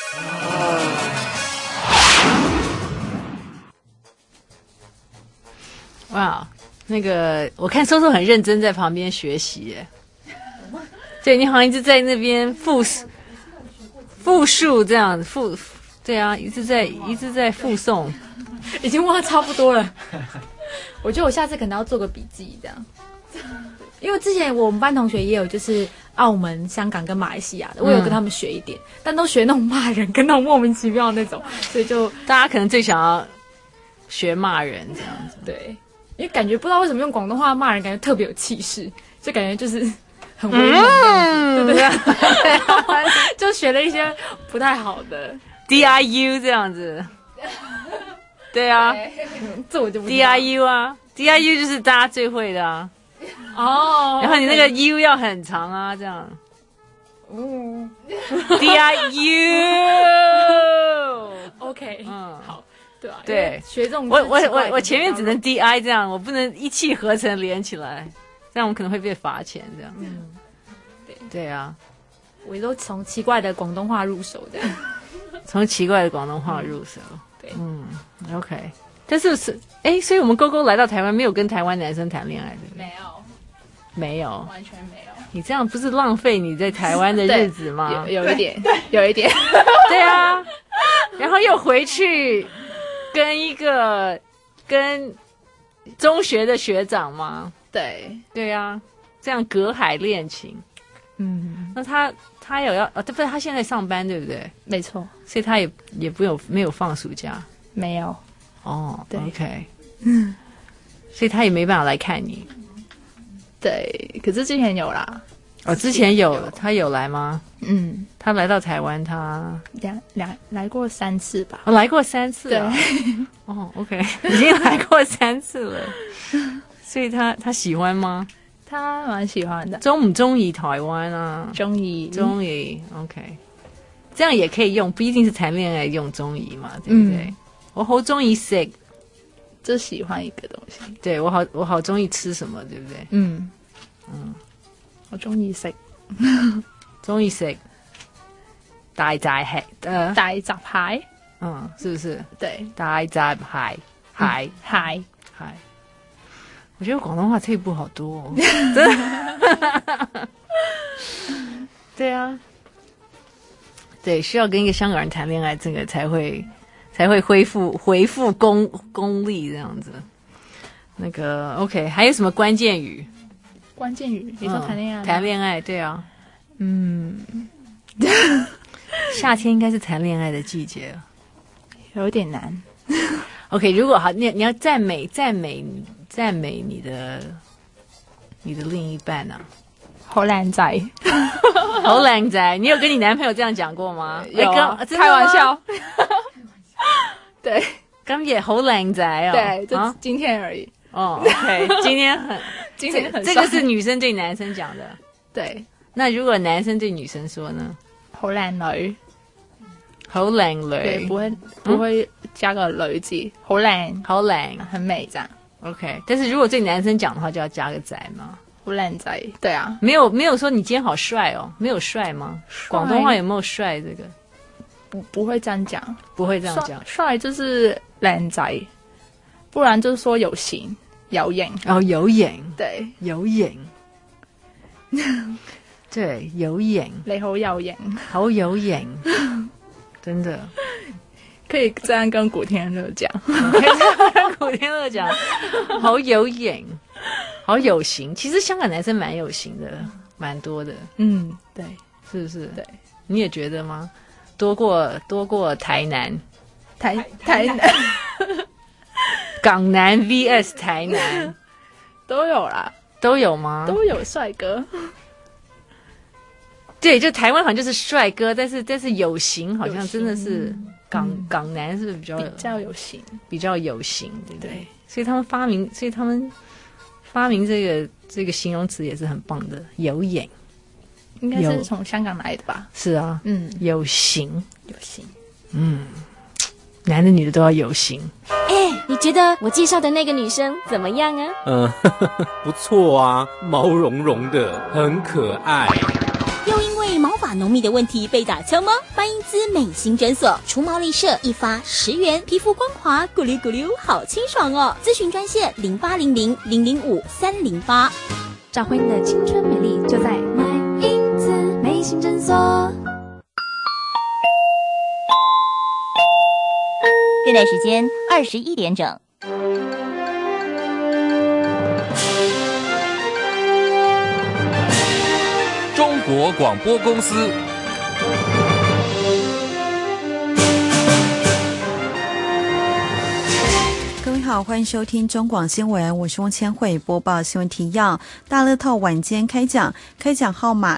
哇，那个我看收收很认真在旁边学习耶。对，你好像一直在那边复述这样对啊，一直在复诵， 已经忘得差不多了。我觉得我下次可能要做个笔记，这样。因为之前我们班同学也有就是澳门、香港跟马来西亚的，我有跟他们学一点，但都学那种骂人跟那种莫名其妙的那种，所以就大家可能最想要学骂人这样子。 对，因为感觉不知道为什么用广东话骂人，感觉特别有气势，就感觉就是很威猛的，对不对？就学了一些不太好的 DIU 这样子。对啊， 这我就不知道 DIU 啊 ，DIU 就是大家最会的啊。 哦， 然后你那个 U 要很长啊，这样。 DIU。OK， 好，对啊， 对， 学这种我前面只能 DI 这样，我不能一气呵成连起来，这样我可能会被罚钱这样。对啊， 我都从奇怪的广东话入手这样。 从奇怪的广东话入手。对，OK。但是所以我们勾勾来到台湾，没有跟台湾男生谈恋爱，对不对？没有， 完全没有。 你这样不是浪费你在台湾的日子吗？ 有一点，有一点。 对啊，然后又回去跟中学的学长吗？对啊，这样隔海恋情。那他有要对不对？他现在上班对不对？ 没错， 所以他也没有放暑假。 没有。 哦，对 ，OK， 所以他也没办法来看你。 对，可是之前有啦。 哦，之前有，他有来吗？他来到台湾，他来过3次吧。 来过3次啊。 对。 哦 ，OK， 已经来过3次了。所以他喜欢吗？ 他蛮喜欢的。 中唔中意台湾啊？ 中意 ，OK， 这样也可以用，不一定是谈恋爱用中意嘛，对不对？我好中意食， 就喜欢一个东西。 对，我好中意吃什么，对不对？ 我中意食， 中意食大閘蟹， 大閘蟹， 是不是？ 對， 大閘蟹，蟹。我覺得廣東話退步好多哦，真的。對啊，對，需要跟一個香港人談戀愛，這個才會恢復功力這樣子。那個 OK， 還有什麼關鍵語？ 關鍵語，你說談戀愛？ 談戀愛，對啊。夏天應該是談戀愛的季節了， 有點難。 OK， 如果好，你要讚美你的另一半啊。 好靚仔， 好靚仔，你有跟你男朋友這樣講過嗎？ 有，開玩笑。對， 咁也好靚仔哦。 對，就今天而已。 OK， 今天很這個是女生對男生講的。 對， 那如果男生對女生說呢？ 好靚女， 好靚女， 對，不會加個女字，好靚，很美這樣。 OK， 但是如果對男生講的話，就要加個仔嗎？ 好靚仔，對啊， 沒有說你今天好帥哦，沒有帥嗎？廣東話有沒有帥這個？ 不會這樣講， 不會這樣講。 帥就是靚仔，不然就是說有型有型。 哦，有型， 對， 有型，對，有型。 你好有型， 好有型，真的。 可以這樣跟古天樂講， 可以這樣跟古天樂講，好有型。好有型，其實香港男生蠻有型的，蠻多的。 對， 是不是？ 對， 你也覺得嗎？多過台南， 台南， 港男 VS 台南都有啦， 都有嗎？ 都有帥哥。 對，就台灣好像就是帥哥，但是有型，好像真的是港男是比較有型， 比較有型，對不對？所以他們發明這個形容詞也是很棒的，有型， 應該是從香港來的吧？ 是啊， 有型， 有型， 男的女的都要有型。 你觉得我介绍的那个女生怎么样啊？ 不错啊，毛茸茸的，很可爱。 又因为毛发浓密的问题被打枪吗？八英姿美心诊所除毛立射一发10元，皮肤光滑，咕溜咕溜，好清爽哦！咨询专线0800005308， 找回你的青春美丽，就在八英姿美心诊所。 现在时间21点整。 中国广播公司。 各位好，欢迎收听中广新闻，我是翁千惠，播报新闻提要。大乐透晚间开奖，开奖号码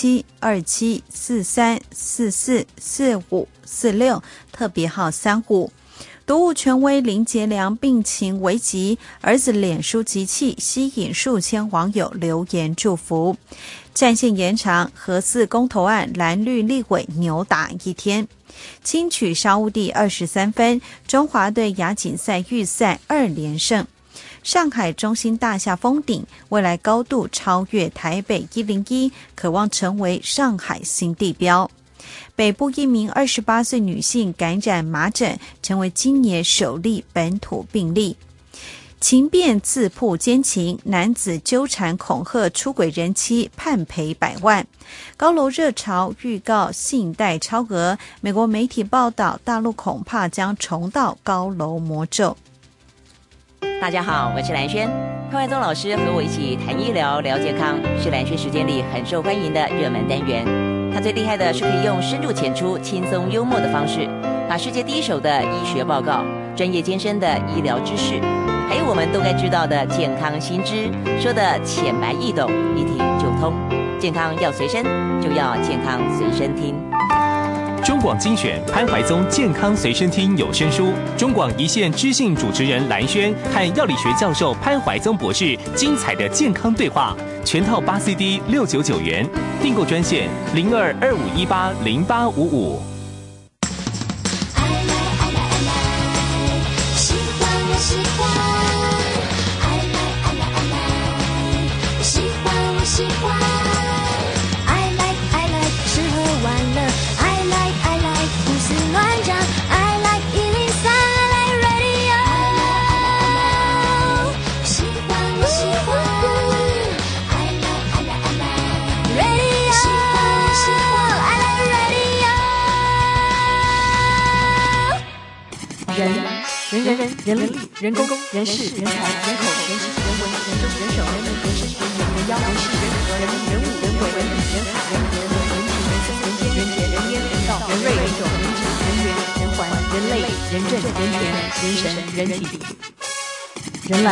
072743444546，特别号35。毒物权威林杰良病情危急，儿子脸书集气，吸引数千网友留言祝福。战线延长，核四公投案蓝绿立委扭打一天。轻取沙烏地23分，中华队亚锦赛预赛2连胜。上海中心大厦封顶，未来高度超越台北101，渴望成为上海新地标。北部一名28岁女性感染麻疹，成为今年首例本土病例。情变自曝奸情，男子纠缠恐吓出轨人妻，判赔100万。高楼热潮预告信贷超额，美国媒体报道，大陆恐怕将重蹈高楼魔咒。 大家好，我是蓝轩。潘怀宗老师和我一起谈医疗、聊健康，是蓝轩时间里很受欢迎的热门单元。他最厉害的是可以用深入浅出、轻松幽默的方式，把世界第一手的医学报告、专业艰深的医疗知识，还有我们都该知道的健康新知，说的浅白易懂，一听就通。健康要随身，就要健康随身听。 中广精选潘怀宗健康随身听有声书，中广一线知性主持人蓝轩和药理学教授潘怀宗博士精彩的健康对话，全套8 CD 699元，订购专线0225180855。 人力、人工、人事、人才、人口、人情、人文、人政、人手、人民、人事、人言、人妖、人事、人和、人民、人物、人鬼、人理、人海、人和、人情、人生、人间、人杰、人烟、人道、人瑞、人种、人质、人缘、人环、人类、人政、人权、人神、人体、人来。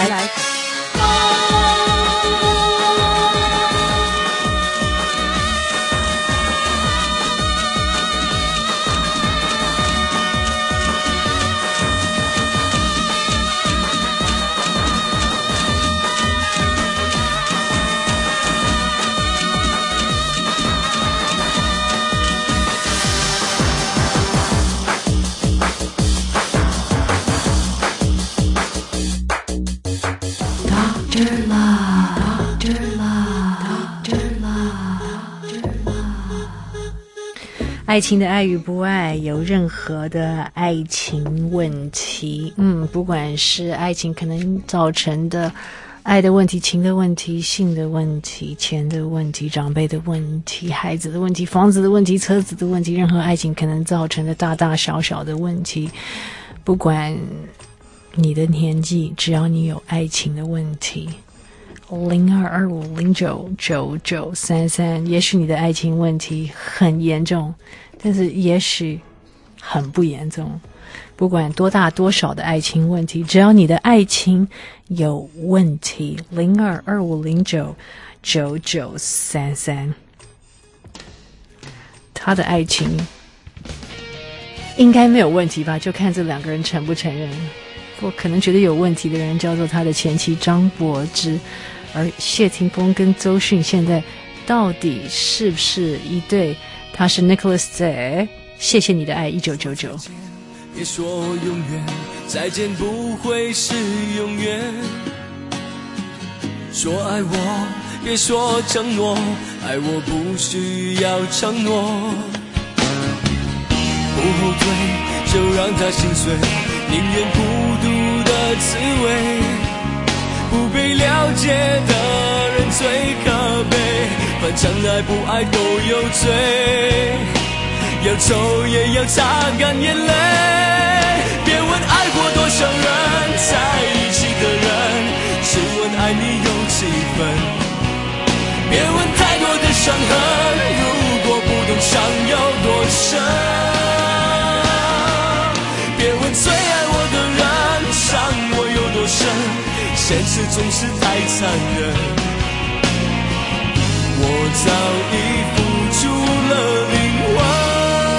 爱情的爱与不爱，有任何的爱情问题，不管是爱情可能造成的爱的问题、情的问题、性的问题、钱的问题、长辈的问题、孩子的问题、房子的问题、车子的问题，任何爱情可能造成的大大小小的问题，不管你的年纪，只要你有爱情的问题，0225099933，也许你的爱情问题很严重，但是也许很不严重。不管多大多少的爱情问题，只要你的爱情有问题，0225099933，他的爱情应该没有问题吧？就看这两个人承不承认。我可能觉得有问题的人叫做他的前妻张柏芝，而谢霆锋跟周迅现在到底是不是一对？他是 Nicholas 在谢谢你的爱1999。 别说永远，再见不会是永远。说爱我，别说承诺，爱我不需要承诺。不后退，就让它心碎，宁愿孤独的滋味。不被了解的人最可悲，反正爱不爱都有罪，要抽也要擦干眼泪。别问爱过多少人，在一起的人，只问爱你有几分。别问太多的伤痕，如果不懂伤有多深。别问最爱我的人，伤我有多深，现实总是太残忍。我早已付出了灵魂。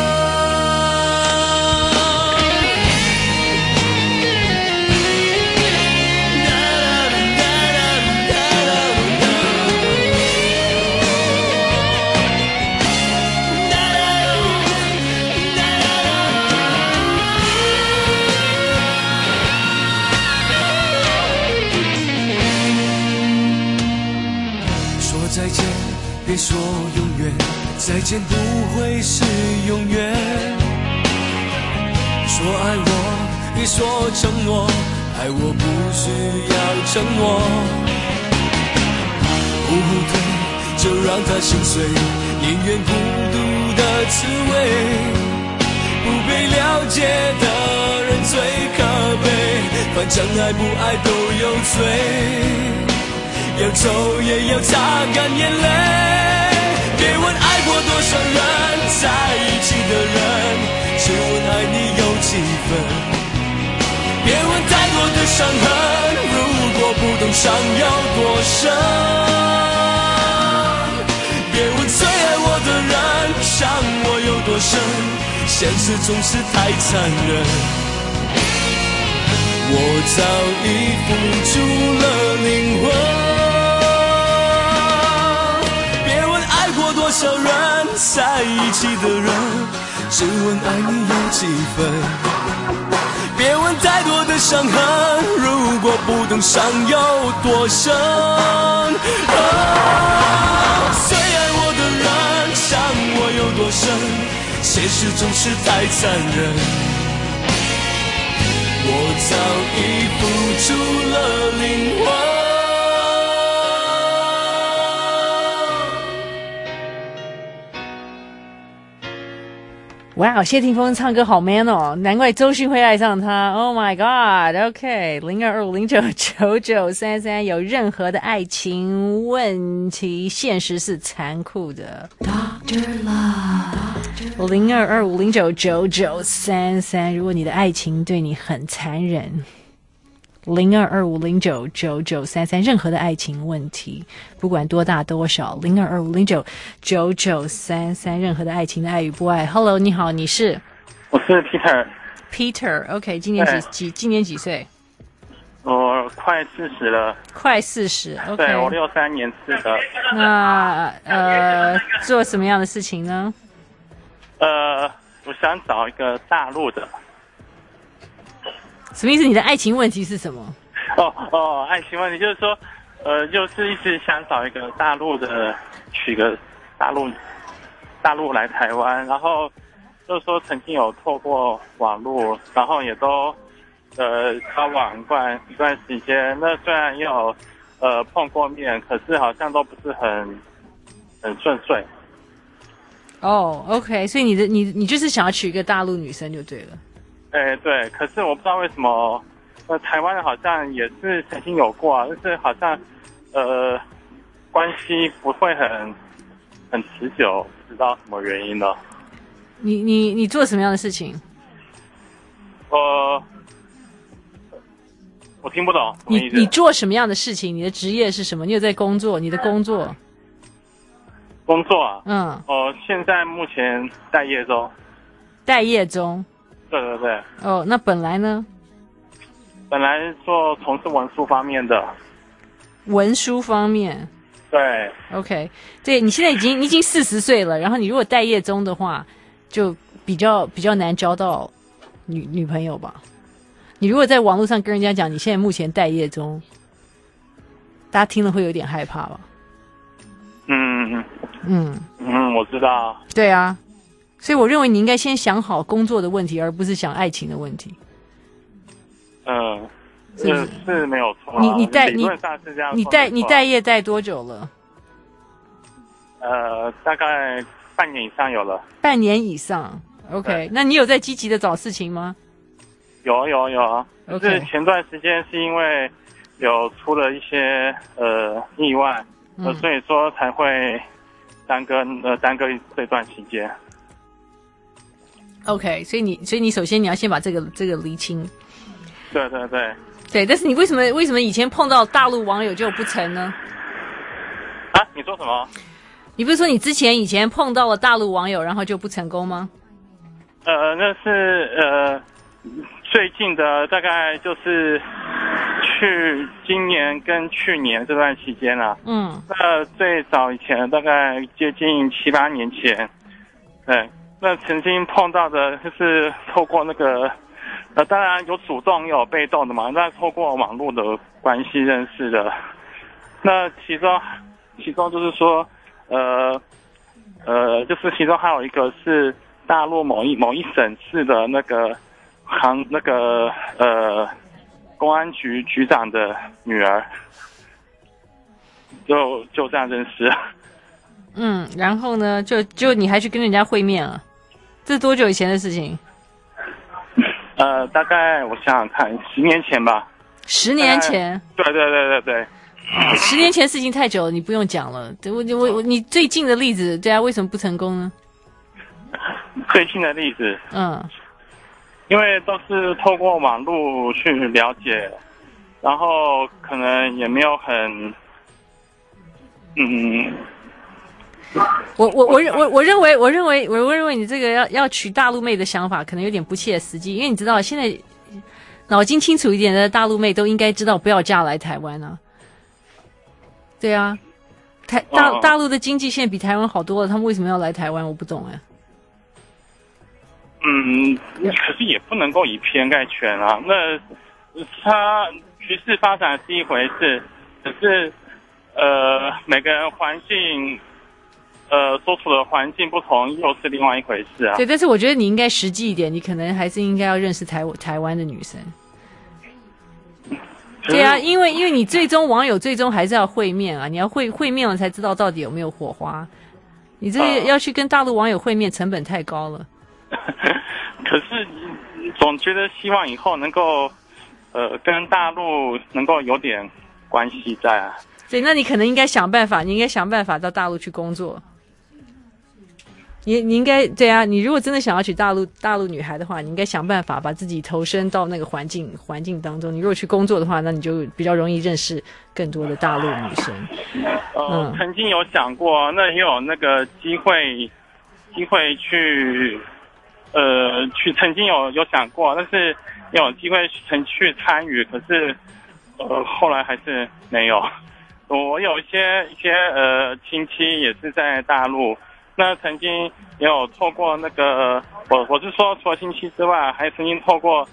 再见，别说永远，再见不会是永远。说爱我，别说承诺，爱我不需要承诺。不后退，就让它心碎，宁愿孤独的滋味。不被了解的人最可悲，反正爱不爱都有罪，要抽也要擦干眼泪。别问爱过多少人，在一起的人，只问爱你有几分。别问太多的伤痕，如果不懂伤有多深。别问最爱我的人，伤我有多深，现实总是太残忍。我早已付出了灵魂。多少人在一起的人，只问爱你有几分。别问太多的伤痕，如果不懂伤有多深。最爱我的人，伤我有多深，现实总是太残忍。我早已付出了灵魂。 哇，谢霆锋唱歌好 man 哦，难怪周迅会爱上他。Oh my god！OK， 0225099933，有任何的爱情问题，现实是残酷的。Dr. Love， 0225099933，如果你的爱情对你很残忍。0225099933，任何的爱情问题，不管多大多少，0225099933，任何的爱情的爱与不爱。Hello， 你好，你是？ 我是 Peter。OK， 今年几岁？ 我快40了。 快40 ，OK。 对，我63年次的。 那做什么样的事情呢？ 我想找一个大陆的。 什么意思？你的爱情问题是什么？ 爱情问题就是说，就是一直想找一个大陆的，娶个大陆来台湾，然后就是说曾经有透过网络，然后也都交往一段时间。那虽然也有碰过面，可是好像都不是很顺遂。 OK， 所以你就是想要娶一个大陆女生就对了。 对，可是我不知道为什么，台湾好像也是曾经有过啊，但是好像关系不会很持久，不知道什么原因呢？ 你做什么样的事情？ 我听不懂什么意思。 你做什么样的事情？你的职业是什么？你有在工作？你的工作啊？现在目前待业中。 待业中。 对。 那本来呢？ 本来从事文书方面的。 文书方面。 对。 OK， 对，你现在已经40岁了，然后你如果待业中的话，就比较难交到女朋友吧？你如果在网络上跟人家讲你现在目前待业中，大家听了会有点害怕吧？ 我知道。 对啊，所以我认为你应该先想好工作的问题，而不是想爱情的问题。 是没有错啊。 你理论上是这样。 你待业待多久了？ 大概半年以上有了。 半年以上 ，OK。那你有在积极的找事情吗？ 有。就是前段时间是因为有出了一些意外，所以说才会耽搁这段期间。 OK， 所以你首先你要先把这个厘清。 对， 但是你为什么以前碰到大陆网友就不成呢？ 啊，你说什么？ 你不是说你以前碰到了大陆网友，然后就不成功吗？ 那是最近的，大概就是今年跟去年这段期间啊。最早以前大概接近7、8年前，对，那曾经碰到的就是透过那个。当然有主动也有被动的嘛，那透过网络的关系认识的。那其中就是说，就是其中还有一个是大陆某一省市的那个公安局局长的女儿，就这样认识。 然后呢，就你还去跟人家会面了，这是多久以前的事情？ 大概我想想看，10年前吧。 10年前？ 对。 10年前事情太久了，你不用讲了。你最近的例子，对啊，为什么不成功呢？ 最近的例子，因为都是透过网络去了解，然后可能也没有很， 我认为你这个要娶大陆妹的想法可能有点不切实际，因为你知道现在脑筋清楚一点的大陆妹都应该知道不要嫁来台湾啊。对啊，大陆的经济现在比台湾好多了，他们为什么要来台湾？我不懂哎。 可是也不能够以偏概全啊。那它局势发展是一回事，可是每个人环境。所处的环境不同，又是另外一回事啊。 对，但是我觉得你应该实际一点，你可能还是应该要认识台湾的女生。对啊，因为你网友最终还是要会面啊，你要会面了才知道到底有没有火花。你这个要去跟大陆网友会面，成本太高了。 可是总觉得希望以后能够跟大陆能够有点关系在啊。 对，那你可能应该想办法，到大陆去工作。你应该对啊，你如果真的想要娶大陆女孩的话，你应该想办法把自己投身到那个环境当中。你如果去工作的话，那你就比较容易认识更多的大陆女生。 曾经有想过，那也有那个机会去曾经有想过，但是有机会去参与，可是后来还是没有。我有一些亲戚也是在大陆。那曾经也有透过那个，我是说除了亲戚之外，还曾经透过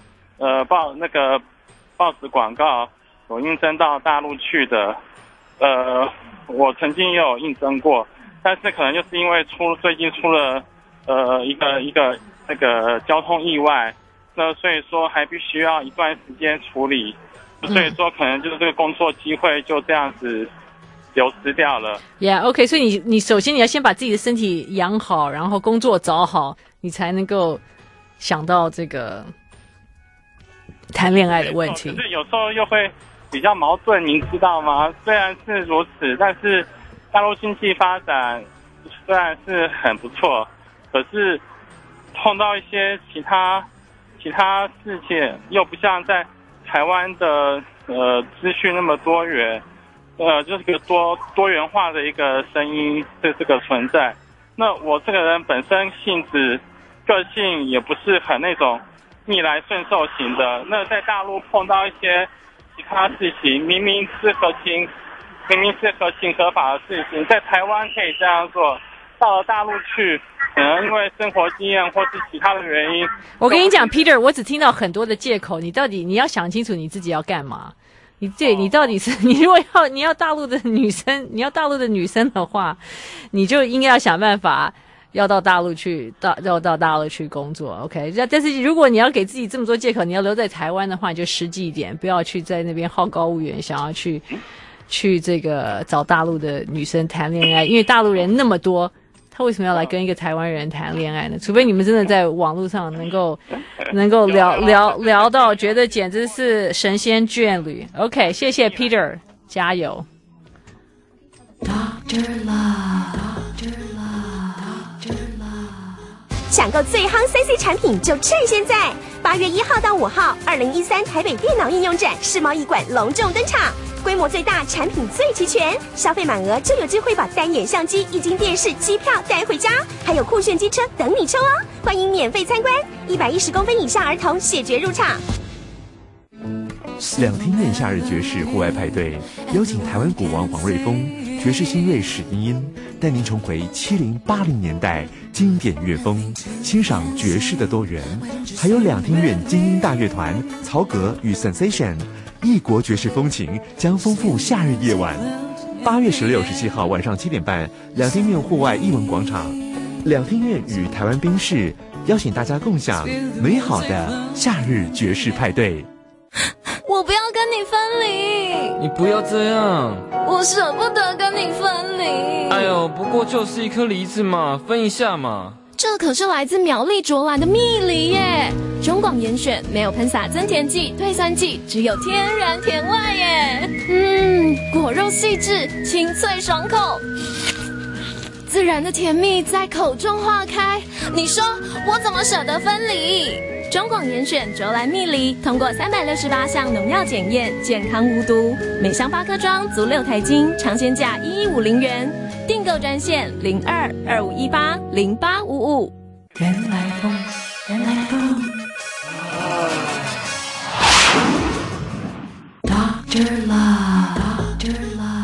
报纸广告有应征到大陆去的，我曾经也有应征过，但是可能就是因为最近出了一个那个交通意外，那所以说还必须要一段时间处理，所以说可能就是这个工作机会就这样子流失掉了。 OK， 所以你首先你要先把自己的身体养好，然后工作找好，你才能够想到这个谈恋爱的问题。 可是有时候又会比较矛盾，您知道吗？虽然是如此，但是大陆经济发展虽然是很不错，可是碰到一些其他事情，又不像在台湾的资讯那么多元。就是个多元化的一个声音的这个存在。那我这个人本身个性也不是很那种逆来顺受型的。那在大陆碰到一些其他事情，明明是合情合法的事情，在台湾可以这样做， 到了大陆去，可能因为生活经验或是其他的原因。 我跟你讲 ，Peter， 我只听到很多的借口，你到底你要想清楚你自己要干嘛。你到底是你如果你要大陆的女生，你要大陆的女生的话，你就应该要想办法要到大陆去，到大陆去工作 ，OK？ 但是如果你要给自己这么多借口，你要留在台湾的话，你就实际一点，不要去在那边好高骛远，想要去这个找大陆的女生谈恋爱，因为大陆人那么多。他为什么要来跟一个台湾人谈恋爱呢？除非你们真的在网络上能够聊到，觉得简直是神仙眷侣。OK， 谢谢 Peter， 加油。 抢购最夯 CC 产品就趁现在！8月1号到5号，2013台北电脑应用展世贸易馆隆重登场。规模最大，产品最齐全，消费满额就有机会把单眼相机、液晶电视、机票带回家，还有酷炫机车等你抽哦！欢迎免费参观，110公分以下儿童谢绝入场。 两厅院夏日爵士户外派对，邀请台湾鼓王黄瑞丰、爵士新锐史茵茵，带您重回70、80年代经典乐风，欣赏爵士的多元。还有两厅院精英大乐团曹格与 Sensation， 异国爵士风情将丰富夏日夜晚。8月16、17号晚上7点半，两厅院户外艺文广场，两厅院与台湾宾士邀请大家共享美好的夏日爵士派对。 我不要跟你分离， 你不要这样， 我舍不得跟你分离。 哎呦，不过就是一颗梨子嘛，分一下嘛。 这可是来自苗栗卓兰的蜜梨耶，中广严选，没有喷洒增甜剂、退酸剂，只有天然甜味耶。果肉细致，清脆爽口，自然的甜蜜在口中化开。你说我怎么舍得分离？中广严选卓兰蜜梨通过368项农药检验，健康无毒，每箱8颗装，足6台斤，尝鲜价1150元。订购专线02-2518-0855。 原来风，原来风。Dr. Love，Dr.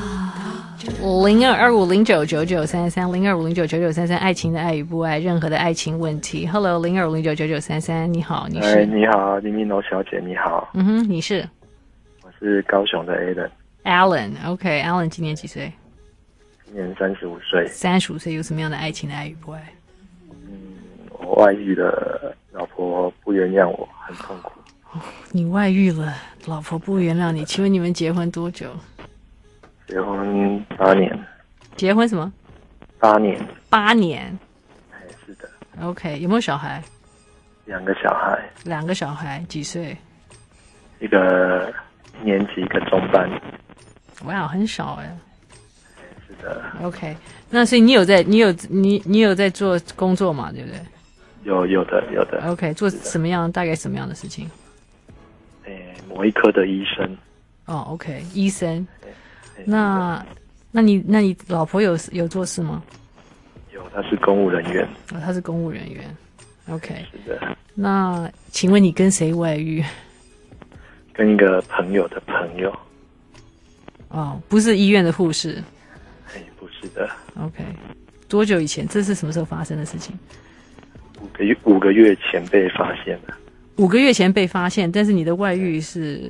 Love。0225099933，0225099933，爱情的爱与不爱，任何的爱情问题。Hello，0225099933，你好，你是？ 你好，林明楼小姐，你好。 你是？ 我是高雄的 Alan。Alan，OK，Alan 今年几岁？ 今年35岁。 35岁有什么样的爱情的爱与不爱？ 我外遇了，老婆不原谅我，很痛苦。 你外遇了，老婆不原谅你，请问你们结婚多久？ 结婚8年。 结婚什么 ？8年。 8年。 是的。 OK， 有没有小孩 ？2个小孩。 2个小孩几岁？ 一个1年级，一个中班。 哇，很少哎。 是的。 OK， 那所以你有在做工作嘛？对不对？有的。OK， 做什么样？大概什么样的事情？ 某一科的医生。 哦 ，OK， 医生。那你老婆有做事吗？ 有，她是公务人员。 她是公务人员。OK。 是的。 那请问你跟谁外遇？ 跟一个朋友的朋友。 哦，不是医院的护士。 不是的。 OK。多久以前？这是什么时候发生的事情 ？5个月前被发现的。 5个月前被发现，但是你的外遇是？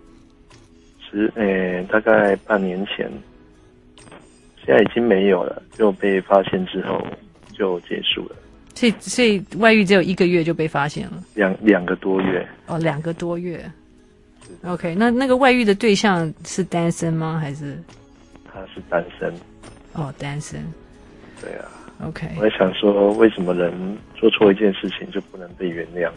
大概半年前，现在已经没有了，就被发现之后就结束了。 所以外遇只有1个月就被发现了 ，2个多月。 哦，2个多月。OK， 那个外遇的对象是单身吗？还是？ 他是单身。 哦，单身。 对啊。 OK。 我在想说，为什么人做错一件事情就不能被原谅？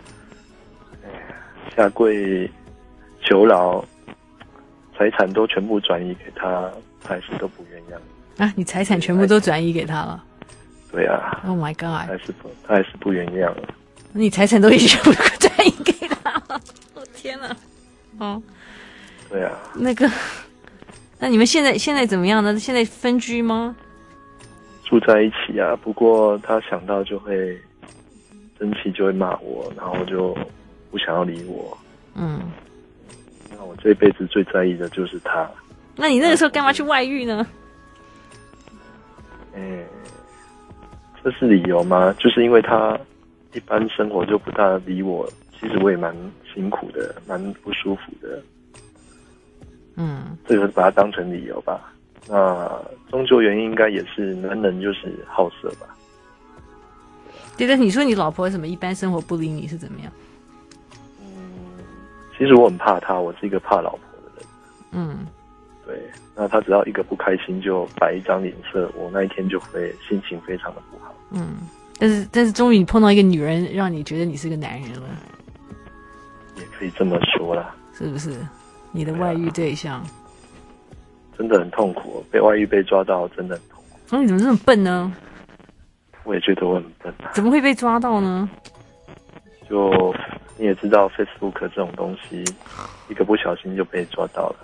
下跪求饶。财产都全部转移给他，他还是都不原谅啊！你财产全部都转移给他了？ 对啊。 Oh my god！ 他还是不原谅了。 你财产都已经全部转移给他了？我天哪！哦。 对啊。 那你们现在怎么样呢？现在分居吗？ 住在一起啊，不过他想到就会生气，就会骂我，然后就不想要理我。那我这辈子最在意的就是他。 那你那个时候干嘛去外遇呢？ 这是理由吗？就是因为他一般生活就不大理我，其实我也蛮辛苦的，蛮不舒服的。这个把它当成理由吧。那终究原因应该也是男人就是好色吧。 对，但是你说你老婆什么一般生活不理你是怎么样？ 其实我很怕她，我是一个怕老婆的人。对，那她只要一个不开心就摆一张脸色，我那一天就会心情非常的不好。 但是终于你碰到一个女人，让你觉得你是个男人了， 也可以这么说啦， 是不是？你的外遇对象， 真的很痛苦，被外遇被抓到真的很痛苦。 你怎么这么笨呢？ 我也觉得我很笨怎么会被抓到呢？ 就你也知道 Facebook 这种东西，一个不小心就被抓到了。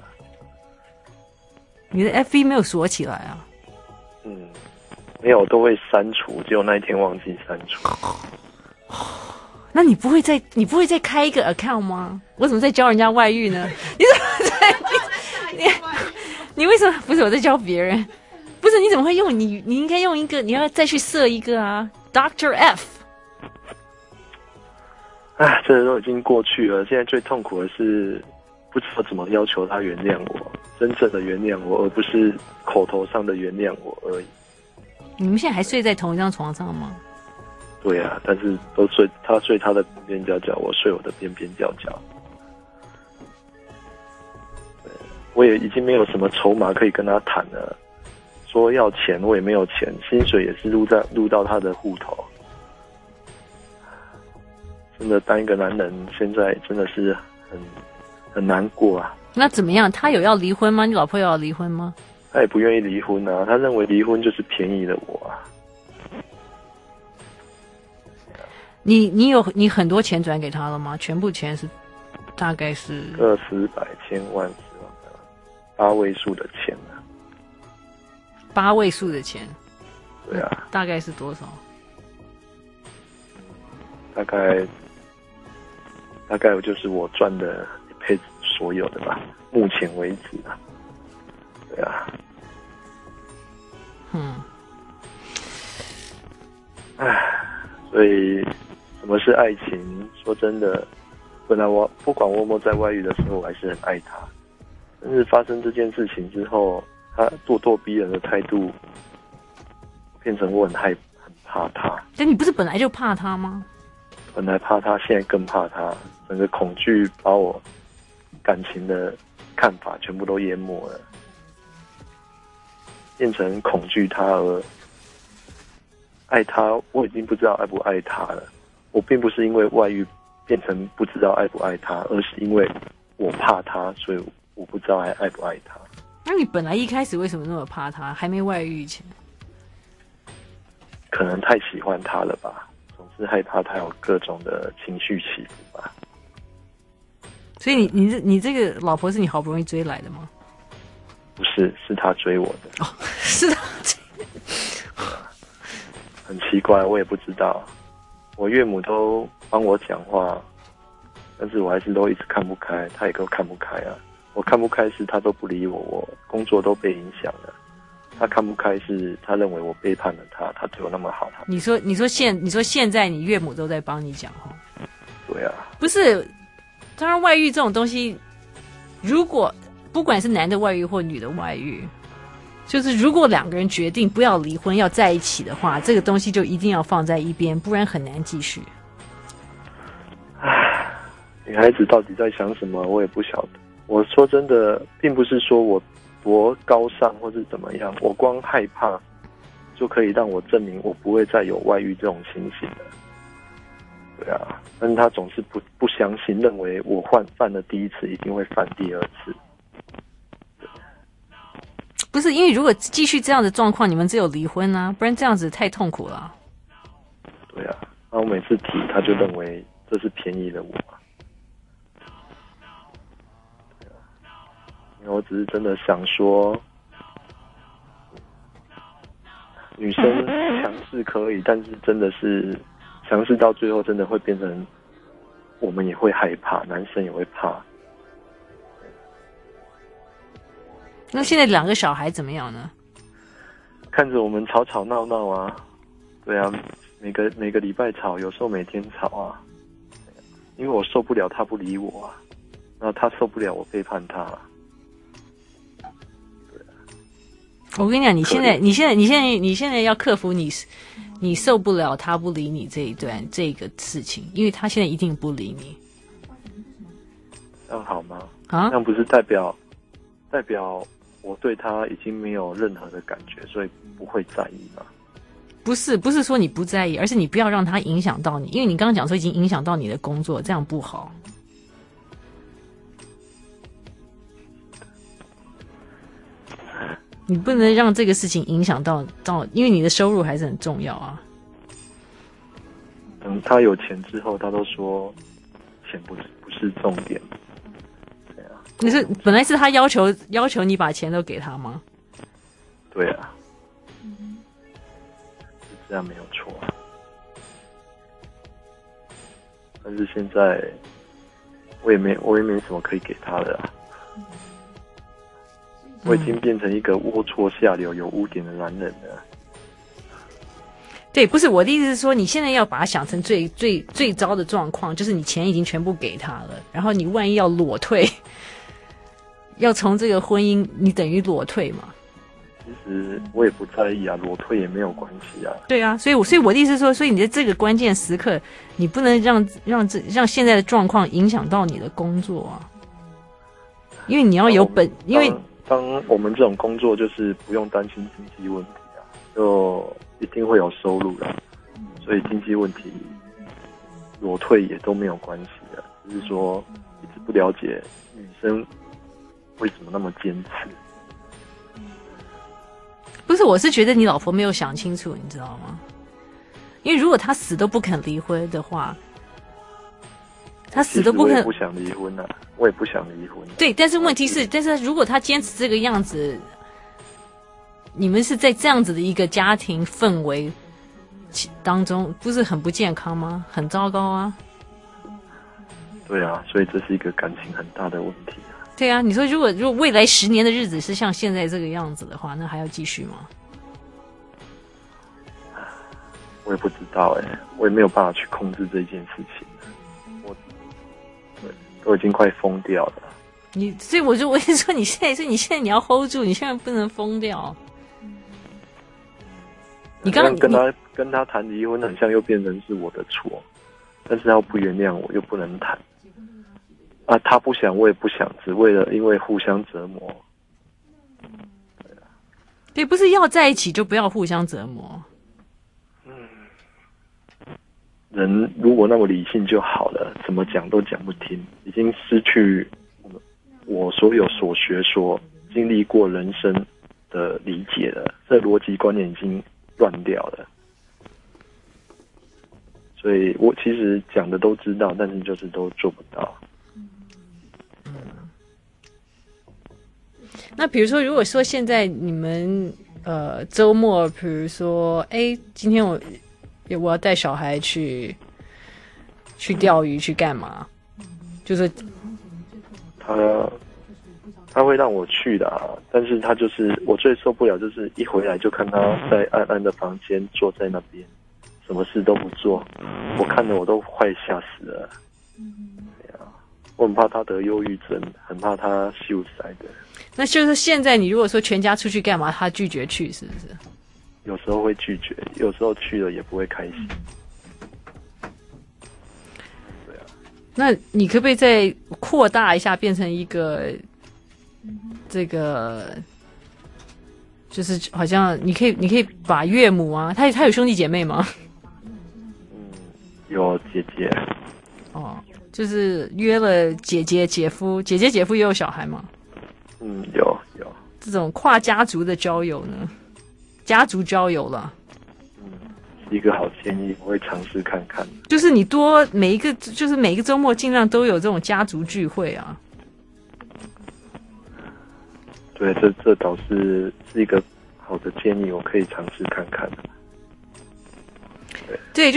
你的 FB 没有锁起来啊？ 没有，都会删除，只有那一天忘记删除。 那你不会再开一个 account 吗？为什么在教人家外遇呢？你怎么在你为什么不是我在教别人？不是，你怎么会用你应该用一个，你要再去设一个啊 Dr. F。 这都已经过去了，现在最痛苦的是不知道怎么要求他原谅我，真正的原谅我，而不是口头上的原谅我而已。 你们现在还睡在同一张床上吗？ 对啊，但是都他睡他的边边角角，我睡我的边边角角。我也已经没有什么筹码可以跟他谈了，说要钱我也没有钱，薪水也是入到他的户头。真的当一个男人，现在真的是很难过啊。 那怎么样？他有要离婚吗？你老婆有要离婚吗？ 他也不愿意离婚啊，他认为离婚就是便宜了我啊。 你很多钱转给他了吗？全部钱是大概是个十百千万10万8位数的钱啊。 8位数的钱？ 对啊。 大概是多少？ 大概就是我赚的一辈子所有的吧，目前为止啊。对啊。所以什么是爱情？说真的，本来我不管我有没有在外遇的时候，我还是很爱他。但是发生这件事情之后，他咄咄逼人的态度，变成我很怕他。 但你不是本来就怕他吗？ 本来怕他，现在更怕他。整个恐惧把我感情的看法全部都淹没了，变成恐惧他而爱他。我已经不知道爱不爱他了。我并不是因为外遇变成不知道爱不爱他，而是因为我怕他，所以我不知道还爱不爱他。 那你本来一开始为什么那么怕他？还没外遇以前？ 可能太喜欢他了吧，总是害怕他有各种的情绪起伏吧。 所以你这个老婆是你好不容易追来的吗？ 不是，是他追我的。 是他追。 很奇怪，我也不知道。我岳母都帮我讲话，但是我还是都一直看不开，他也都看不开啊。我看不开是他都不理我，我工作都被影响了。他看不开是他认为我背叛了他，他对我那么好。 你说现在你岳母都在帮你讲话？ 对啊。 不是，当然外遇这种东西，如果不管是男的外遇或女的外遇，就是如果两个人决定不要离婚要在一起的话，这个东西就一定要放在一边，不然很难继续。 女孩子到底在想什么我也不晓得。我说真的，并不是说我多高尚或是怎么样，我光害怕就可以让我证明我不会再有外遇这种情形了。对啊，但是他总是不相信，认为我犯了第一次一定会犯第二次。 不是，因为如果继续这样的状况，你们只有离婚啊，不然这样子太痛苦了。 对啊，然后我每次提，他就认为这是便宜了我。对啊，因为我只是真的想说，女生强势可以，但是真的是强势到最后，真的会变成我们也会害怕，男生也会怕。 那现在2个小孩怎么样呢？ 看着我们吵吵闹闹啊， 对啊，每个礼拜吵，有时候每天吵啊，因为我受不了他不理我啊，然后他受不了我背叛他啊。 我跟你讲，你现在要克服你受不了他不理你这个事情，因为他现在一定不理你。 这样好吗？啊，这样不是代表我对他已经没有任何的感觉，所以不会在意吗？ 不是说你不在意，而是你不要让他影响到你，因为你刚刚讲说已经影响到你的工作，这样不好。你不能让这个事情影响到，因为你的收入还是很重要啊。 他有钱之后，他都说钱不是重点。对啊。 本来是他要求你把钱都给他吗？ 对啊。是这样没有错。但是现在我也没什么可以给他的啊。我已经变成一个龌龊下流、有污点的男人了。 对，不是我的意思是说，你现在要把它想成最糟的状况，就是你钱已经全部给他了，然后你万一要裸退，要从这个婚姻，你等于裸退嘛。 其实我也不在意啊，裸退也没有关系啊。 对啊，所以我的意思是说，所以你在这个关键时刻，你不能让现在的状况影响到你的工作啊，因为你要有因为。 当我们这种工作就是不用担心经济问题啊，就一定会有收入的，所以经济问题裸退也都没有关系的，只是说一直不了解女生为什么那么坚持。 不是，我是觉得你老婆没有想清楚，你知道吗？因为如果她死都不肯离婚的话，她死都不肯。 我也不想离婚啊，我也不想离婚。 对，但是问题是，如果她坚持这个样子，你们是在这样子的一个家庭氛围当中，不是很不健康吗？很糟糕啊。 对啊，所以这是一个感情很大的问题啊。 对啊，你说如果未来10年的日子是像现在这个样子的话，那还要继续吗？ 我也不知道我也没有办法去控制这件事情。都已经快疯掉了。 所以我跟你说，你现在你要 hold 住，你现在不能疯掉。你刚刚跟他谈离婚，很像又变成是我的错，但是他不原谅我，又不能谈。啊，他不想，我也不想，只因为互相折磨。 对，不是要在一起就不要互相折磨。 人如果那么理性就好了，怎么讲都讲不听，已经失去我所有所学所经历过人生的理解了，这逻辑观念已经乱掉了。所以我其实讲的都知道，但是就是都做不到。 那比如说，如果说现在你们周末，比如说今天我要带小孩去钓鱼，去干嘛？就是他会让我去的啊，但是他就是我最受不了，就是一回来就看他在暗暗的房间坐在那边，什么事都不做，我看着我都快吓死了。对啊，我很怕他得忧郁症，很怕他秀才的。那就是现在你如果说全家出去干嘛，他拒绝去，是不是？ 有时候会拒绝，有时候去了也不会开心。对啊。 那你可不可以再扩大一下，变成一个这个，就是好像你可以把岳母啊，他有兄弟姐妹吗？ 有姐姐。 哦，就是约了姐姐、姐夫，姐姐、姐夫也有小孩吗？ 有。 这种跨家族的交友呢？家族交友了， 是一个好建议，我会尝试看看。 就是你每一个周末尽量都有这种家族聚会啊。 对，这倒是一个好的建议，我可以尝试看看。 对，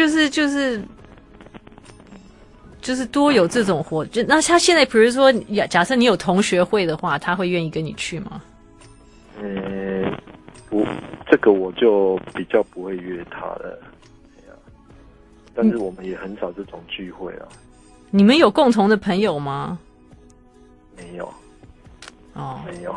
就是多有这种活。那他现在比如说，假设你有同学会的话，他会愿意跟你去吗？ 这个我就比较不会约他了。但是我们也很少这种聚会啊。 你们有共同的朋友吗？ 没有。 哦， 没有。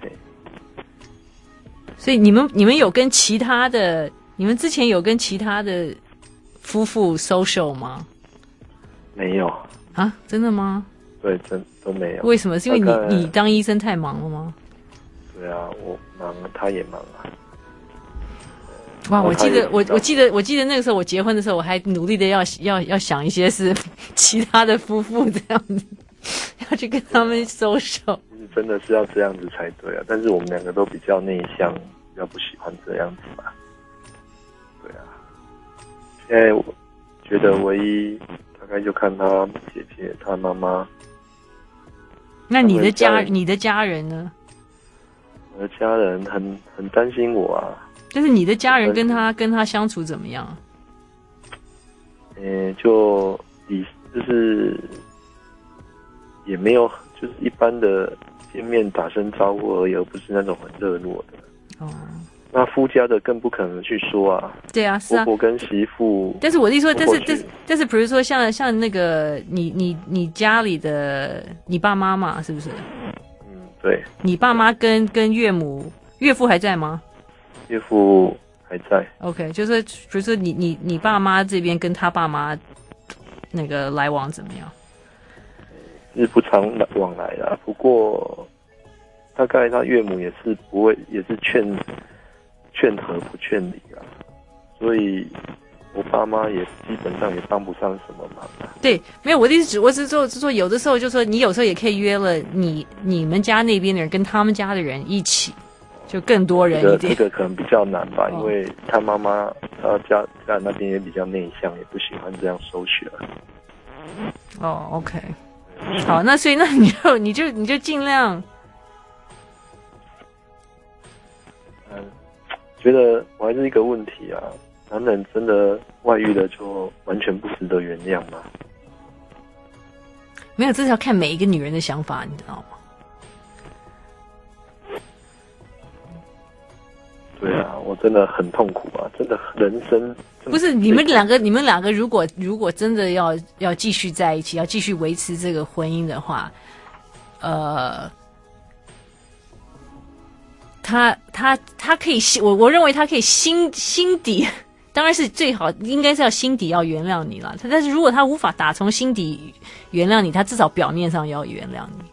所以你们有跟其他的，你们之前有跟其他的夫妇 social 吗？ 没有。 啊，真的吗？ 对，都没有。 为什么？是因为你当医生太忙了吗？ 对啊，我忙，他也忙啊。 哇，我记得那个时候我结婚的时候，我还努力的要想一些是其他的夫妇这样子，要去跟他们social。 真的是要这样子才对啊！但是我们两个都比较内向，比较不喜欢这样子嘛。对啊，现在我觉得唯一大概就看他姐姐、他妈妈。 那你的家人呢？ 我的家人很担心我啊。 就是你的家人跟他相处怎么样？ 就是也没有，就是一般的见面打声招呼而已，而不是那种很热络的。哦。那夫家的更不可能去说啊。对啊，是啊。婆婆跟媳妇。但是我的意思说，但是，比如说像那个你家里的你爸妈嘛，是不是？嗯，对。你爸妈跟岳父还在吗？岳父还在。OK， 就是比如说你爸妈这边跟他爸妈那个来往怎么样？是不常往来啦，不过大概他岳母也是不会，也是劝和不劝离啊，所以我爸妈也基本上也帮不上什么忙啊。对，没有我的意思，我只是说有的时候就说你有时候也可以约了你们家那边的人跟他们家的人一起。就更多人一点，这个可能比较难吧，因为他妈妈他家那边也比较内向，也不喜欢这样social。哦 ，OK， 好，那所以那你就尽量，觉得我还是一个问题啊，男人真的外遇了就完全不值得原谅吗？没有，这是要看每一个女人的想法，你知道吗？对啊，我真的很痛苦啊！真的人生不是你们两个，如果真的要继续在一起，要继续维持这个婚姻的话，他可以，我认为他可以心底，当然是最好，应该是要心底要原谅你了。但是如果他无法打从心底原谅你，他至少表面上要原谅你，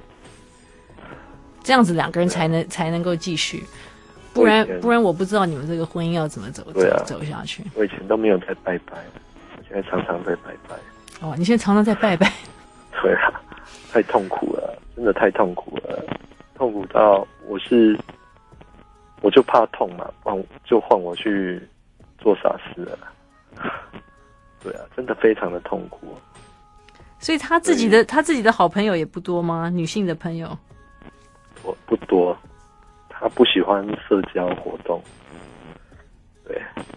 这样子两个人才能够继续。不然我不知道你们这个婚姻要怎么走下去。我以前都没有在拜拜，我现在常常在拜拜。哦，你现在常常在拜拜？对啊，太痛苦了，真的太痛苦了，痛苦到我就怕痛嘛，换我去做傻事了。对啊，真的非常的痛苦。所以他自己的好朋友也不多吗？女性的朋友？不多。他不喜欢社交活动，对，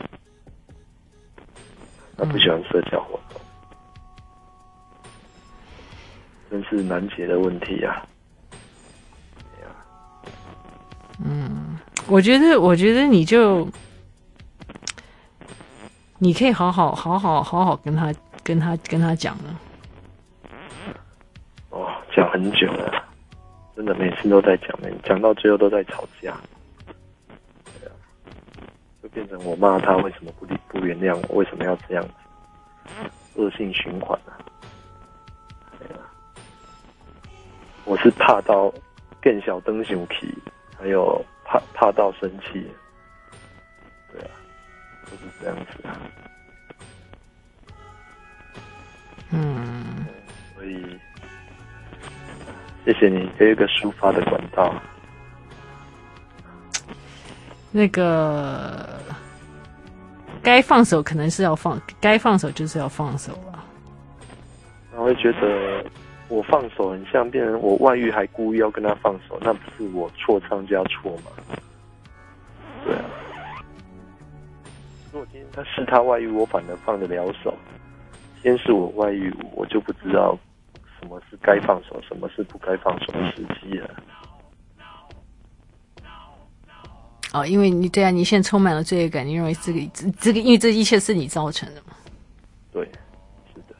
他不喜欢社交活动，真是难解的问题啊！我觉得你可以好好跟他讲了。哦，讲很久了。真的每次都在讲到最后都在吵架，对啊，就变成我骂他为什么不原谅我，为什么要这样子，恶性循环啊！对啊，我是怕到更小灯熊气，还有怕到生气，对啊，就是这样子啊。所以。谢谢你给一个抒发的管道。那个该放手可能是要放，该放手就是要放手了。我会觉得我放手很像变成我外遇还故意要跟他放手，那不是我错上加错吗？对啊。如果今天他是他外遇，我反而放得了手。先是我外遇，我就不知道。什么是该放手，什么是不该放手的时机了？ 哦，因为你对啊，你现在充满了罪恶感，你认为这个，因为这一切是你造成的嘛？ 对，是的。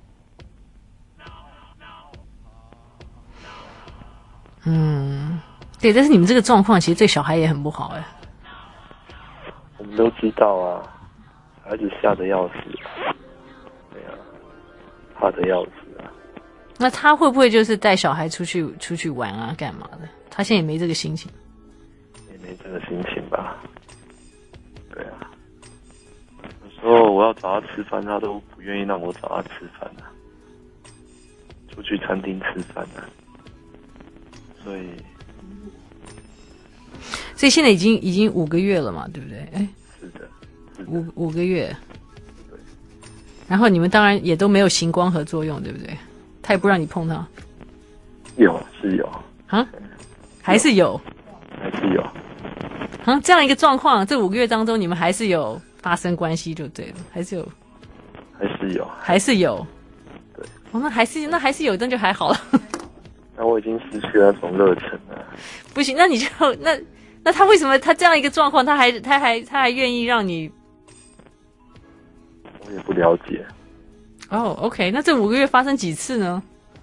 对，但是你们这个状况其实对小孩也很不好哎。 我们都知道啊，孩子吓得要死，对啊，怕得要死啊。 那他会不会就是带小孩出去玩啊，干嘛的？他现在也没这个心情。 也没这个心情吧？对啊。有时候我要找他吃饭，他都不愿意让我找他吃饭啊。出去餐厅吃饭啊。 所以现在已经5个月了嘛，对不对？哎， 是的 ，5个月。对。然后你们当然也都没有行光合作用，对不对？他也不让你碰他。 是有啊，还是有。这样一个状况，这5个月当中，你们还是有发生关系就对了，还是有。 对。 哦，那还是有，那就还好了。 那我已经失去那种热忱了。 不行，那你就那他为什么他这样一个状况，他还愿意让你？ 我也不了解。 哦 ，OK， 那这5个月发生几次呢？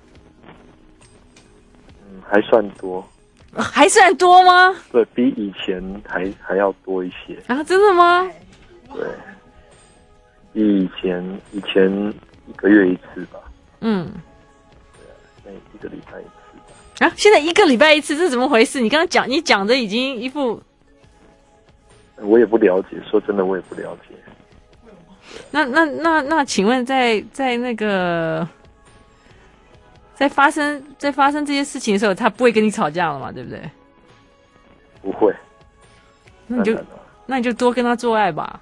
还算多。 还算多吗？ 对，比以前还要多一些。 啊，真的吗？ 对，比以前1个月1次吧。对啊，现在1个礼拜1次。 啊！现在1个礼拜1次，这怎么回事？你刚刚你讲的已经一副， 我也不了解。说真的，我也不了解。 那，请问在那个在发生这些事情的时候，他不会跟你吵架了嘛？对不对？ 不会。 那你就多跟他做爱吧。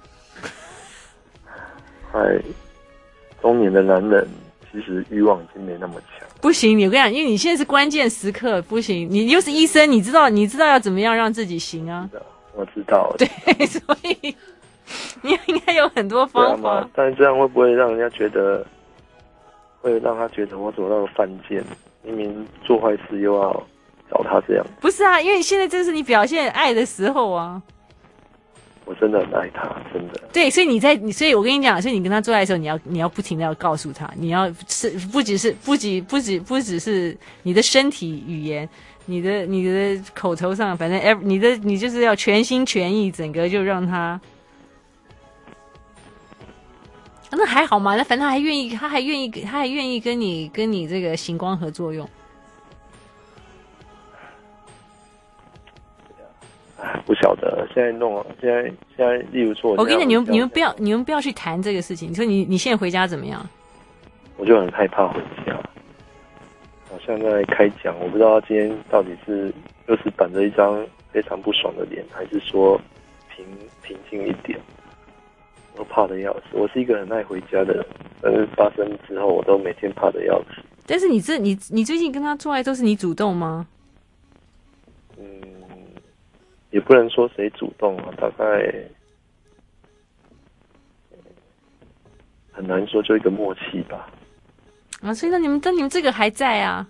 中年的男人其实欲望已经没那么强。 不行，我跟你讲，因为你现在是关键时刻，不行。你又是医生，你知道要怎么样让自己行啊？ 我知道。 对，所以你应该有很多方法。 但是这样会不会让人家觉得，会让他觉得我走到了犯贱？明明做坏事又要找他这样？ 不是啊，因为现在正是你表现爱的时候啊。 我真的很爱他，真的。 对，所以所以我跟你讲，所以你跟他做爱的时候，你要不停的要告诉他，你要是不只是你的身体语言，你的口头上，反正你就是要全心全意，整个就让他。那还好嘛，那反正他还愿意跟你这个行光合作用。 不晓得，现在，例如说， 我跟你讲，你们不要去谈这个事情。你说你现在回家怎么样？ 我就很害怕回家，好像在开讲，我不知道他今天到底是又是板着一张非常不爽的脸，还是说平静一点。我怕得要死，我是一个很爱回家的人，但是发生之后，我都每天怕得要死。 但是你最近跟他做爱都是你主动吗？ 也不能说谁主动啊，大概很难说，就一个默契吧。 啊，所以你们这个还在啊？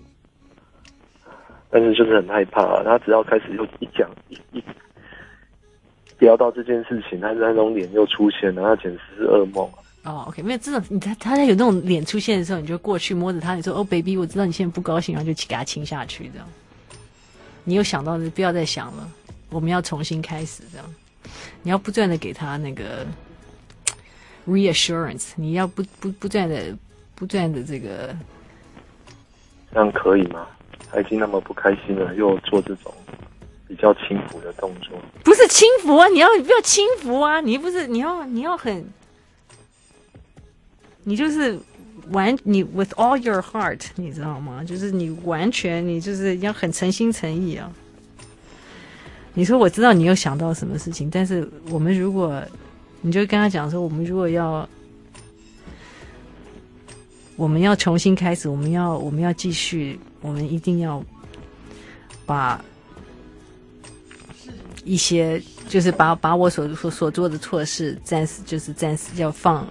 但是就是很害怕啊，他只要开始又一讲一聊到这件事情，他那种脸又出现了，那简直是噩梦。 哦 ，OK， 没有这种，他在有那种脸出现的时候，你就过去摸着他，你说：“哦 ，baby， 我知道你现在不高兴，然后就给他亲下去，这样。”你有想到的，不要再想了。我们要重新开始，这样，你要不断的给他那个 reassurance， 你要不断的这个， 这样可以吗？他已经那么不开心了，又做这种比较轻浮的动作， 不是轻浮啊！你不要轻浮啊！你不是你要很，你就是你 with all your heart， 你知道吗？就是你完全你就是要很诚心诚意啊！你说我知道你有想到什么事情，但是我们如果你就跟他讲说，我们如果我们要重新开始，我们要继续，我们一定要把一些就是把我所做的错事暂时要放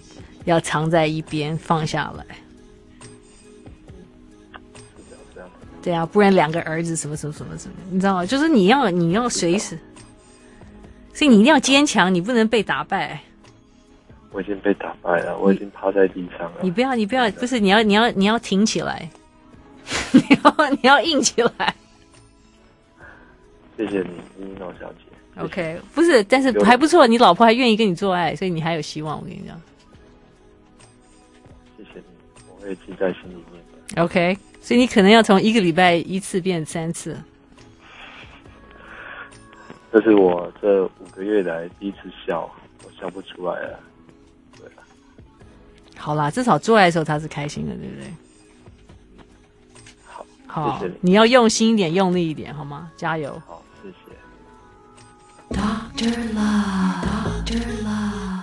要藏在一边，放下来。 对啊，不然2个儿子什么，你知道吗？就是你要随时，所以你一定要坚强，你不能被打败。 我已经被打败了，我已经趴在地上了。 你不要，不是你要挺起来，你要硬起来。谢谢你，妮诺小姐。 OK， 不是，但是还不错，你老婆还愿意跟你做爱，所以你还有希望。我跟你讲， 谢谢你，我会记在心里面的。OK， 所以你可能要从1个礼拜1次变3次。 这是我这5个月来第一次笑，我笑不出来了。对了， 好啦，至少做爱的时候他是开心的，对不对？好，谢谢你要用心一点，用力一点，好吗？加油！ 好，谢谢。 Dr. Love，Dr. Love。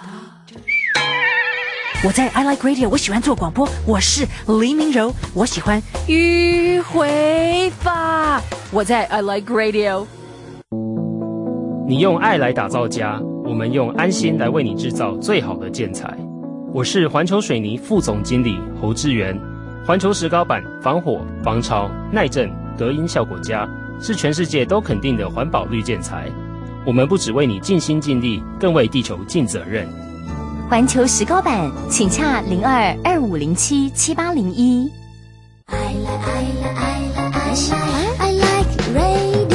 我在 I Like Radio， 我喜欢做广播，我是黎明柔，我喜欢迂回法。我在 I Like Radio。 你用爱来打造家，我们用安心来为你制造最好的建材。我是环球水泥副总经理侯志源。环球石膏板防火、防潮、耐震、隔音效果佳，是全世界都肯定的环保绿建材。我们不只为你尽心尽力，更为地球尽责任。 环球石膏板，请洽02-2507-7801。 I like radio。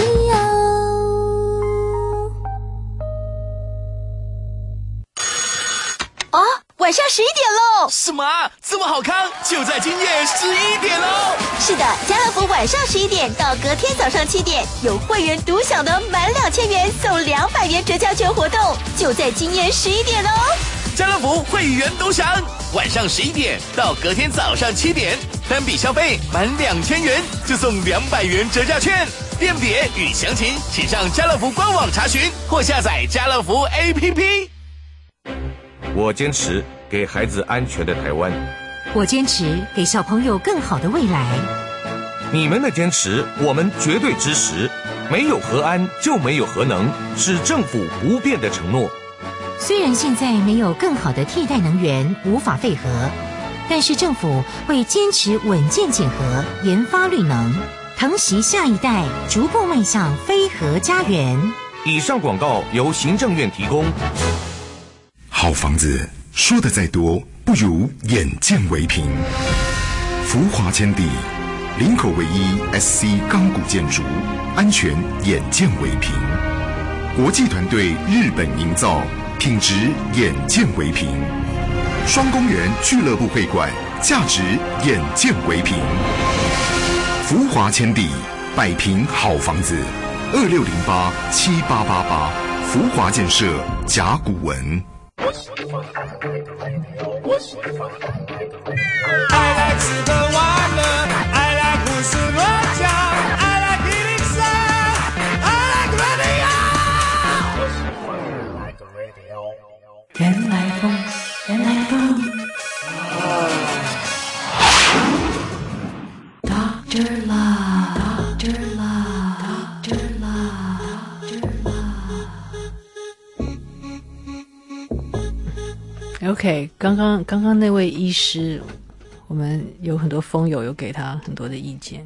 晚上11点喽！ 什么啊？这么好康，就在今夜11点喽！ 是的，家乐福晚上11点到隔天早上7点，有会员独享的满2000元送200元折价券活动，就在今夜11点哦！ 家乐福会员独享，晚上11点到隔天早上7点，单笔消费满2000元就送200元折价券。店别与详情，请上家乐福官网查询或下载家乐福 APP。 我坚持给孩子安全的台湾， 我坚持给小朋友更好的未来。 你们的坚持我们绝对支持，没有核安就没有核能，是政府不变的承诺。 虽然现在没有更好的替代能源，无法废核，但是政府会坚持稳健减核，研发绿能，疼惜下一代，逐步迈向非核家园。 以上广告由行政院提供。 好房子说的再多，不如眼见为凭。福华千地，林口唯一 SC 钢骨建筑，安全眼见为凭。国际团队日本营造，品质眼见为凭。双公园俱乐部会馆，价值眼见为凭。福华千地，百平好房子，2608-7888，福华建设甲骨文。 I like 吃喝玩乐 I like 胡思乱想 I like 103 I like radio 原来风，原来风。Dr. Love， Dr. Love， Dr. Love。OK， 刚刚那位医师，我们有很多风友有给他很多的意见。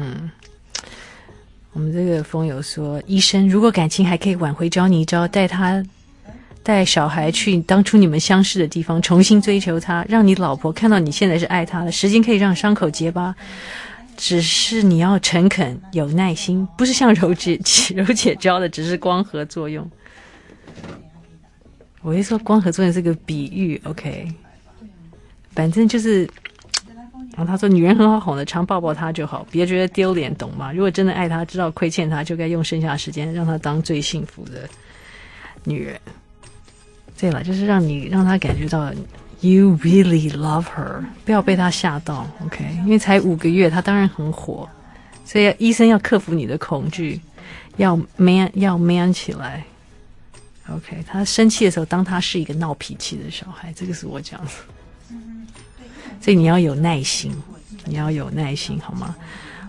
我们这个风友说，医生如果感情还可以挽回，教你一招，带小孩去当初你们相识的地方，重新追求他，让你老婆看到你现在是爱他的，时间可以让伤口结疤，只是你要诚恳有耐心，不是像柔姐教的只是光合作用。我会说光合作用是个比喻 ，OK， 反正就是，然后他说女人很好哄的，常抱抱她就好，别觉得丢脸，懂吗？如果真的爱她，知道亏欠她，就该用剩下的时间让她当最幸福的女人。对了，就是让她感觉到 you really love her， 不要被她吓到 ，OK？ 因为才5个月，她当然很火，所以医生要克服你的恐惧，要 man 起来。OK， 他生气的时候，当他是一个闹脾气的小孩，这个是我讲的。所以你要有耐心，你要有耐心，好吗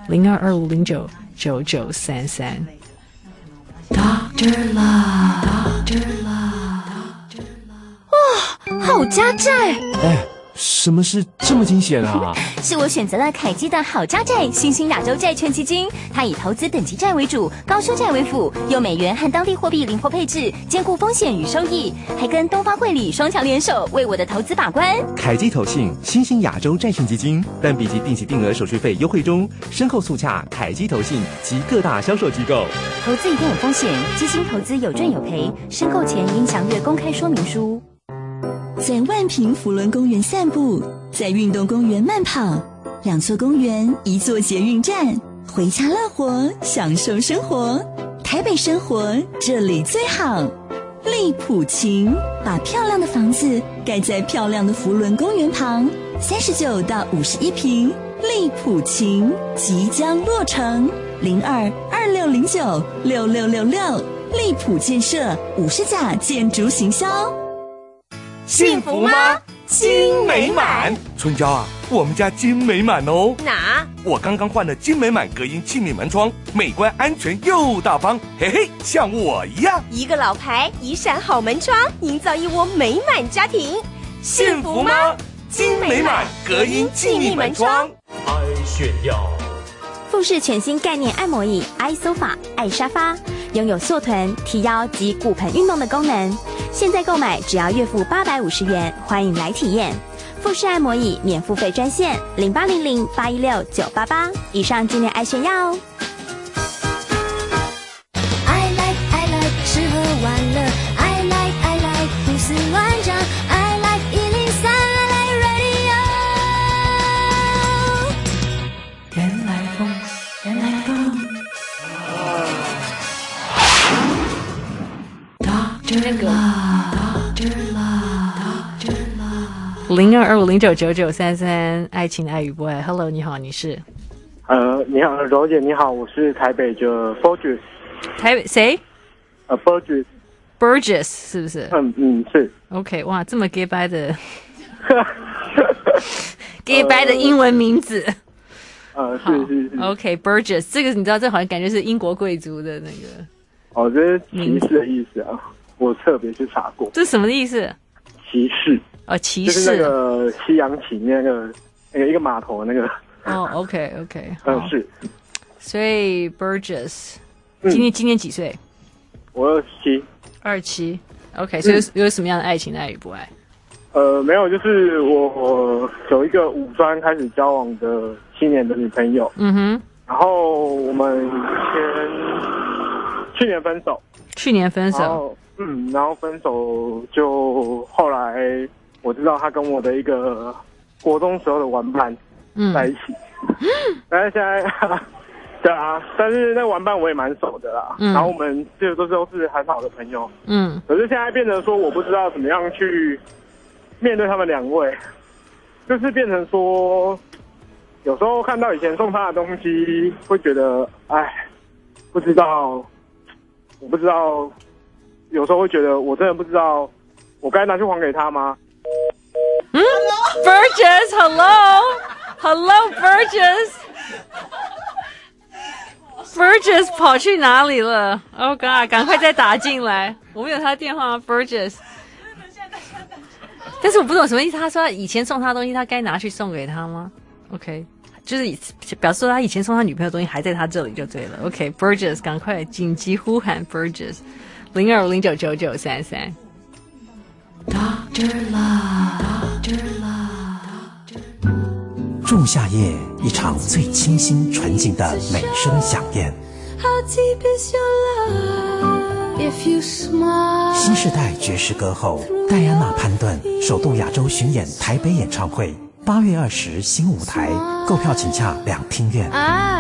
？0225099933。 Dr. Love， Dr. Love。 哇，好家债！ 什么是这么惊险啊？ 是我选择了凯基的好家债新兴亚洲债券基金，它以投资等级债为主，高收债为辅，用美元和当地货币灵活配置，兼顾风险与收益，还跟东方汇理双强联手，为我的投资把关。 凯基投信新兴亚洲债券基金，单笔及定期定额手续费优惠中，申购速洽凯基投信及各大销售机构。 投资一定有风险，基金投资有赚有赔，申购前应详阅公开说明书。 在万平福伦公园散步，在运动公园慢跑，2座公园，1座捷运站，回家乐活，享受生活。台北生活这里最好。利普琴把漂亮的房子盖在漂亮的福伦公园旁，39到51坪，利普琴即将落成，02-2609-6666，利普建设50甲建筑行销。 幸福吗？金美满。春娇啊，我们家金美满哦。 哪？ 我刚刚换了金美满隔音气密门窗，美观安全又大方，嘿嘿，像我一样。 一个老牌一扇好门窗，营造一窝美满家庭。 幸福吗？金美满隔音气密门窗。 爱炫耀。 富士全新概念按摩椅 iSofa 爱沙发，拥有缩臀、提腰及骨盆运动的功能。现在购买只要月付850元，欢迎来体验。富士按摩椅免付费专线0800816988，以上纪念爱炫耀哦。 I like 吃喝玩乐 I like 胡思乱想 I like 103 I like radio 原来风，原来风。 那个0225099933，爱情爱与不爱。Hello， 你好，你是？ 你好，柔姐，你好，我是台北的 Burgess。 台北谁 ？Burgess 是不是？ 是。 OK， 哇，这么 gay 掰的gay 掰的英文名字。 是。 OK，Burgess， 这个你知道，这好像感觉是英国贵族的那个。 哦，这是骑士的意思啊，我特别去查过。 这是什么意思？ 骑士。骑士。就是那个西洋棋那个一个码头的那个。 OK， 是。 所以 Burgess， 今年几岁？ 我 27。OK， 所以有什么样的爱情的爱与不爱？ 没有，就是我有一个五专开始交往的7年的女朋友。然后我们去年分手。然后分手就后来我知道他跟我的一个国中时候的玩伴在一起。但是现在对啊，但是那玩伴我也蛮熟的啦。然后我们这都是很好的朋友。可是现在变成说我不知道怎么样去面对他们2位，就是变成说有时候看到以前送他的东西会觉得我不知道，有时候会觉得我真的不知道我该拿去还给他吗 ？Burgess， hello Burgess 跑去哪里了 ？Oh God， 赶快再打进来，我们有他的电话 Burgess。但是我不懂什么意思，他说他以前送他的东西，他该拿去送给他吗 ？OK， 就是表示说他以前送他女朋友的东西还在他这里就对了。OK，Burgess， 赶快紧急呼喊 Burgess， 0250999933。 仲夏夜，一场最清新纯净的美声响宴。新时代爵士歌后戴安娜潘顿首度亚洲巡演台北演唱会，8月20新舞台，购票请洽两厅院。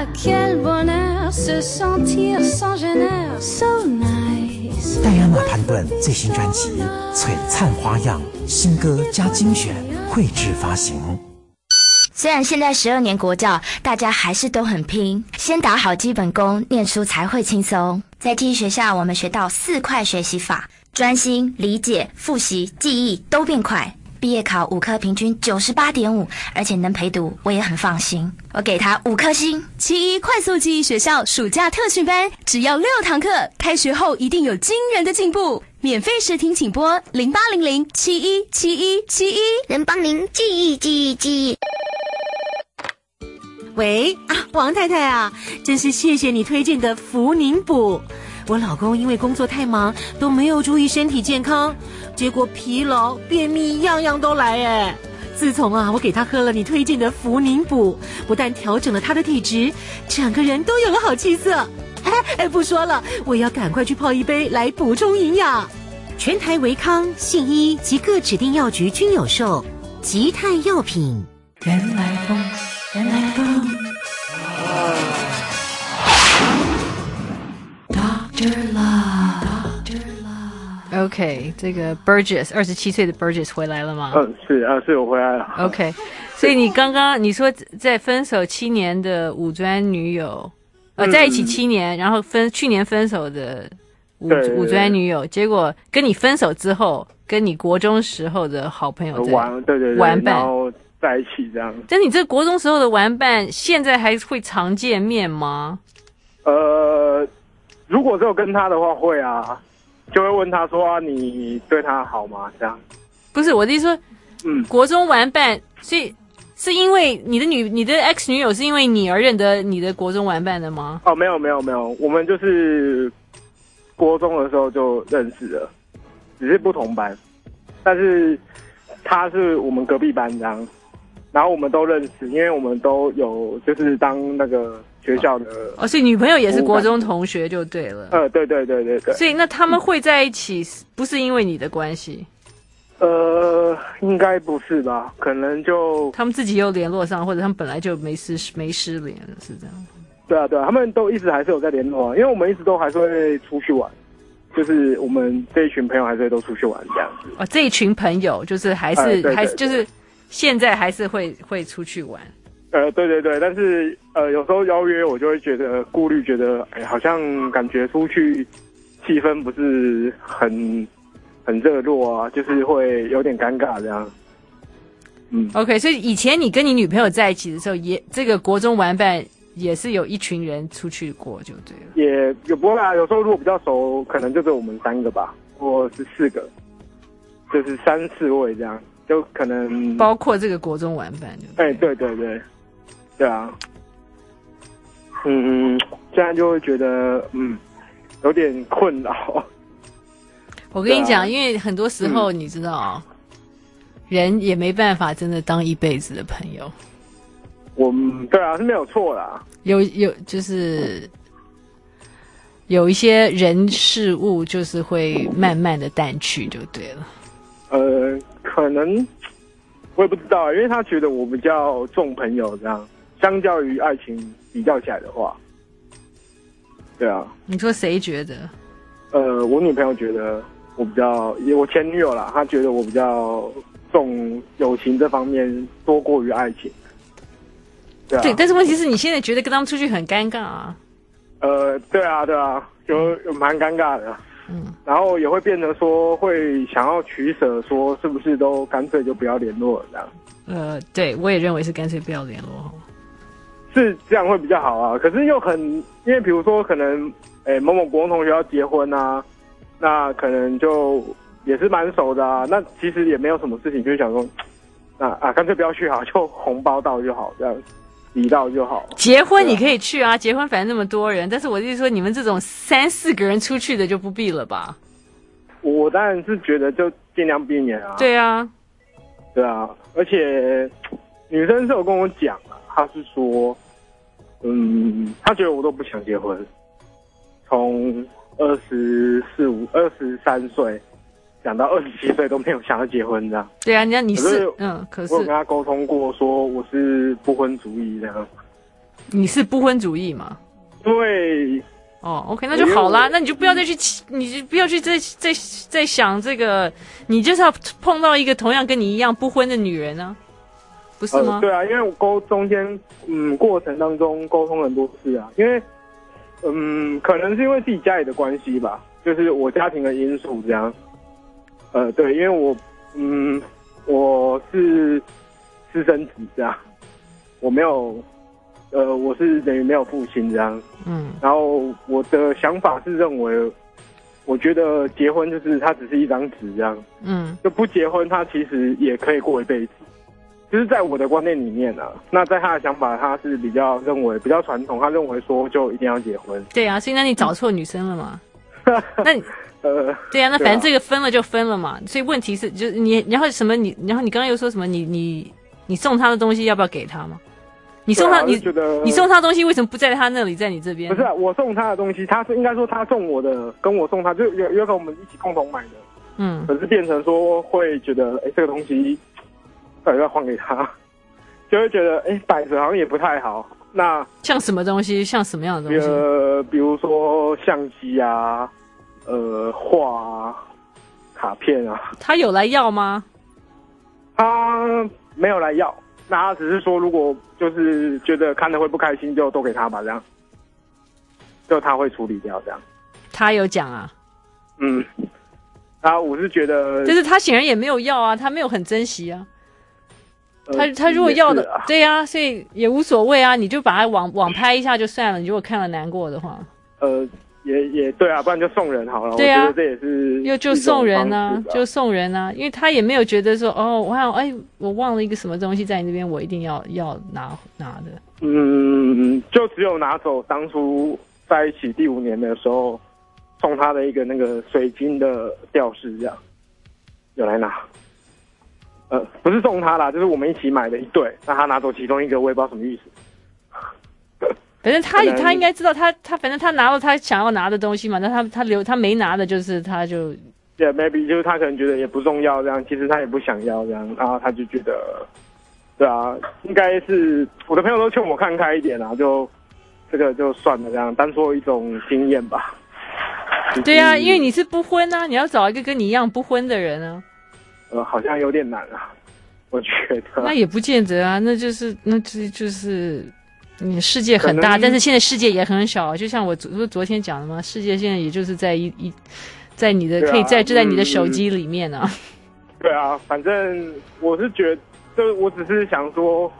戴安娜潘顿最新专辑《璀璨花样》，新歌加精选绘制发行。 虽然现在12年国教，大家还是都很拼，先打好基本功，念书才会轻松。在记忆学校，我们学到4快学习法，专心、理解、复习、记忆都变快。 毕业考5科平均98.5，而且能陪读，我也很放心。我给他5颗星。 71快速记忆学校暑假特训班，只要6堂课，开学后一定有惊人的进步。免费试听请拨0800717171， 能帮您记忆。 喂王太太啊，真是谢谢你推荐的福宁补。我老公因为工作太忙，都没有注意身体健康，结果疲劳、便秘样样都来哎。自从我给他喝了你推荐的福宁补，不但调整了他的体质，整个人都有了好气色。不说了，我要赶快去泡一杯来补充营养。全台维康、信医及各指定药局均有售。吉泰药品。 原来风，原来风。Dr. Love。OK， 这个 Burgess 27岁的 Burgess 回来了吗？ 是我回来了。 OK， 所以你刚刚你说在分手7年的五专女友，在一起7年，然后去年分手的五专女友，结果跟你分手之后，跟你国中时候的好朋友玩伴，然后在一起这样。 但你这国中时候的玩伴，现在还会常见面吗？ 如果只有跟他的话会啊，就会问他说你对他好吗？这样。 不是我的意思说，国中玩伴，所以是因为你的 ex 女友是因为你而认得你的国中玩伴的吗？ 没有，我们就是国中的时候就认识了，只是不同班，但是他是我们隔壁班这样，然后我们都认识，因为我们都有就是当那个学校的所以女朋友也是国中同学就对了。 对。 所以那他们会在一起，不是因为你的关系？ 应该不是吧？可能就他们自己又联络上，或者他们本来就没失联，是这样。 对啊，他们都一直还是有在联络啊，因为我们一直都还是会出去玩，就是我们这一群朋友还是会都出去玩这样子。 这一群朋友就是还是就是现在还是会出去玩。 对，但是有时候邀约我就会觉得顾虑，觉得好像感觉出去气氛不是很热络啊，就是会有点尴尬这样。 OK， 所以以前你跟你女朋友在一起的时候，也这个国中玩伴也是有一群人出去过，就对了。 也不会啊，有时候如果比较熟，可能就只有我们3个吧，或是4个，就是3、4位这样，就可能包括这个国中玩伴就对。 对啊。现在就会觉得有点困扰。 我跟你讲，因为很多时候你知道，人也没办法真的当一辈子的朋友。 对啊，是没有错啦。 就是有一些人事物就是会慢慢的淡去就对了。 可能我也不知道，因为他觉得我比较重朋友这样，相较于爱情比较起来的话。对啊。 你说谁觉得？ 我女朋友觉得我比较，我前女友啦，她觉得我比较重友情这方面多过于爱情。 对，但是问题是你现在觉得跟他们出去很尴尬啊。 对啊，有蛮尴尬的。然后也会变成说会想要取舍，说是不是都干脆就不要联络了这样。 对，我也认为是干脆不要联络， 是这样会比较好啊。可是又因为比如说可能某某国中同学要结婚啊，那可能就也是蛮熟的啊。那其实也没有什么事情，就是想说，干脆不要去好，就红包到就好，这样礼到就好。 结婚你可以去啊，结婚反正那么多人，但是我就是说你们这种3、4个人出去的就不必了吧。 我当然是觉得就尽量避免啊。 对啊， 而且女生是有跟我讲啊，她是说，她觉得我都不想结婚，从23岁讲到27岁都没有想要结婚这样。 对啊，你是可是我有跟他沟通过，说我是不婚主义这样。 你是不婚主义吗？ 对。 OK， 那就好啦。那你就不要再去，你就不要去再想这个，你就是要碰到一个同样跟你一样不婚的女人啊，不是吗？ 对啊，因为我中间过程当中沟通很多次啊，因为可能是因为自己家里的关系吧，就是我家庭的因素这样。对，因为我是私生子这样，我没有，我是等于没有父亲这样。然后我的想法是认为，我觉得结婚就是它只是一张纸这样。就不结婚，他其实也可以过一辈子。就是在我的观念里面啊，那在他的想法，他是比较认为比较传统，他认为说就一定要结婚。 对啊，所以那你找错女生了嘛？那你对啊，那反正这个分了就分了嘛。所以问题是，就是你，然后什么然后你刚刚又说什么？你送他的东西要不要给他吗？你送他，你送他的东西为什么不在他那里，在你这边？ 不是、啊，我送他的东西，他是应该说他送我的，跟我送他就有可能我们一起共同买的。可是变成说会觉得，这个东西到底要还给他，就会觉得，摆着好像也不太好。那像什么东西？像什么样的东西？ 比如说相机啊，画啊，卡片啊。 他有来要吗？ 他没有来要，那他只是说，如果就是觉得看了会不开心，就都给他吧，这样，就他会处理掉这样。 他有讲啊？ 然后我是觉得， 就是他显然也没有要啊，他没有很珍惜啊。他如果要的，对啊，所以也无所谓啊，你就把它网拍一下就算了。你如果看了难过的话， 也对啊，不然就送人好了。 对啊， 我觉得这也是就送人啊，就送人啊，因为他也没有觉得说我忘了一个什么东西在你那边，我一定要拿的。 就只有拿走当初在一起第5年的时候送他的一个那个水晶的吊饰，这样有来拿。不是送他啦，就是我们一起买的一对，那他拿走其中一个，我也不知道什么意思。 反正他应该知道他反正他拿了他想要拿的东西嘛，那他没拿的就是他就 maybe 就是他可能觉得也不重要这样，其实他也不想要这样，然后他就觉得，对啊，应该是我的朋友都劝我看开一点啊，就这个就算了这样，当做一种经验吧。 对啊，因为你是不婚啊，你要找一个跟你一样不婚的人啊。 好像有点难啊，我觉得。 那也不见得啊，就是你世界很大，但是现在世界也很小，就像我昨天讲的嘛，世界现在也就是在在你的可以就在你的手机里面啊。 对啊，反正我是觉得，就我只是想说，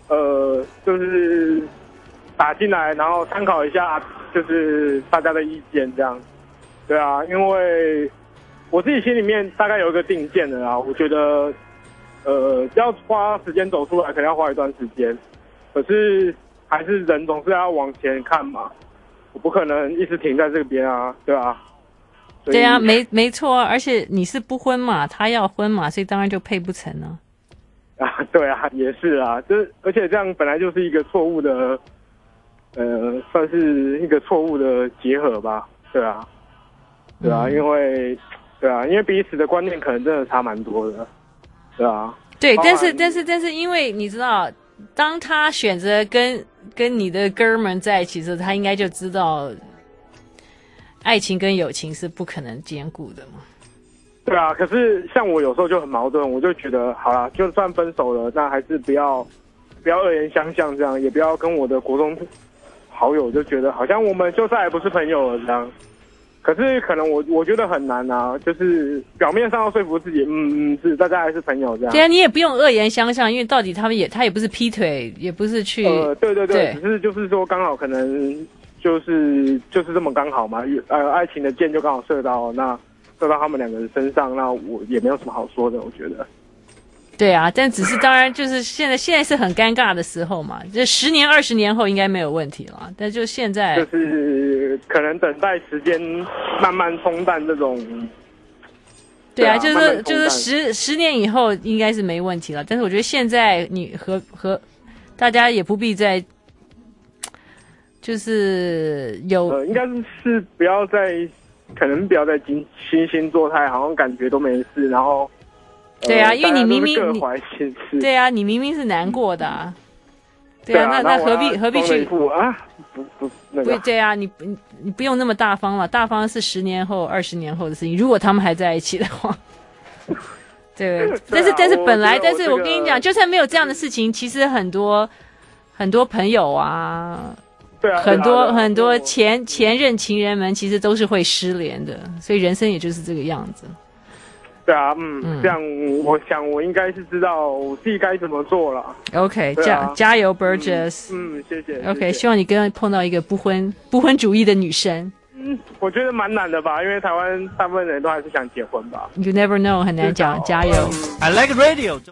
就是打进来，然后参考一下，就是大家的意见这样。对啊，因为我自己心里面大概有一个定见的啦，我觉得，要花时间走出来，可能要花一段时间。可是还是人总是要往前看嘛，我不可能一直停在这边啊，对啊。 对啊，没错啊，而且你是不婚嘛，他要婚嘛，所以当然就配不成啊。 对啊，也是啊，而且这样本来就是一个错误的，算是一个错误的结合吧，对啊，因为彼此的观念可能真的差蛮多的，对啊。 对，但是因为你知道，当他选择跟你的哥们在一起的时候，他应该就知道爱情跟友情是不可能兼顾的嘛。 对啊，可是像我有时候就很矛盾，我就觉得好啦，就算分手了，那还是不要恶言相向，这样也不要跟我的国中好友就觉得好像我们就再也不是朋友了这样。可是可能我觉得很难啊，就是表面上要说服自己，是大家还是朋友这样。 对啊，你也不用恶言相向，因为到底他也不是劈腿，也不是去对，只是就是说刚好可能就是这么刚好嘛，爱情的箭就刚好射到他们两个人身上，那我也没有什么好说的，我觉得。 对啊，但只是当然就是现在是很尴尬的时候嘛，这10年20年后应该没有问题了，但就现在就是可能等待时间慢慢冲淡这种。 对啊，就是10年以后应该是没问题了，但是我觉得现在你和大家也不必再就是应该是不要再惺惺作态，好像感觉都没事，然后。 对啊，因为你明明各怀心事。 对啊，你明明是难过的啊。对啊，那何必去啊？不， 对啊，你不用那么大方了，大方是10年后、20年后的事情。如果他们还在一起的话，对。但是但是我跟你讲，就算没有这样的事情，其实很多朋友啊， 对啊， 很多前任情人们其实都是会失联的，所以人生也就是这个样子。 对啊，这样我想我应该是知道我自己该怎么做了。 OK， 加油 Burgess。 谢谢。 OK， 希望你碰到一个不婚主义的女生。 我觉得蛮难的吧，因为台湾大部分人都还是想结婚吧。 You never know， 很难讲。加油。 I like radio。